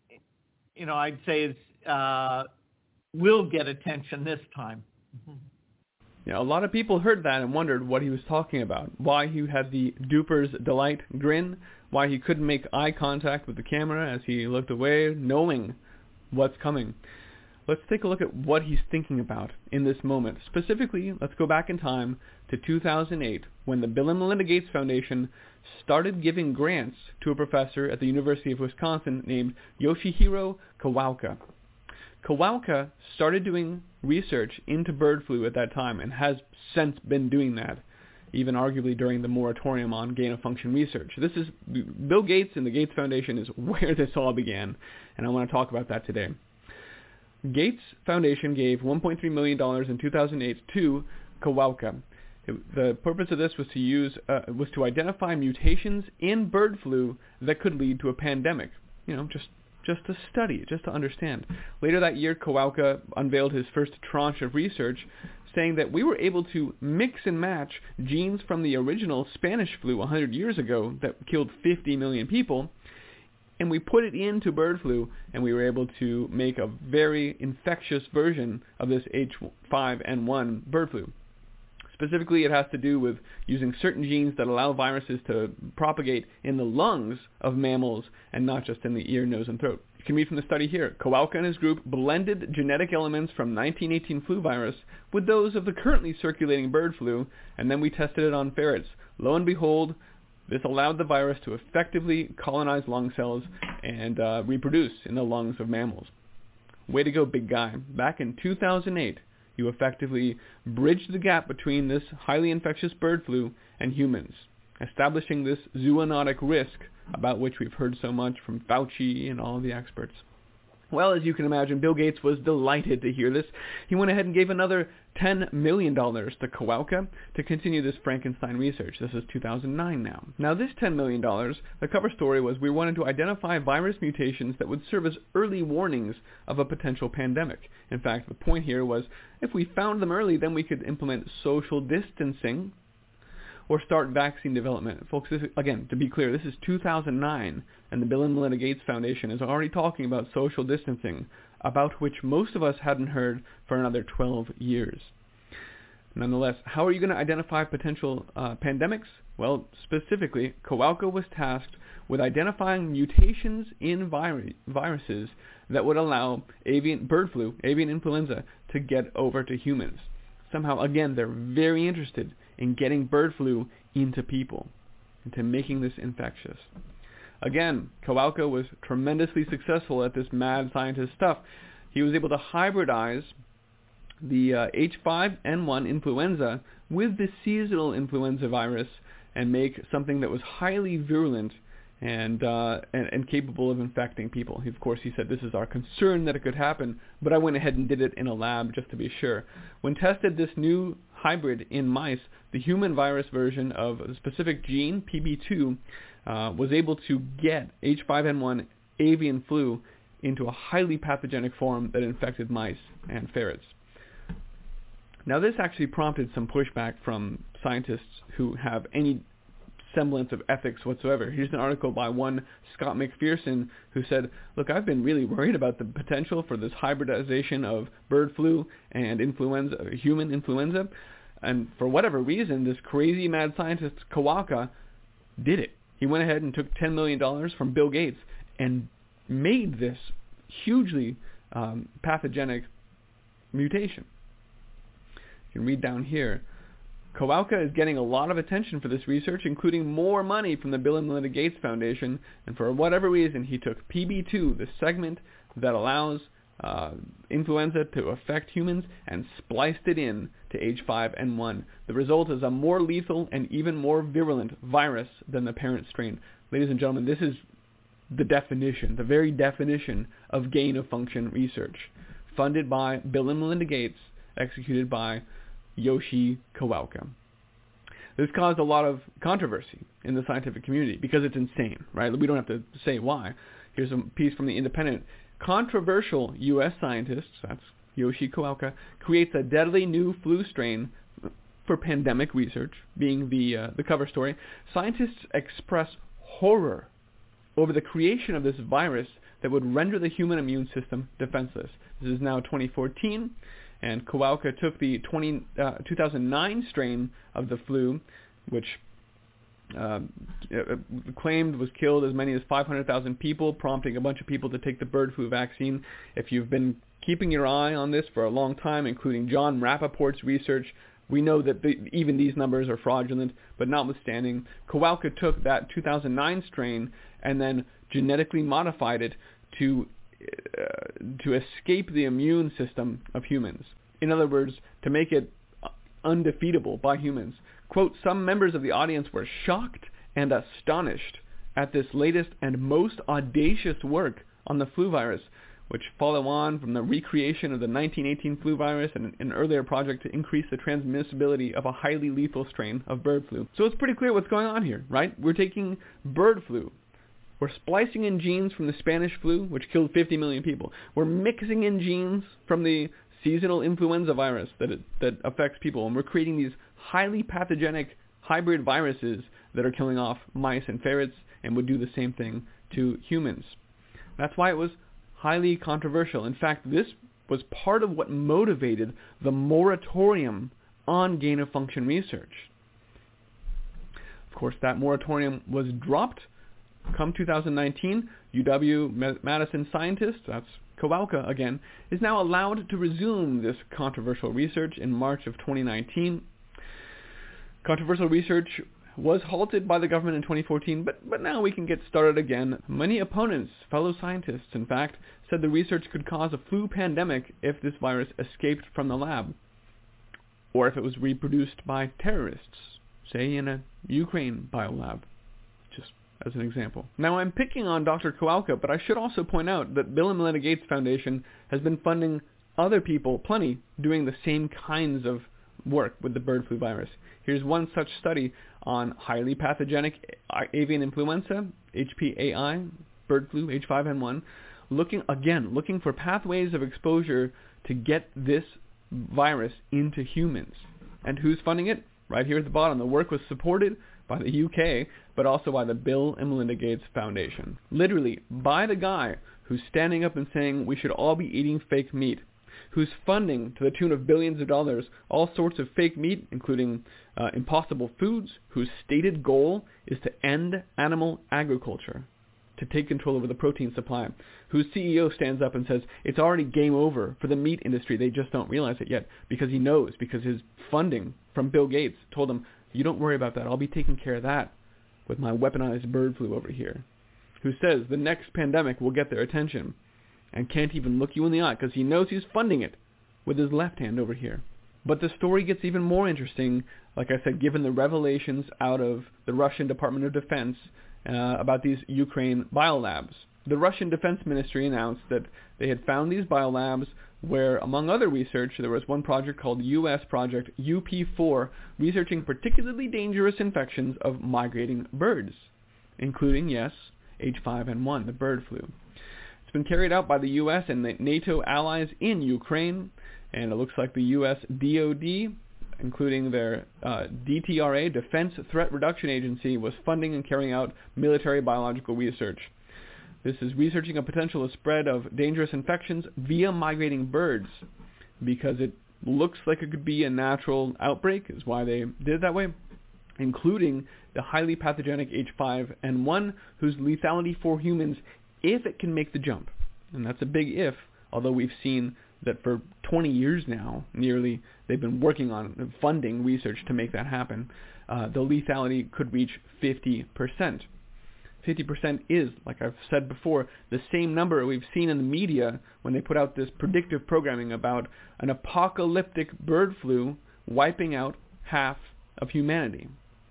Speaker 5: you know, I'd say is... Uh, will get attention this time. Mm-hmm.
Speaker 4: Yeah, a lot of people heard that and wondered what he was talking about, why he had the Duper's Delight grin, why he couldn't make eye contact with the camera as he looked away, knowing what's coming. Let's take a look at what he's thinking about in this moment. Specifically, let's go back in time to two thousand eight, when the Bill and Melinda Gates Foundation started giving grants to a professor at the University of Wisconsin named Yoshihiro Kawauka. Kawauka started doing research into bird flu at that time and has since been doing that, even arguably during the moratorium on gain-of-function research. This is Bill Gates and the Gates Foundation is where this all began, and I want to talk about that today. Gates Foundation gave one point three million dollars in two thousand eight to Kawauka. It, the purpose of this was to use uh, was to identify mutations in bird flu that could lead to a pandemic. You know, just just to study, just to understand. Later that year, Kawauka unveiled his first tranche of research, saying that we were able to mix and match genes from the original Spanish flu one hundred years ago that killed fifty million people and we put it into bird flu, and we were able to make a very infectious version of this H five N one bird flu. Specifically, it has to do with using certain genes that allow viruses to propagate in the lungs of mammals and not just in the ear, nose, and throat. You can read from the study here. Kowalka and his group blended genetic elements from nineteen eighteen flu virus with those of the currently circulating bird flu, and then we tested it on ferrets. Lo and behold, this allowed the virus to effectively colonize lung cells and uh, reproduce in the lungs of mammals. Way to go, big guy. Back in two thousand eight, you effectively bridged the gap between this highly infectious bird flu and humans, establishing this zoonotic risk about which we've heard so much from Fauci and all of the experts. Well, as you can imagine, Bill Gates was delighted to hear this. He went ahead and gave another ten million dollars to Kowalka to continue this Frankenstein research. This is two thousand nine now. Now, this ten million dollars, the cover story was we wanted to identify virus mutations that would serve as early warnings of a potential pandemic. In fact, the point here was if we found them early, then we could implement social distancing or start vaccine development. Folks, this is, again, to be clear, this is two thousand nine, and the Bill and Melinda Gates Foundation is already talking about social distancing, about which most of us hadn't heard for another twelve years. Nonetheless, how are you going to identify potential uh, pandemics? Well, specifically, Kowalka was tasked with identifying mutations in vir- viruses that would allow avian bird flu, avian influenza, to get over to humans. Somehow, again, they're very interested in getting bird flu into people, into making this infectious. Again, Kowalka was tremendously successful at this mad scientist stuff. He was able to hybridize the uh, H five N one influenza with the seasonal influenza virus and make something that was highly virulent and, uh, and and capable of infecting people. Of course, he said, this is our concern that it could happen, but I went ahead and did it in a lab just to be sure. When tested this new hybrid in mice, the human virus version of a specific gene, P B two, uh, was able to get H five N one avian flu into a highly pathogenic form that infected mice and ferrets. Now, this actually prompted some pushback from scientists who have any semblance of ethics whatsoever. Here's an article by one Scott McPherson who said, look, I've been really worried about the potential for this hybridization of bird flu and influenza, human influenza, and for whatever reason, this crazy mad scientist Kowalka did it. He went ahead and took ten million dollars from Bill Gates and made this hugely um, pathogenic mutation. You can read down here. Kowalka is getting a lot of attention for this research, including more money from the Bill and Melinda Gates Foundation, and for whatever reason, he took P B two, the segment that allows uh, influenza to affect humans, and spliced it in to H five N one. The result is a more lethal and even more virulent virus than the parent strain. Ladies and gentlemen, this is the definition, the very definition of gain-of-function research, funded by Bill and Melinda Gates, executed by Yoshi Kowalka. This caused a lot of controversy in the scientific community because it's insane, right? We don't have to say why. Here's a piece from The Independent. Controversial U S scientists, that's Yoshi Kowalka, creates a deadly new flu strain for pandemic research, being the uh, the cover story. Scientists express horror over the creation of this virus that would render the human immune system defenseless. This is now twenty fourteen. And Kowalka took the twenty, uh, two thousand nine strain of the flu, which uh, claimed was killed as many as five hundred thousand people, prompting a bunch of people to take the bird flu vaccine. If you've been keeping your eye on this for a long time, including John Rappaport's research, we know that the, even these numbers are fraudulent, but notwithstanding, Kowalka took that two thousand nine strain and then genetically modified it to Uh, to escape the immune system of humans. In other words, to make it undefeatable by humans. Quote, some members of the audience were shocked and astonished at this latest and most audacious work on the flu virus, which follow on from the recreation of the nineteen eighteen flu virus and an earlier project to increase the transmissibility of a highly lethal strain of bird flu. So it's pretty clear what's going on here, right? We're taking bird flu. We're splicing in genes from the Spanish flu, which killed fifty million people. We're mixing in genes from the seasonal influenza virus that it, that affects people, and we're creating these highly pathogenic hybrid viruses that are killing off mice and ferrets and would do the same thing to humans. That's why it was highly controversial. In fact, this was part of what motivated the moratorium on gain-of-function research. Of course, that moratorium was dropped come two thousand nineteen. U W-Madison scientist, that's Kowalka again, is now allowed to resume this controversial research in March of twenty nineteen. Controversial research was halted by the government in twenty fourteen, but, but now we can get started again. Many opponents, fellow scientists, in fact, said the research could cause a flu pandemic if this virus escaped from the lab, or if it was reproduced by terrorists, say in a Ukraine biolab, just as an example. Now, I'm picking on Doctor Kowalka, but I should also point out that Bill and Melinda Gates Foundation has been funding other people, plenty, doing the same kinds of work with the bird flu virus. Here's one such study on highly pathogenic avian influenza, H P A I, bird flu, H five N one, looking, again, looking for pathways of exposure to get this virus into humans. And who's funding it? Right here at the bottom. The work was supported by the U K, but also by the Bill and Melinda Gates Foundation. Literally, by the guy who's standing up and saying we should all be eating fake meat, who's funding, to the tune of billions of dollars, all sorts of fake meat, including uh, Impossible Foods, whose stated goal is to end animal agriculture, to take control over the protein supply, whose C E O stands up and says it's already game over for the meat industry, they just don't realize it yet, because he knows, because his funding from Bill Gates told him, you don't worry about that, I'll be taking care of that with my weaponized bird flu over here, who says the next pandemic will get their attention, and can't even look you in the eye because he knows he's funding it with his left hand over here. But the story gets even more interesting, like I said, given the revelations out of the Russian Department of Defense uh, about these Ukraine biolabs. The Russian Defense Ministry announced that they had found these biolabs where, among other research, there was one project called U S Project U P four, researching particularly dangerous infections of migrating birds, including, yes, H five N one, the bird flu. It's been carried out by the U S and the NATO allies in Ukraine, and it looks like the U S D O D, including their uh, D T R A, Defense Threat Reduction Agency, was funding and carrying out military biological research. This is researching a potential spread of dangerous infections via migrating birds, because it looks like it could be a natural outbreak, is why they did it that way, including the highly pathogenic H five N one, whose lethality for humans, if it can make the jump, and that's a big if, although we've seen that for twenty years now, nearly, they've been working on funding research to make that happen, uh, the lethality could reach fifty percent. fifty percent is, like I've said before, the same number we've seen in the media when they put out this predictive programming about an apocalyptic bird flu wiping out half of humanity.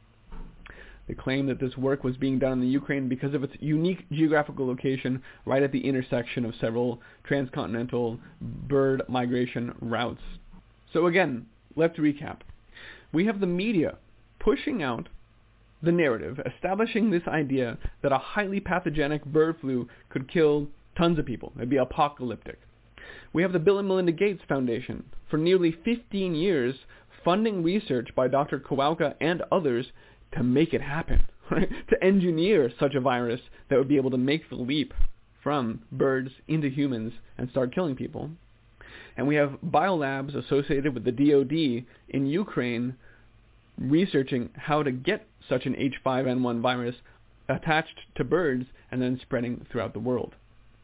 Speaker 4: They claim that this work was being done in the Ukraine because of its unique geographical location right at the intersection of several transcontinental bird migration routes. So again, let's recap. We have the media pushing out the narrative, establishing this idea that a highly pathogenic bird flu could kill tons of people. It'd be apocalyptic. We have the Bill and Melinda Gates Foundation, for nearly fifteen years, funding research by Doctor Kowalka and others to make it happen, right? To engineer such a virus that would be able to make the leap from birds into humans and start killing people. And we have biolabs associated with the D O D in Ukraine researching how to get such an H five N one virus attached to birds and then spreading throughout the world.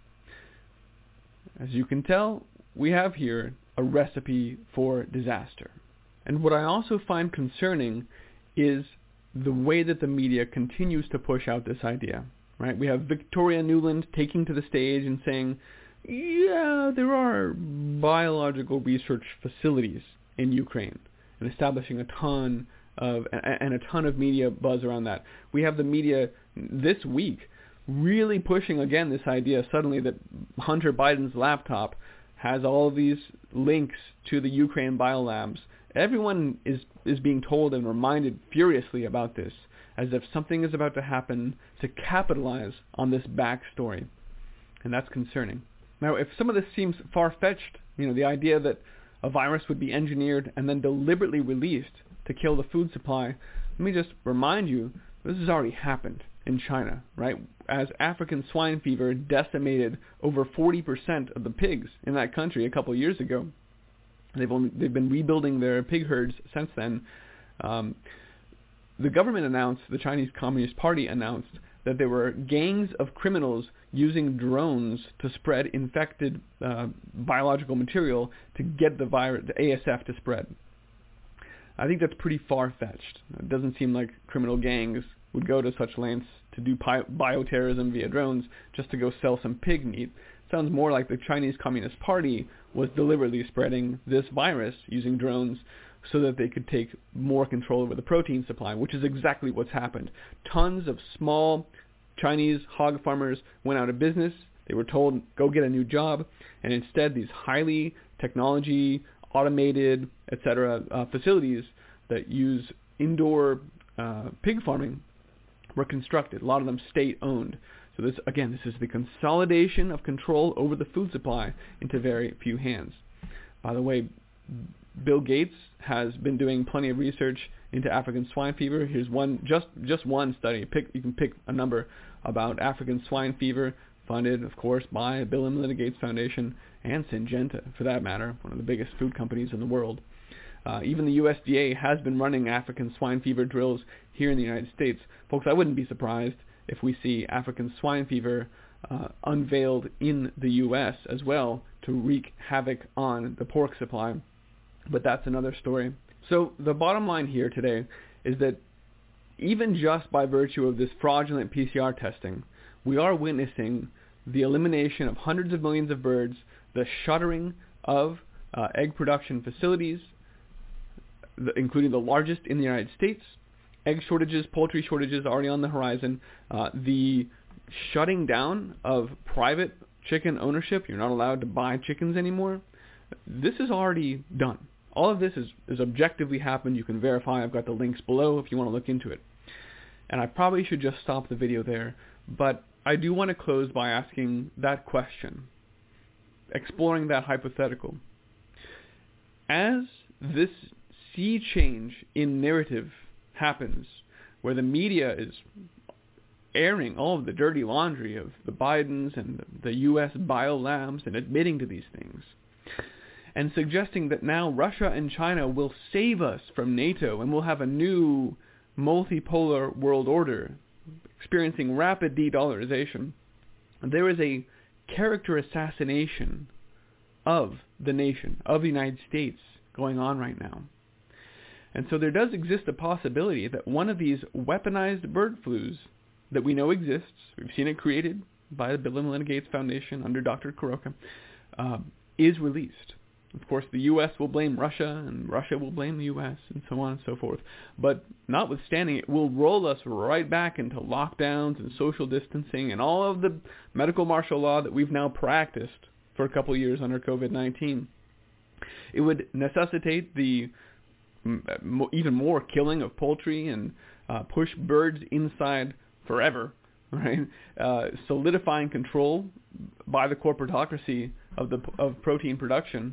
Speaker 4: As you can tell, we have here a recipe for disaster. And what I also find concerning is the way that the media continues to push out this idea, right? We have Victoria Nuland taking to the stage and saying, yeah, there are biological research facilities in Ukraine, and establishing a ton of, and a ton of media buzz around that. We have the media this week really pushing again this idea suddenly that Hunter Biden's laptop has all these links to the Ukraine biolabs. Everyone is, is being told and reminded furiously about this, as if something is about to happen to capitalize on this backstory. And that's concerning. Now, if some of this seems far-fetched, you know, the idea that a virus would be engineered and then deliberately released to kill the food supply, let me just remind you, this has already happened. in China, right? As African swine fever decimated over forty percent of the pigs in that country a couple of years ago. They've only they've been rebuilding their pig herds since then. Um, the government announced, the Chinese Communist Party announced, that there were gangs of criminals using drones to spread infected uh, biological material to get the virus, the A S F, to spread. I think that's pretty far-fetched. It doesn't seem like criminal gangs would go to such lengths to do pi- bioterrorism via drones just to go sell some pig meat. Sounds more like the Chinese Communist Party was deliberately spreading this virus using drones so that they could take more control over the protein supply, which is exactly what's happened. Tons of small Chinese hog farmers went out of business. They were told, go get a new job, and instead these highly technology, automated, et cetera uh, facilities that use indoor uh, pig farming were constructed, a lot of them state-owned. So this, again, this is the consolidation of control over the food supply into very few hands. By the way, Bill Gates has been doing plenty of research into African swine fever. Here's one, just just one study. Pick, you can pick a number about African swine fever, funded, of course, by Bill and Melinda Gates Foundation and Syngenta, for that matter, one of the biggest food companies in the world. Uh, even the U S D A has been running African swine fever drills here in the United States. Folks, I wouldn't be surprised if we see African swine fever uh, unveiled in the U S as well to wreak havoc on the pork supply. But that's another story. So the bottom line here today is that even just by virtue of this fraudulent P C R testing, we are witnessing the elimination of hundreds of millions of birds, the shuttering of uh, egg production facilities, the, including the largest in the United States, egg shortages, poultry shortages already on the horizon, uh, the shutting down of private chicken ownership. You're not allowed to buy chickens anymore. This is already done. All of this is, is objectively happened. You can verify. I've got the links below if you want to look into it. And I probably should just stop the video there, but I do want to close by asking that question, exploring that hypothetical. As this sea change in narrative happens, where the media is airing all of the dirty laundry of the Bidens and the U S biolabs and admitting to these things, and suggesting that now Russia and China will save us from NATO and we'll have a new multipolar world order experiencing rapid de-dollarization, there is a character assassination of the nation, of the United States, going on right now. And so there does exist a possibility that one of these weaponized bird flus that we know exists, we've seen it created by the Bill and Melinda Gates Foundation under Doctor Kuroka, uh, is released. Of course, the U S will blame Russia, and Russia will blame the U S, and so on and so forth. But notwithstanding, it will roll us right back into lockdowns and social distancing and all of the medical martial law that we've now practiced for a couple of years under COVID nineteen. It would necessitate the even more killing of poultry and uh, push birds inside forever, right? Uh, solidifying control by the corporatocracy of the of protein production.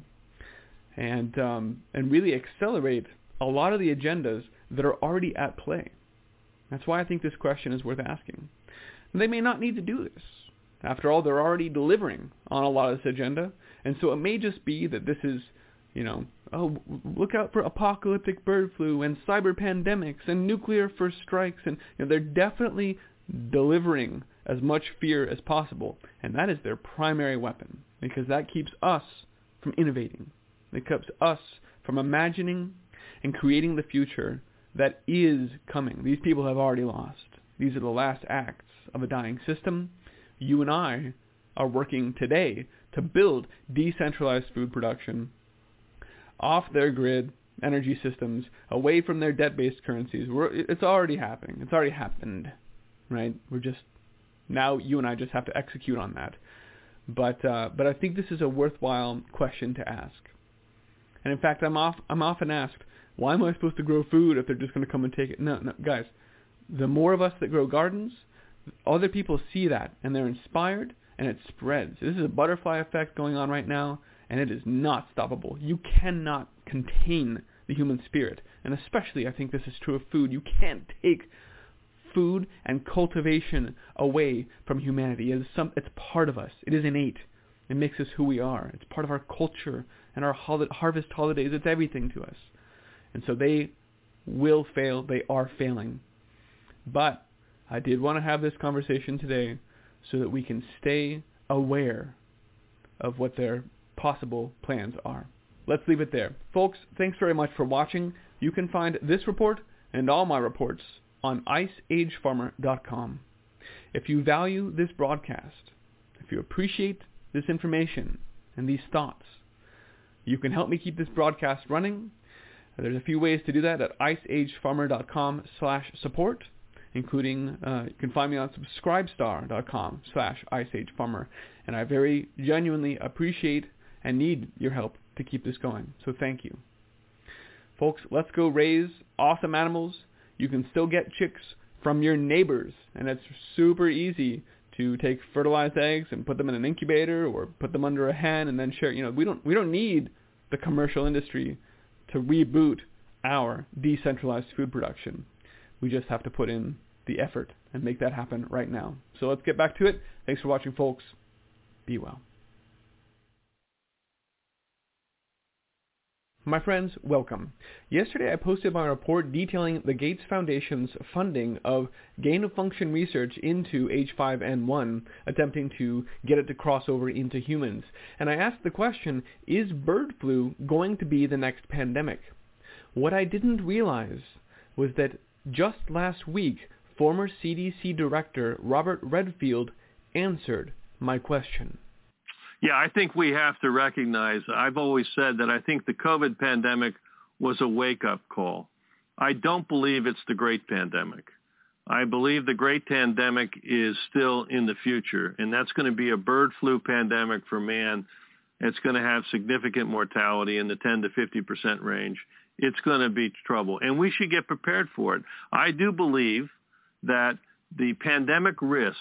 Speaker 4: And um, and really accelerate a lot of the agendas that are already at play. That's why I think this question is worth asking. And they may not need to do this. After all, they're already delivering on a lot of this agenda. And so it may just be that this is, you know, oh, look out for apocalyptic bird flu and cyber pandemics and nuclear first strikes. And you know, they're definitely delivering as much fear as possible. And that is their primary weapon, because that keeps us from innovating. It keeps us from imagining and creating the future that is coming. These people have already lost. These are the last acts of a dying system. You and I are working today to build decentralized food production off their grid energy systems, away from their debt-based currencies. We're, it's already happening. It's already happened, right? We're just, now you and I just have to execute on that. But uh, but I think this is a worthwhile question to ask. And in fact, I'm off, I'm often asked, why am I supposed to grow food if they're just going to come and take it? No, no, guys, the more of us that grow gardens, other people see that, and they're inspired, and it spreads. This is a butterfly effect going on right now, and it is not stoppable. You cannot contain the human spirit, and especially I think this is true of food. You can't take food and cultivation away from humanity. It is some, it's part of us. It is innate. It makes us who we are. It's part of our culture and our hol- harvest holidays. It's everything to us. And so they will fail. They are failing. But I did want to have this conversation today so that we can stay aware of what their possible plans are. Let's leave it there. Folks, thanks very much for watching. You can find this report and all my reports on ice age farmer dot com. If you value this broadcast, if you appreciate this information and these thoughts, you can help me keep this broadcast running. There's a few ways to do that at ice age farmer dot com slash support, including uh, you can find me on subscribestar dot com slash ice age farmer. And I very genuinely appreciate and need your help to keep this going. So thank you. Folks, let's go raise awesome animals. You can still get chicks from your neighbors, and it's super easy to take fertilized eggs and put them in an incubator or put them under a hen and then share. You know, we don't we don't need the commercial industry to reboot our decentralized food production. We just have to put in the effort and make that happen right now. So let's get back to it. Thanks for watching, folks. Be well. My friends, welcome. Yesterday I posted my report detailing the Gates Foundation's funding of gain-of-function research into H five N one, attempting to get it to cross over into humans. And I asked the question, is bird flu going to be the next pandemic? What I didn't realize was that just last week, former C D C Director Robert Redfield answered my question.
Speaker 6: Yeah, I think we have to recognize, I've always said that I think the COVID pandemic was a wake-up call. I don't believe it's the great pandemic. I believe the great pandemic is still in the future, and that's going to be a bird flu pandemic for man. It's going to have significant mortality in the ten to fifty percent range. It's going to be trouble, and we should get prepared for it. I do believe that the pandemic risk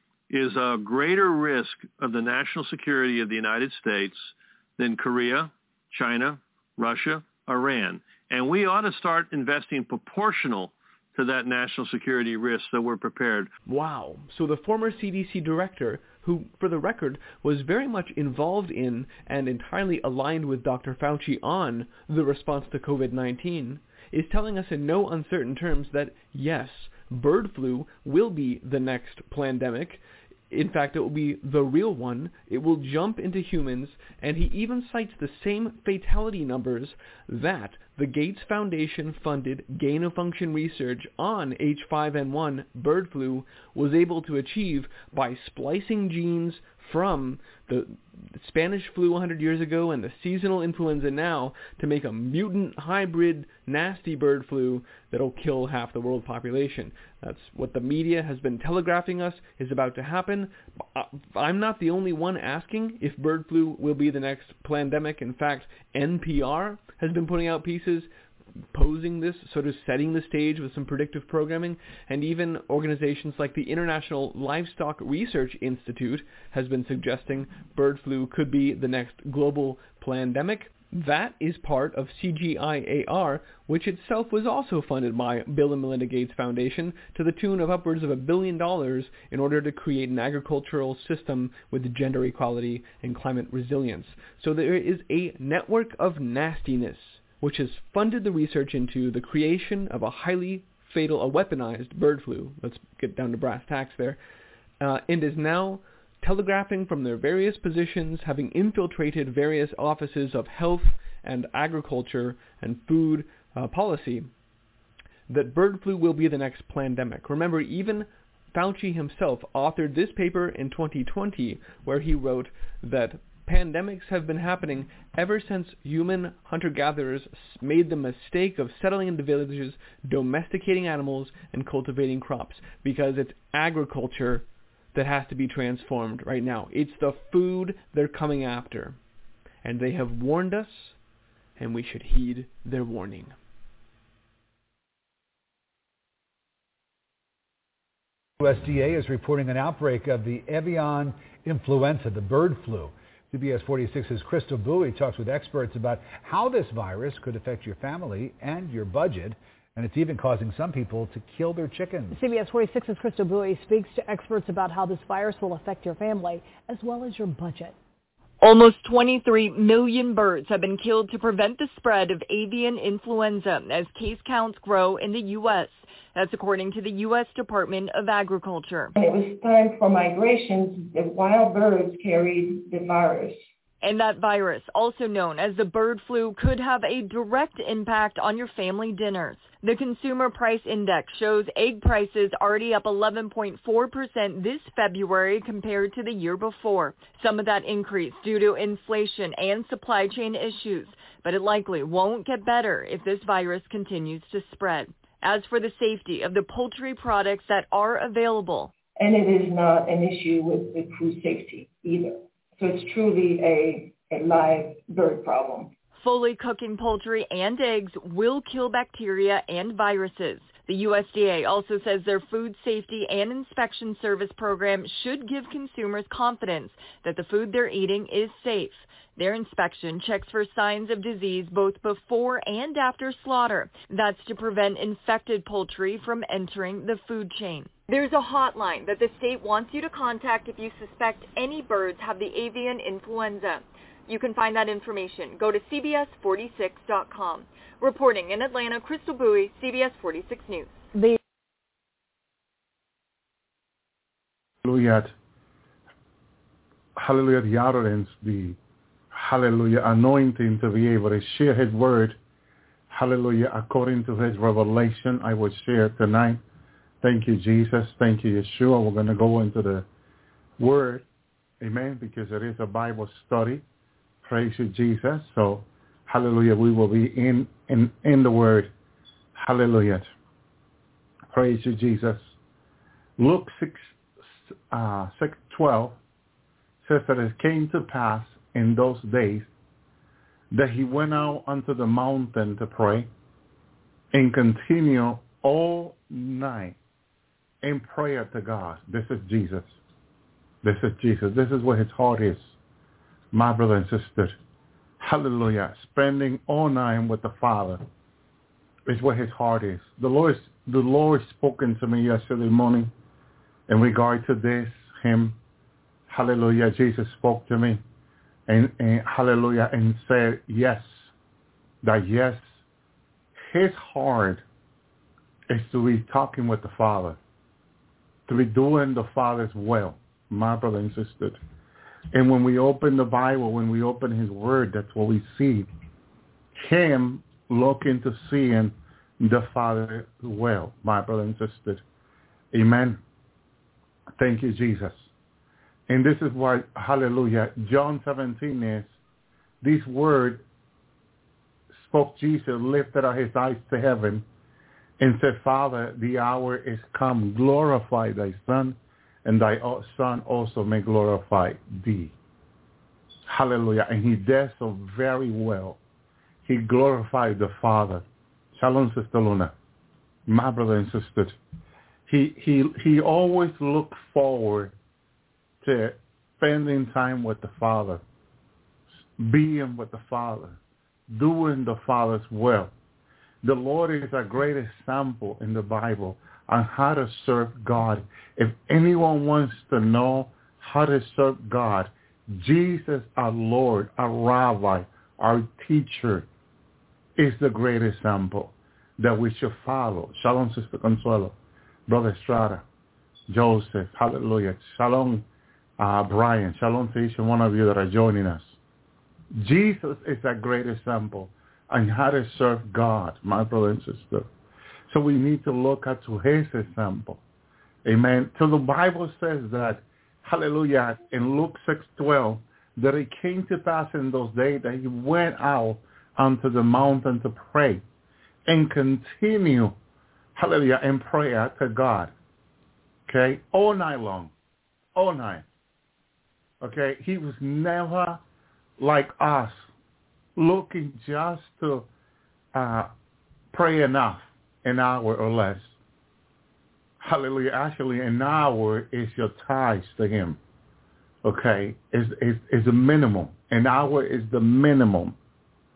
Speaker 6: is a greater risk of the national security of the United States than Korea, China, Russia, Iran. And we ought to start investing proportional to that national security risk so we're prepared.
Speaker 4: Wow. So the former C D C director, who, for the record, was very much involved in and entirely aligned with Doctor Fauci on the response to COVID nineteen, is telling us in no uncertain terms that, yes, bird flu will be the next plandemic. In fact, it will be the real one. It will jump into humans, and he even cites the same fatality numbers that the Gates Foundation funded gain-of-function research on H five N one bird flu was able to achieve by splicing genes from the Spanish flu one hundred years ago and the seasonal influenza now to make a mutant hybrid nasty bird flu that'll kill half the world population. That's what the media has been telegraphing us is about to happen. I'm not the only one asking if bird flu will be the next plandemic. In fact, N P R has been putting out pieces posing this, sort of setting the stage with some predictive programming, and even organizations like the International Livestock Research Institute has been suggesting bird flu could be the next global plandemic. That is part of C G I A R, which itself was also funded by Bill and Melinda Gates Foundation to the tune of upwards of a billion dollars in order to create an agricultural system with gender equality and climate resilience. So there is a network of nastiness which has funded the research into the creation of a highly fatal, a weaponized bird flu, let's get down to brass tacks there, uh, and is now telegraphing from their various positions, having infiltrated various offices of health and agriculture and food uh, policy, that bird flu will be the next plandemic. Remember, even Fauci himself authored this paper in twenty twenty where he wrote that pandemics have been happening ever since human hunter-gatherers made the mistake of settling into villages, domesticating animals, and cultivating crops, because it's agriculture that has to be transformed right now. It's the food they're coming after. And they have warned us, and we should heed their warning.
Speaker 7: U S D A is reporting an outbreak of the avian influenza, the bird flu. C B S forty-six's Crystal Bowie talks with experts about how this virus could affect your family and your budget. and it's even causing some people to kill their chickens.
Speaker 8: C B S forty-six's Crystal Bowie speaks to experts about how this virus will affect your family as well as your budget.
Speaker 9: Almost twenty-three million birds have been killed to prevent the spread of avian influenza as case counts grow in the U S. That's according to the U S Department of Agriculture.
Speaker 10: When it was time for migrations, the wild birds carried the virus.
Speaker 9: And that virus, also known as the bird flu, could have a direct impact on your family dinners. The Consumer Price Index shows egg prices already up eleven point four percent this February compared to the year before. Some of that increase due to inflation and supply chain issues, but it likely won't get better if this virus continues to spread. As for the safety of the poultry products that are available.
Speaker 10: And it is not an issue with the food safety either. So it's truly a, a live bird problem.
Speaker 9: Fully cooking poultry and eggs will kill bacteria and viruses. The U S D A also says their food safety and inspection service program should give consumers confidence that the food they're eating is safe. Their inspection checks for signs of disease both before and after slaughter. That's to prevent infected poultry from entering the food chain. There's a hotline that the state wants you to contact if you suspect any birds have the avian influenza. You can find that information. Go to C B S forty-six dot com. Reporting in Atlanta, Crystal Bowie, C B S forty-six News.
Speaker 8: The
Speaker 3: Hallelujah. Hallelujah. The utterance, the hallelujah anointing to be able to share his word. Hallelujah. According to his revelation, I will share tonight. Thank you, Jesus. Thank you, Yeshua. We're going to go into the word. Amen. Because it is a Bible study. Praise you, Jesus. So, hallelujah. We will be in, in, in the word. Hallelujah. Praise you, Jesus. Luke six, uh, six twelve says that it came to pass in those days that he went out unto the mountain to pray and continue all night in prayer to God. This is Jesus. This is Jesus. This is where his heart is, my brother and sister. Hallelujah. Spending all night with the Father is where his heart is. The Lord, the Lord spoken to me yesterday morning in regard to this, him. Hallelujah. Jesus spoke to me and, and hallelujah and said yes, that yes, his heart is to be talking with the Father, to be doing the Father's will, my brother and sister. And when we open the Bible, when we open his word, that's what we see. Him looking to seeing the Father's will, my brother and sister. Amen. Thank you, Jesus. And this is why, hallelujah, John seventeen is, this word spoke Jesus, lifted up his eyes to heaven, and said, Father, the hour is come. Glorify thy Son, and thy Son also may glorify thee. Hallelujah. And he does so very well. He glorified the Father. Shalom, Sister Luna. My brother and sister. He, he, he always looked forward to spending time with the Father, being with the Father, doing the Father's will. The Lord is a great example in the Bible on how to serve God. If anyone wants to know how to serve God, Jesus, our Lord, our Rabbi, our teacher, is the great example that we should follow. Shalom, Sister Consuelo, Brother Estrada, Joseph, hallelujah. Shalom, uh, Brian. Shalom to each and one of you that are joining us. Jesus is a great example on how to serve God, my brother and sister. So we need to look at to his example. Amen. So the Bible says that, hallelujah, in Luke six twelve, that it came to pass in those days that he went out onto the mountain to pray and continue, hallelujah, in prayer to God. Okay? All night long. All night. Okay? He was never like us, looking just to uh, pray enough, an hour or less. Hallelujah. Actually, an hour is your ties to him. Okay? Is is is the minimum. An hour is the minimum.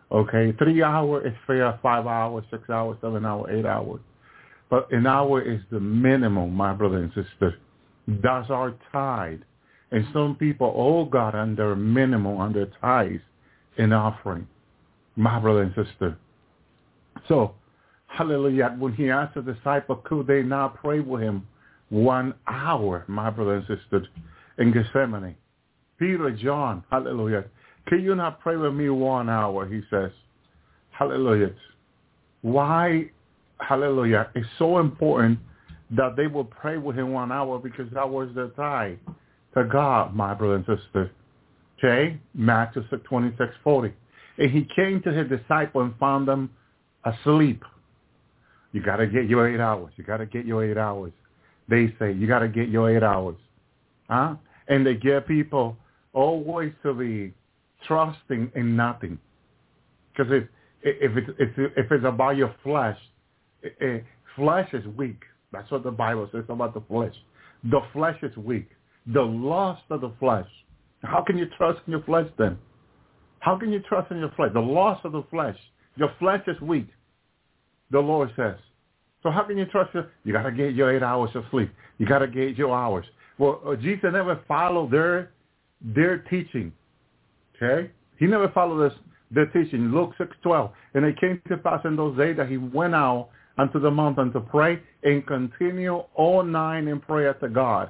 Speaker 3: Okay, three hours is fair, five hours, six hours, seven hours, eight hours. But an hour is the minimum, my brother and sister. That's our tithe. And some people, oh God, under minimum, under tithes in offering, my brother and sister. So, hallelujah, when he asked the disciple, could they not pray with him one hour, my brother and sister, in Gethsemane? Peter, John, hallelujah, can you not pray with me one hour, he says. Hallelujah. Why, hallelujah, it's so important that they will pray with him one hour because that was their tithe to God, my brother and sister. Okay? Matthew twenty-six forty. And he came to his disciple and found them asleep. You got to get your eight hours. You got to get your eight hours. They say, you got to get your eight hours. Huh? And they get people always to be trusting in nothing. Because if, if, it's, if, if it's about your flesh, it, it, flesh is weak. That's what the Bible says about the flesh. The flesh is weak. The lust of the flesh. How can you trust in your flesh then? How can you trust in your flesh? The lust of the flesh. Your flesh is weak, the Lord says. So how can you trust your? You got to get your eight hours of sleep. You got to get your hours. Well, uh, Jesus never followed their their teaching. Okay? He never followed this, their teaching. Luke six twelve. And it came to pass in those days that he went out unto the mountain to pray and continue all night in prayer to God.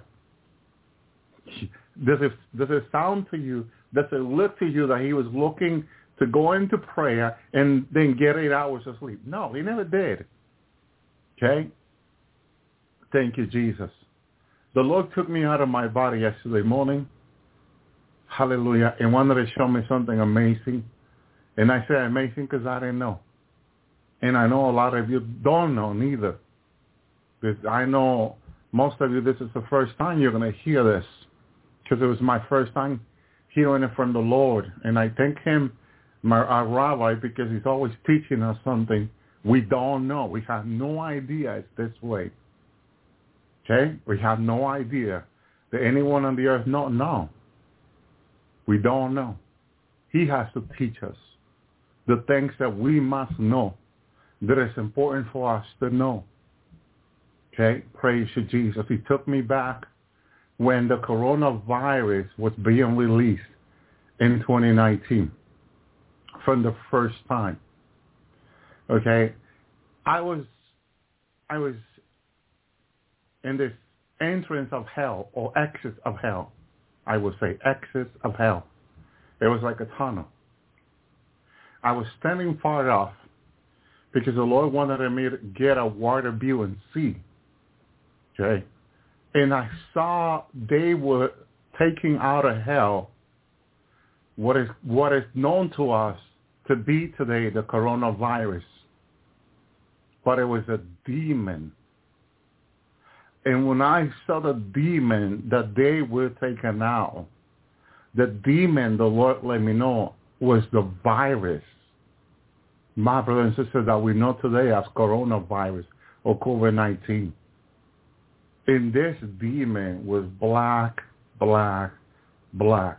Speaker 3: Does it, does it sound to you, does it look to you that he was looking to go into prayer and then get eight hours of sleep? No, he never did. Okay? Thank you, Jesus. The Lord took me out of my body yesterday morning. Hallelujah. And wanted to show me something amazing. And I say amazing because I didn't know. And I know a lot of you don't know neither. Because I know most of you, this is the first time you're going to hear this. Because it was my first time hearing it from the Lord. And I thank him, my our rabbi, because he's always teaching us something we don't know. We have no idea it's this way. Okay? We have no idea that anyone on the earth not know. We don't know. He has to teach us the things that we must know, that is important for us to know. Okay? Praise you, Jesus. He took me back when the coronavirus was being released in twenty nineteen from the first time. Okay? I was I was in this entrance of hell, or exit of hell. I would say exit of hell. It was like a tunnel. I was standing far off because the Lord wanted me to get a wider view and see. Okay? And I saw they were taking out of hell what is what is known to us to be today the coronavirus. But it was a demon. And when I saw the demon that they were taken out, the demon, the Lord let me know, was the virus. My brother and sister that we know today as coronavirus or COVID nineteen. And this demon was black, black, black.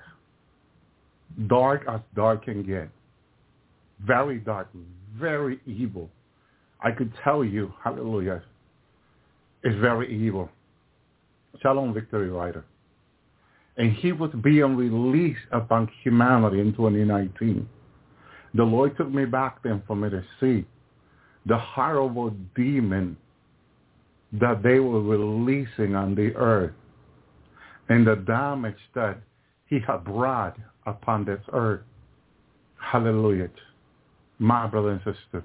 Speaker 3: Dark as dark can get. Very dark, very evil. I could tell you, hallelujah, it's very evil. Shalom Victory Rider. And he was being released upon humanity in twenty nineteen. The Lord took me back then for me to see the horrible demon that they were releasing on the earth and the damage that he had brought upon this earth. Hallelujah. My brother and sister.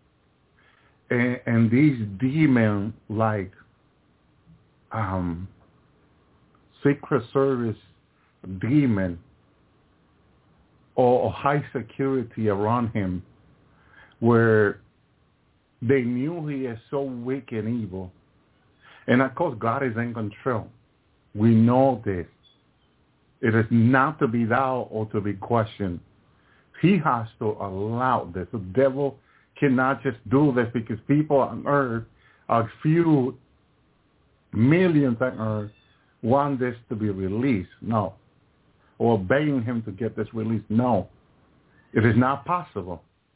Speaker 3: And, and these demons like um, Secret Service demon or, or high security around him where they knew he is so weak and evil. And of course, God is in control. We know this. It is not to be doubted or to be questioned. He has to allow this. The devil cannot just do this because people on earth, a few millions on earth, want this to be released. No. Or begging him to get this released. No. It is not possible.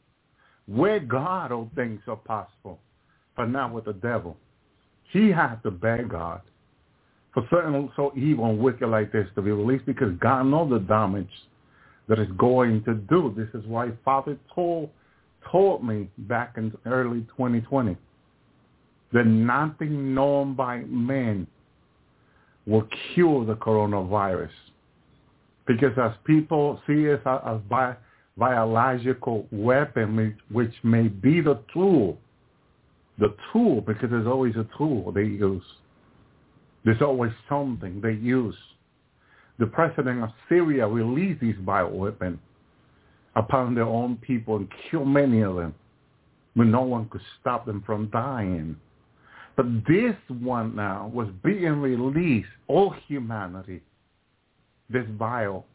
Speaker 3: With God, all things are possible, but not with the devil. He has to beg God for certain so evil and wicked like this to be released, because God knows the damage that it's going to do. This is why Father told, told me back in early twenty twenty that nothing known by men will cure the coronavirus. Because as people see it as a bi- biological weapon, which may be the tool, the tool, because there's always a tool they use. There's always something they use. The president of Syria released these bioweapons upon their own people and killed many of them when no one could stop them from dying. But this one now was being released, all humanity, this bioweapon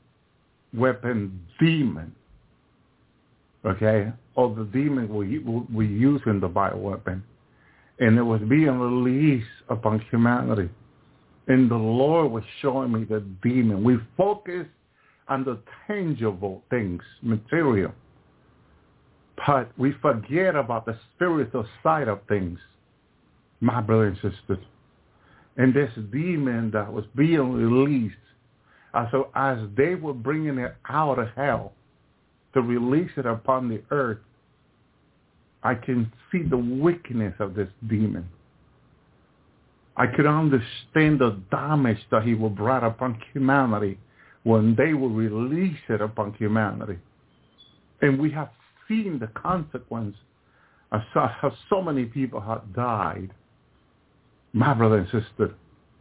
Speaker 3: demon, okay, or the demon we, we use in the bioweapon, and it was being released upon humanity. And the Lord was showing me the demon. We focus on the tangible things, material, but we forget about the spiritual side of things, my brothers and sisters. And this demon that was being released, uh, so as they were bringing it out of hell to release it upon the earth, I can see the wickedness of this demon. I could understand the damage that he will bring upon humanity when they will release it upon humanity. And we have seen the consequence of so, how so many people have died. My brother and sister,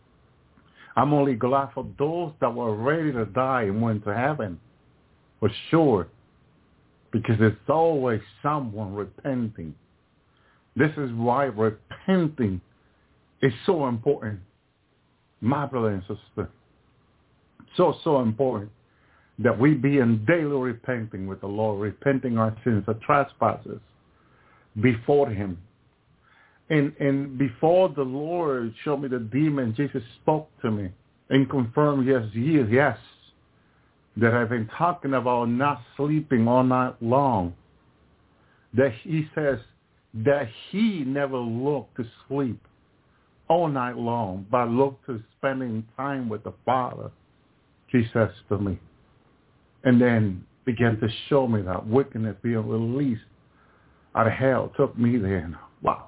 Speaker 3: I'm only glad for those that were ready to die and went to heaven, for sure, because there's always someone repenting. This is why repenting is so important, my brother and sister. So, so important that we be in daily repenting with the Lord, repenting our sins, our trespasses before him. And and before the Lord showed me the demon, Jesus spoke to me and confirmed, yes, yes, yes, that I've been talking about not sleeping all night long. That he says that he never looked to sleep all night long, but looked to spending time with the Father, he says to me. And then began to show me that wickedness being released out of hell. Took me there, and wow.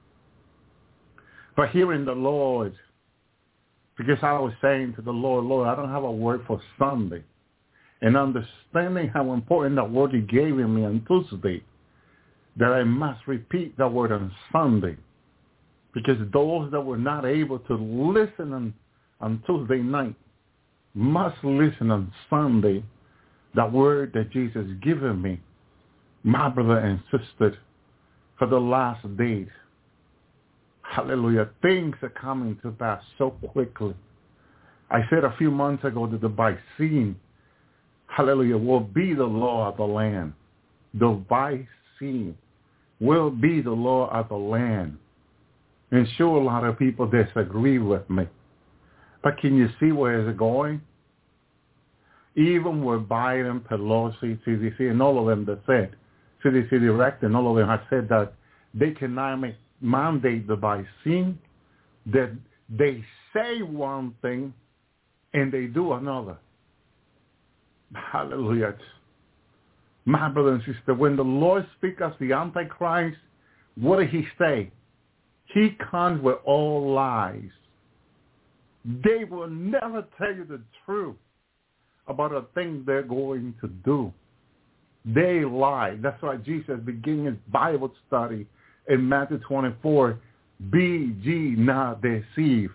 Speaker 3: But hearing the Lord, because I was saying to the Lord, Lord, I don't have a word for Sunday. And understanding how important that word he gave me on Tuesday, that I must repeat that word on Sunday. Because those that were not able to listen on, on Tuesday night must listen on Sunday, that word that Jesus has given me, my brother and sister, for the last days. Hallelujah. Things are coming to pass so quickly. I said a few months ago that the vaccine, hallelujah, will be the law of the land. The vaccine will be the law of the land. And sure, a lot of people disagree with me. But can you see where it's going? Even with Biden, Pelosi, C D C, and all of them that said, C D C director, and all of them have said that they cannot make mandate the vaccine, that they say one thing and they do another. Hallelujah. My brother and sister, when the Lord speaks of the Antichrist, what did he say? He comes with all lies. They will never tell you the truth about a thing they're going to do. They lie. That's why Jesus began his Bible study in Matthew twenty-four, be ye not deceived.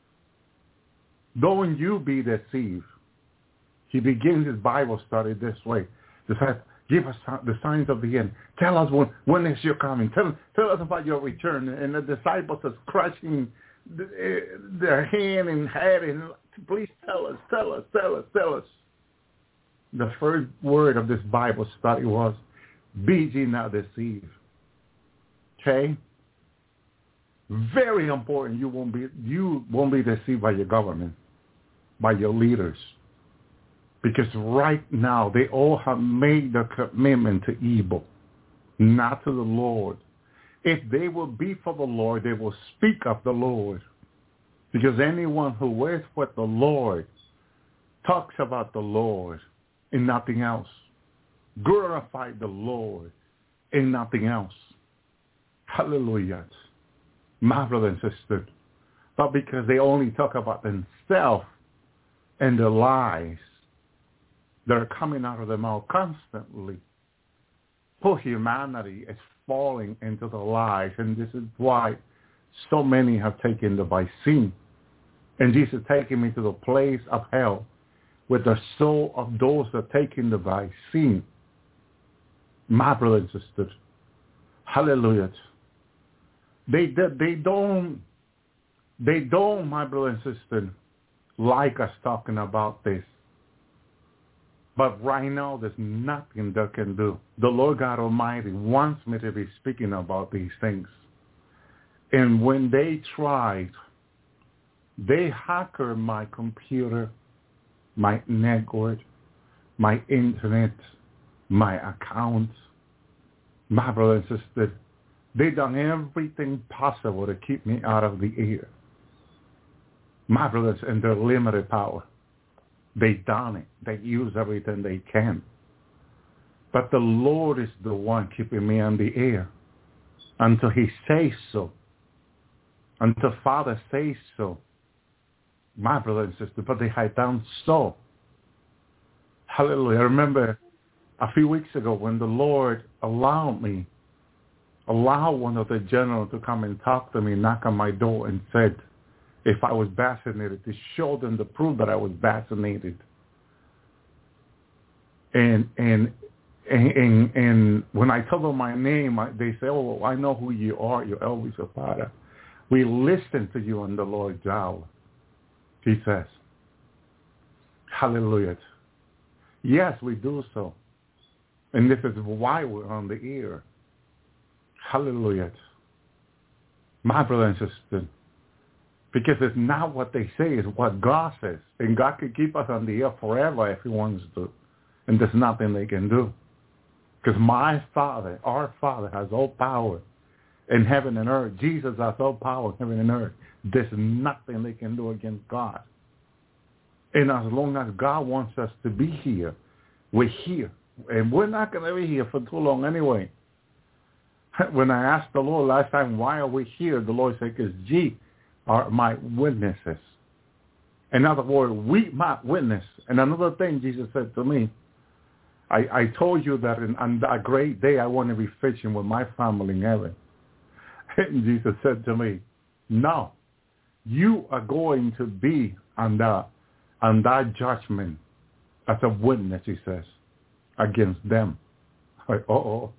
Speaker 3: Don't you be deceived. He begins his Bible study this way. He says, give us the signs of the end. Tell us when, when is your coming. Tell, tell us about your return. And the disciples are crushing their hand and head and please tell us, tell us, tell us, tell us. The first word of this Bible study was, be ye not deceived. Okay? Very important. You won't be you won't be deceived by your government, by your leaders. Because right now they all have made the commitment to evil. not to the Lord. If they will be for the Lord, they will speak of the Lord. Because anyone who is with the Lord talks about the Lord and nothing else. Glorify the Lord and nothing else. Hallelujah. My brother and sister. But because they only talk about themselves and the lies that are coming out of their mouth constantly, poor humanity is falling into the lies. And this is why so many have taken the vaccine. And Jesus taking me to the place of hell with the soul of those that are taking the vaccine. My brother and sister. Hallelujah. They, they, they don't, they don't, my brother and sister, like us talking about this. But right now, there's nothing they can do. The Lord God Almighty wants me to be speaking about these things. And when they tried, they hacked my computer, my network, my internet, my accounts. My brother and sister, they done everything possible to keep me out of the air. My brothers, in their limited power, they done it. They use everything they can. But the Lord is the one keeping me on the air until he says so. Until Father says so. My brother and sister, but they had done so. Hallelujah. I remember a few weeks ago when the Lord allowed me, allowed one of the generals to come and talk to me, knock on my door and said, if I was vaccinated, to show them the proof that I was vaccinated. And and and and, and when I tell them my name, I, they say, oh, I know who you are. You're Elvis Zapata. We listen to you on the Lord's hour, he says. Hallelujah. Yes, we do so. And this is why we're on the air. Hallelujah. My brother and sister, because it's not what they say, it's what God says. And God can keep us on the air forever if he wants to. And there's nothing they can do. Because my Father, our Father, has all power in heaven and earth. Jesus has all power in heaven and earth. There's nothing they can do against God. And as long as God wants us to be here, we're here. And we're not going to be here for too long anyway. When I asked the Lord last time, why are we here? The Lord said, because ye are my witnesses. In other words, we my witness. And another thing Jesus said to me, I, I told you that in, on a great day I want to be fishing with my family in heaven. And Jesus said to me, no, you are going to be on that, on that judgment as a witness, he says, against them. Like, uh-oh.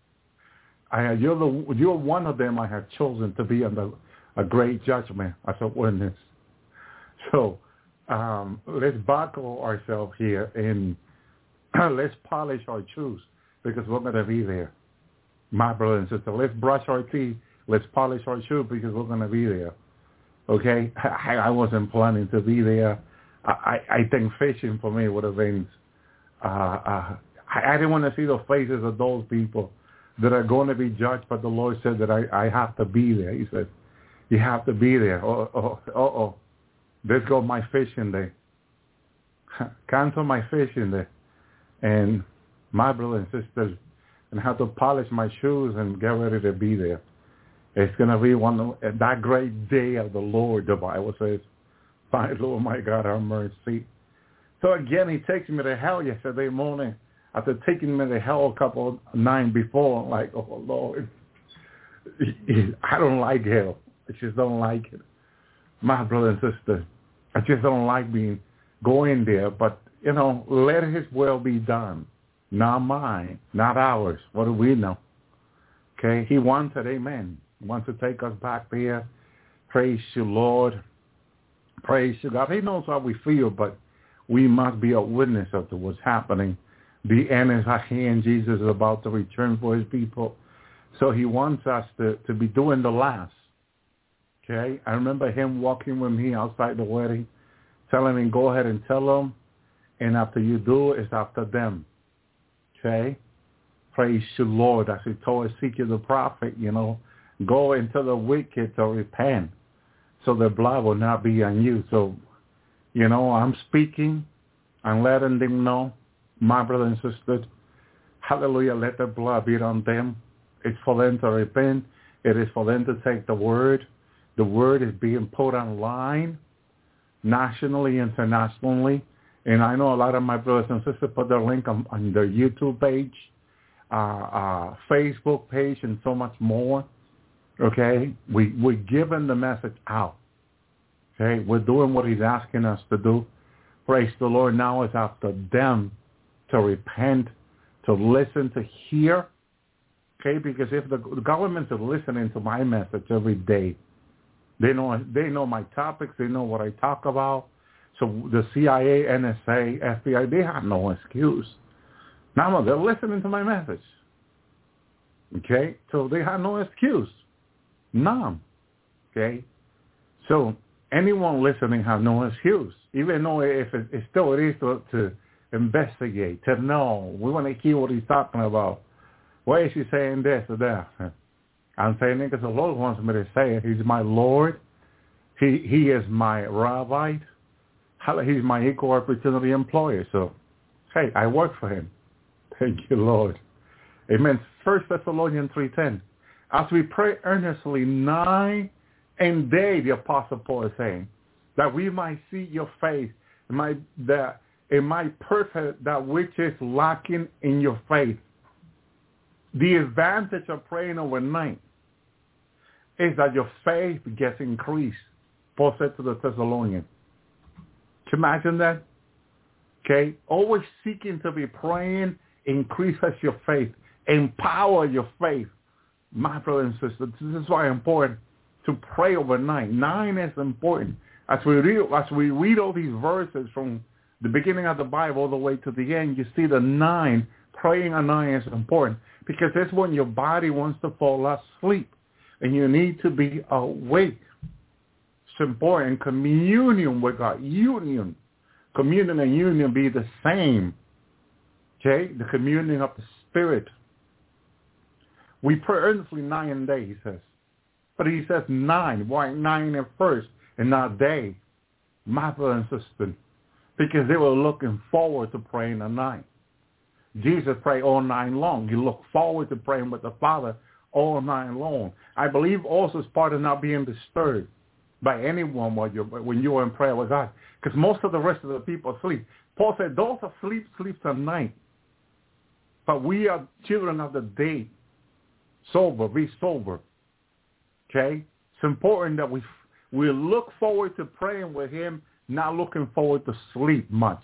Speaker 3: I, you're, the, you're one of them I have chosen to be on the, a great judgment as a witness. So um, let's buckle ourselves here and let's polish our shoes because we're going to be there. My brother and sister, let's brush our teeth. Let's polish our shoes because we're going to be there. Okay? I, I wasn't planning to be there. I, I, I think fishing for me would have been, uh, uh, I, I didn't want to see the faces of those people that are going to be judged, but the Lord said that I, I have to be there. He said, you have to be there. Oh, oh, oh, oh. Let's go my fishing day. Cancel my fishing day. And my brothers and sisters, and have to polish my shoes and get ready to be there. It's going to be one of, that great day of the Lord, the Bible says. My Lord, my God, have mercy. So again, he takes me to hell yesterday morning. After taking me to hell a couple of nights before, I'm like, oh, Lord, I don't like hell. I just don't like it. My brother and sister, I just don't like being going there. But, you know, let his will be done. Not mine, not ours. What do we know? Okay, he wants it, amen. He wants to take us back there. Praise you, Lord. Praise you, God. He knows how we feel, but we must be a witness of what's happening. The end is at hand. Jesus is about to return for his people. So he wants us to, to be doing the last. Okay? I remember him walking with me outside the wedding, telling me, go ahead and tell them, and after you do, it's after them. Okay? Praise you, Lord. As he told Ezekiel the prophet, you know, go into the wicked to repent so the blood will not be on you. So, you know, I'm speaking and letting them know, my brothers and sisters, hallelujah, let the blood be on them. It's for them to repent. It is for them to take the word. The word is being put online, nationally, internationally. And I know a lot of my brothers and sisters put their link on, on their YouTube page, uh, uh, Facebook page, and so much more. Okay? We, we're giving the message out. Okay? We're doing what he's asking us to do. Praise the Lord. Now it's up to them to repent, to listen, to hear. Okay? Because if the, the governments are listening to my message every day, they know they know my topics, they know what I talk about. So the C I A, N S A, F B I, they have no excuse. Now they're listening to my message. Okay? So they have no excuse. None. Okay? So anyone listening has no excuse. Even though if it, it still it is to, to investigate, to know. We want to hear what he's talking about. Why is he saying this or that? I'm saying it because the Lord wants me to say it. He's my Lord. He he is my rabbi. He's my equal opportunity employer. So, hey, I work for him. Thank you, Lord. Amen. First Thessalonians three ten. As we pray earnestly night and day, the Apostle Paul is saying, that we might see your face, it might, that it might perfect that which is lacking in your faith. The advantage of praying overnight is that your faith gets increased. Paul said to the Thessalonians. Can you imagine that? Okay? Always seeking to be praying increases your faith. Empower your faith. My brothers and sisters, this is why it's important to pray overnight. Nine is important. As we read, as we read all these verses from the beginning of the Bible all the way to the end, you see the nine. Praying at nine is important because that's when your body wants to fall asleep and you need to be awake. It's important. Communion with God. Union. Communion and union be the same. Okay? The communion of the Spirit. We pray earnestly night and day, he says. But he says nine. Why nine at first and not day? My brother and sister. Because they were looking forward to praying at night. Jesus prayed all night long. He looked forward to praying with the Father all night long. I believe also it's part of not being disturbed by anyone while you're, when you're in prayer with God. Because most of the rest of the people sleep. Paul said, those asleep sleep at night. But we are children of the day. Sober, be sober. Okay? It's important that we we look forward to praying with him, not looking forward to sleep much.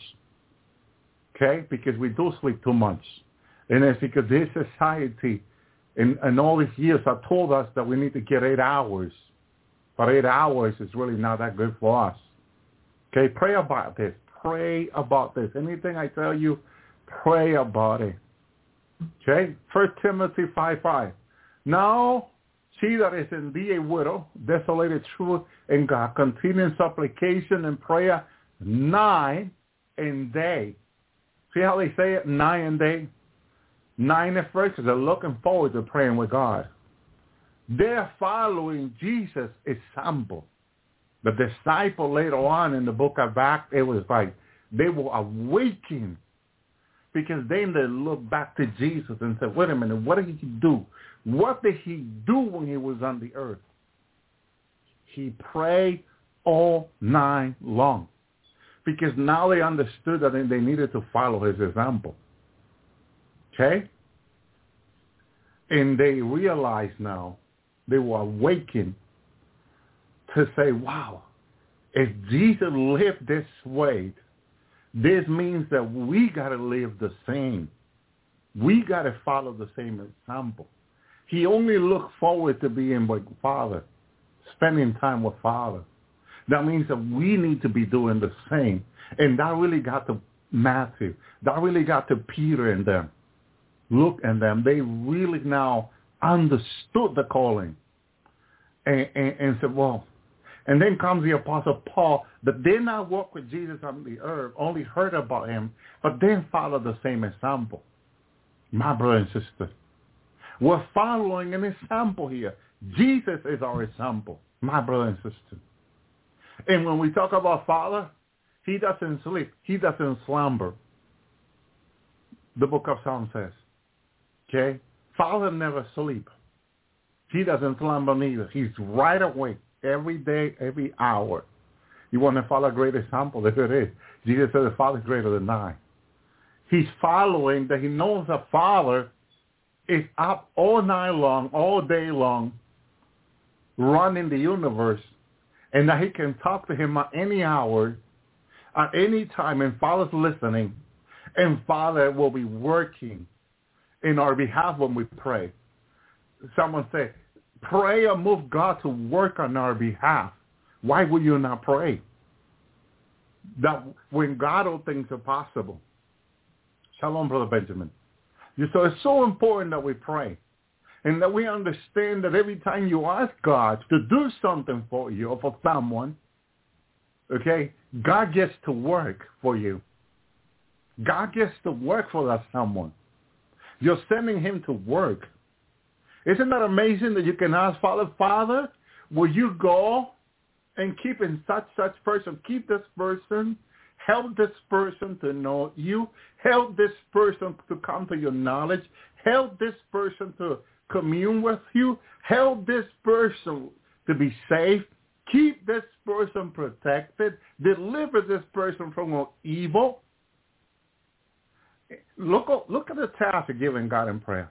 Speaker 3: Okay? Because we do sleep too much. And it's because this society in, in all these years have told us that we need to get eight hours. But eight hours is really not that good for us. Okay? Pray about this. Pray about this. Anything I tell you, pray about it. Okay? First Timothy five five. Now, she that is indeed a widow, desolated true in God, continuing supplication and prayer night and day. See how they say it, night and day? Nine at first, because they're looking forward to praying with God. They're following Jesus' example. The disciple later on in the book of Acts, it was like they were awakened because then they looked back to Jesus and said, wait a minute, what did he do? What did he do when he was on the earth? He prayed all night long because now they understood that they needed to follow his example. Okay? And they realized now, they were awakened to say, wow, if Jesus lived this way, this means that we got to live the same. We got to follow the same example. He only looked forward to being with Father, spending time with Father. That means that we need to be doing the same. And that really got to Matthew. That really got to Peter and them. Look at them. They really now understood the calling. And, and, and said, well, and then comes the Apostle Paul that did not walk with Jesus on the earth, only heard about him, but then followed the same example. My brother and sister, we're following an example here. Jesus is our example, my brother and sister. And when we talk about Father, he doesn't sleep. He doesn't slumber. The book of Psalms says, okay? Father never sleeps. He doesn't slumber neither. He's right awake every day, every hour. You want to follow a great example? There it is. Jesus said the Father is greater than I. He's following that he knows the Father is up all night long, all day long, running the universe, and that he can talk to him at any hour, at any time, and Father's listening, and Father will be working in our behalf when we pray. Someone say, pray or move God to work on our behalf. Why would you not pray? That when God, all things are possible. Shalom, Brother Benjamin. So it's so important that we pray and that we understand that every time you ask God to do something for you or for someone, okay, God gets to work for you. God gets to work for that someone. You're sending him to work. Isn't that amazing that you can ask Father, Father, will you go and keep in such, such person, keep this person, help this person to know you, help this person to come to your knowledge, help this person to commune with you, help this person to be safe, keep this person protected, deliver this person from all evil. Look, look at the task you're giving God in prayer.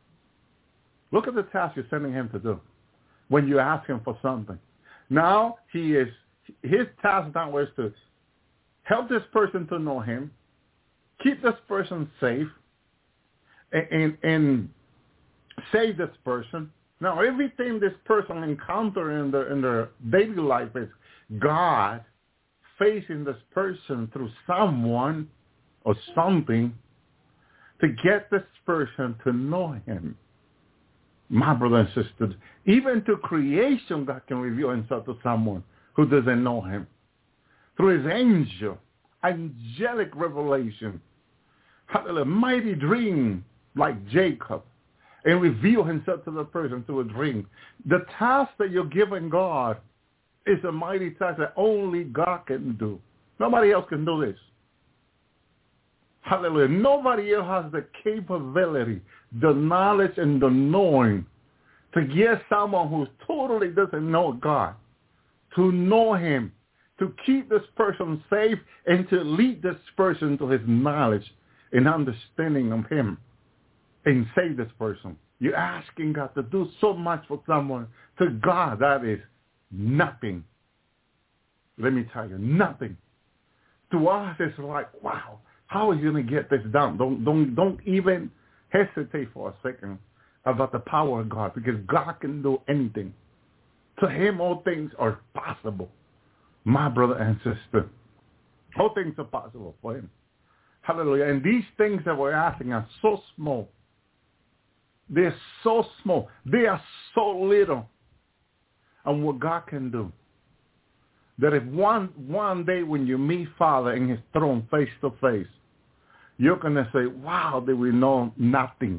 Speaker 3: Look at the task you're sending him to do when you ask him for something. Now he is, his task now is to help this person to know him, keep this person safe, and, and, and save this person. Now everything this person encounters in their, in their daily life is God facing this person through someone or something to get this person to know him. My brother and sister, even to creation, God can reveal himself to someone who doesn't know him. Through his angel, angelic revelation, a mighty dream like Jacob, and reveal himself to the person through a dream. The task that you're giving God is a mighty task that only God can do. Nobody else can do this. Hallelujah. Nobody else has the capability, the knowledge, and the knowing to get someone who totally doesn't know God, to know him, to keep this person safe, and to lead this person to his knowledge and understanding of him and save this person. You're asking God to do so much for someone. To God, that is nothing. Let me tell you, nothing. To us, it's like, wow. How is he going to get this done? Don't, don't, don't even hesitate for a second about the power of God, because God can do anything. To him, all things are possible. My brother and sister, all things are possible for him. Hallelujah. And these things that we're asking are so small. They're so small. They are so little. And what God can do, that if one one day when you meet Father in his throne face to face, you're going to say, wow, did we know nothing?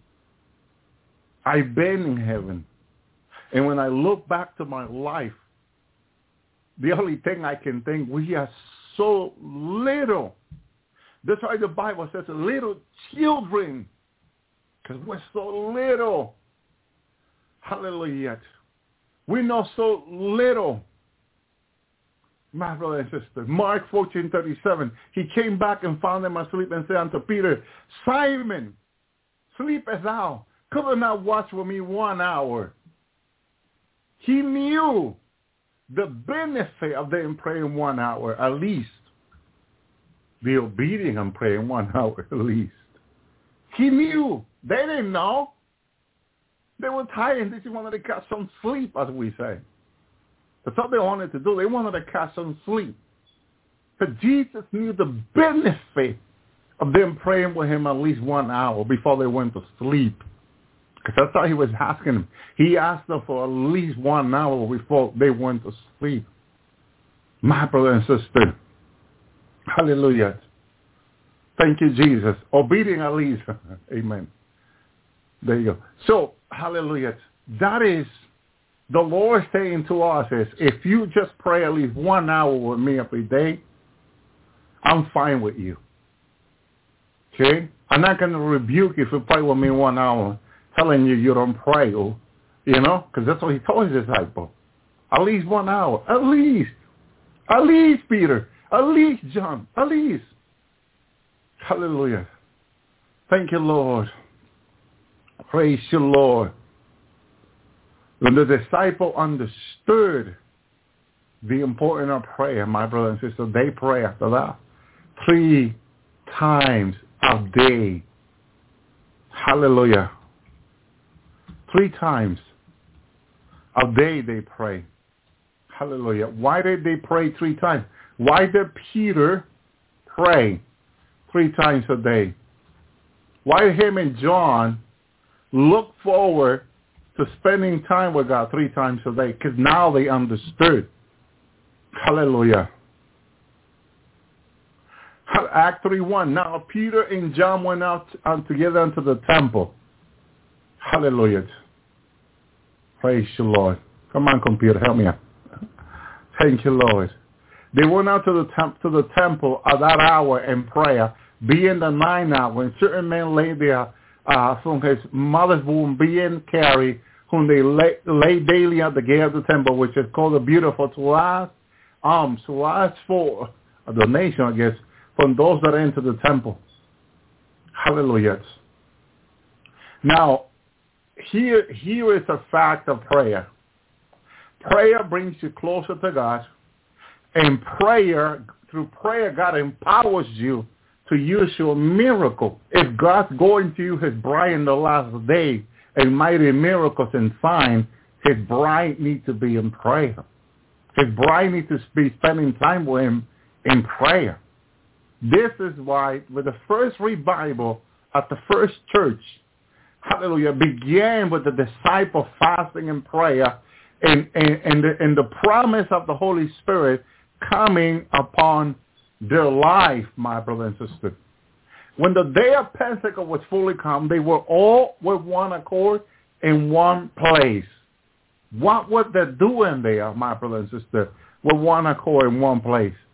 Speaker 3: I've been in heaven. And when I look back to my life, the only thing I can think, we are so little. That's why the Bible says little children, because we're so little. Hallelujah. We know so little. My brother and sister, Mark fourteen thirty-seven, he came back and found them asleep and said unto Peter, Simon, sleepest thou? Could thou not watch with me one hour? He knew the benefit of them praying one hour at least. The obedient and praying one hour at least. He knew. They didn't know. They were tired. They just wanted to catch some sleep, as we say. That's what they wanted to do. They wanted to catch some sleep. But Jesus knew the benefit of them praying with him at least one hour before they went to sleep. Because that's how he was asking them. He asked them for at least one hour before they went to sleep. My brother and sister, hallelujah. Thank you, Jesus. Obedient at least. Amen. There you go. So, hallelujah. That is the Lord saying to us is, if you just pray at least one hour with me every day, I'm fine with you. Okay? I'm not going to rebuke you if you pray with me one hour, telling you you don't pray, or, you know, because that's what he told his disciples. At least one hour. At least. At least, Peter. At least, John. At least. Hallelujah. Thank you, Lord. Praise you, Lord. When the disciple understood the importance of prayer, my brother and sister, they pray after that. Three times a day. Hallelujah. Three times a day they pray. Hallelujah. Why did they pray three times? Why did Peter pray three times a day? Why did him and John look forward to spending time with God three times a day? Because now they understood. Hallelujah. Act three one. Now Peter and John went out um, together into the temple. Hallelujah. Praise you, Lord. Come on, computer, help me out. Thank you, Lord. They went out to the temp- to the temple at that hour in prayer, being the ninth hour, when certain men lay there uh, from his mother's womb, being carried, whom they lay, lay daily at the gate of the temple, which is called the beautiful, to ask alms, to ask for a donation, I guess, from those that enter the temple. Hallelujah. Now, here, here is a fact of prayer. Prayer brings you closer to God. And prayer, through prayer, God empowers you to use your miracle. If God's going to use his bride in the last day, and mighty miracles and signs, his bride needs to be in prayer. His bride needs to be spending time with him in prayer. This is why with the first revival at the first church, hallelujah, began with the disciple fasting and prayer and, and, and, the, and the promise of the Holy Spirit coming upon their life, my brother and sister. When the day of Pentecost was fully come, they were all with one accord in one place. What were they doing there, my brother and sister, with one accord in one place?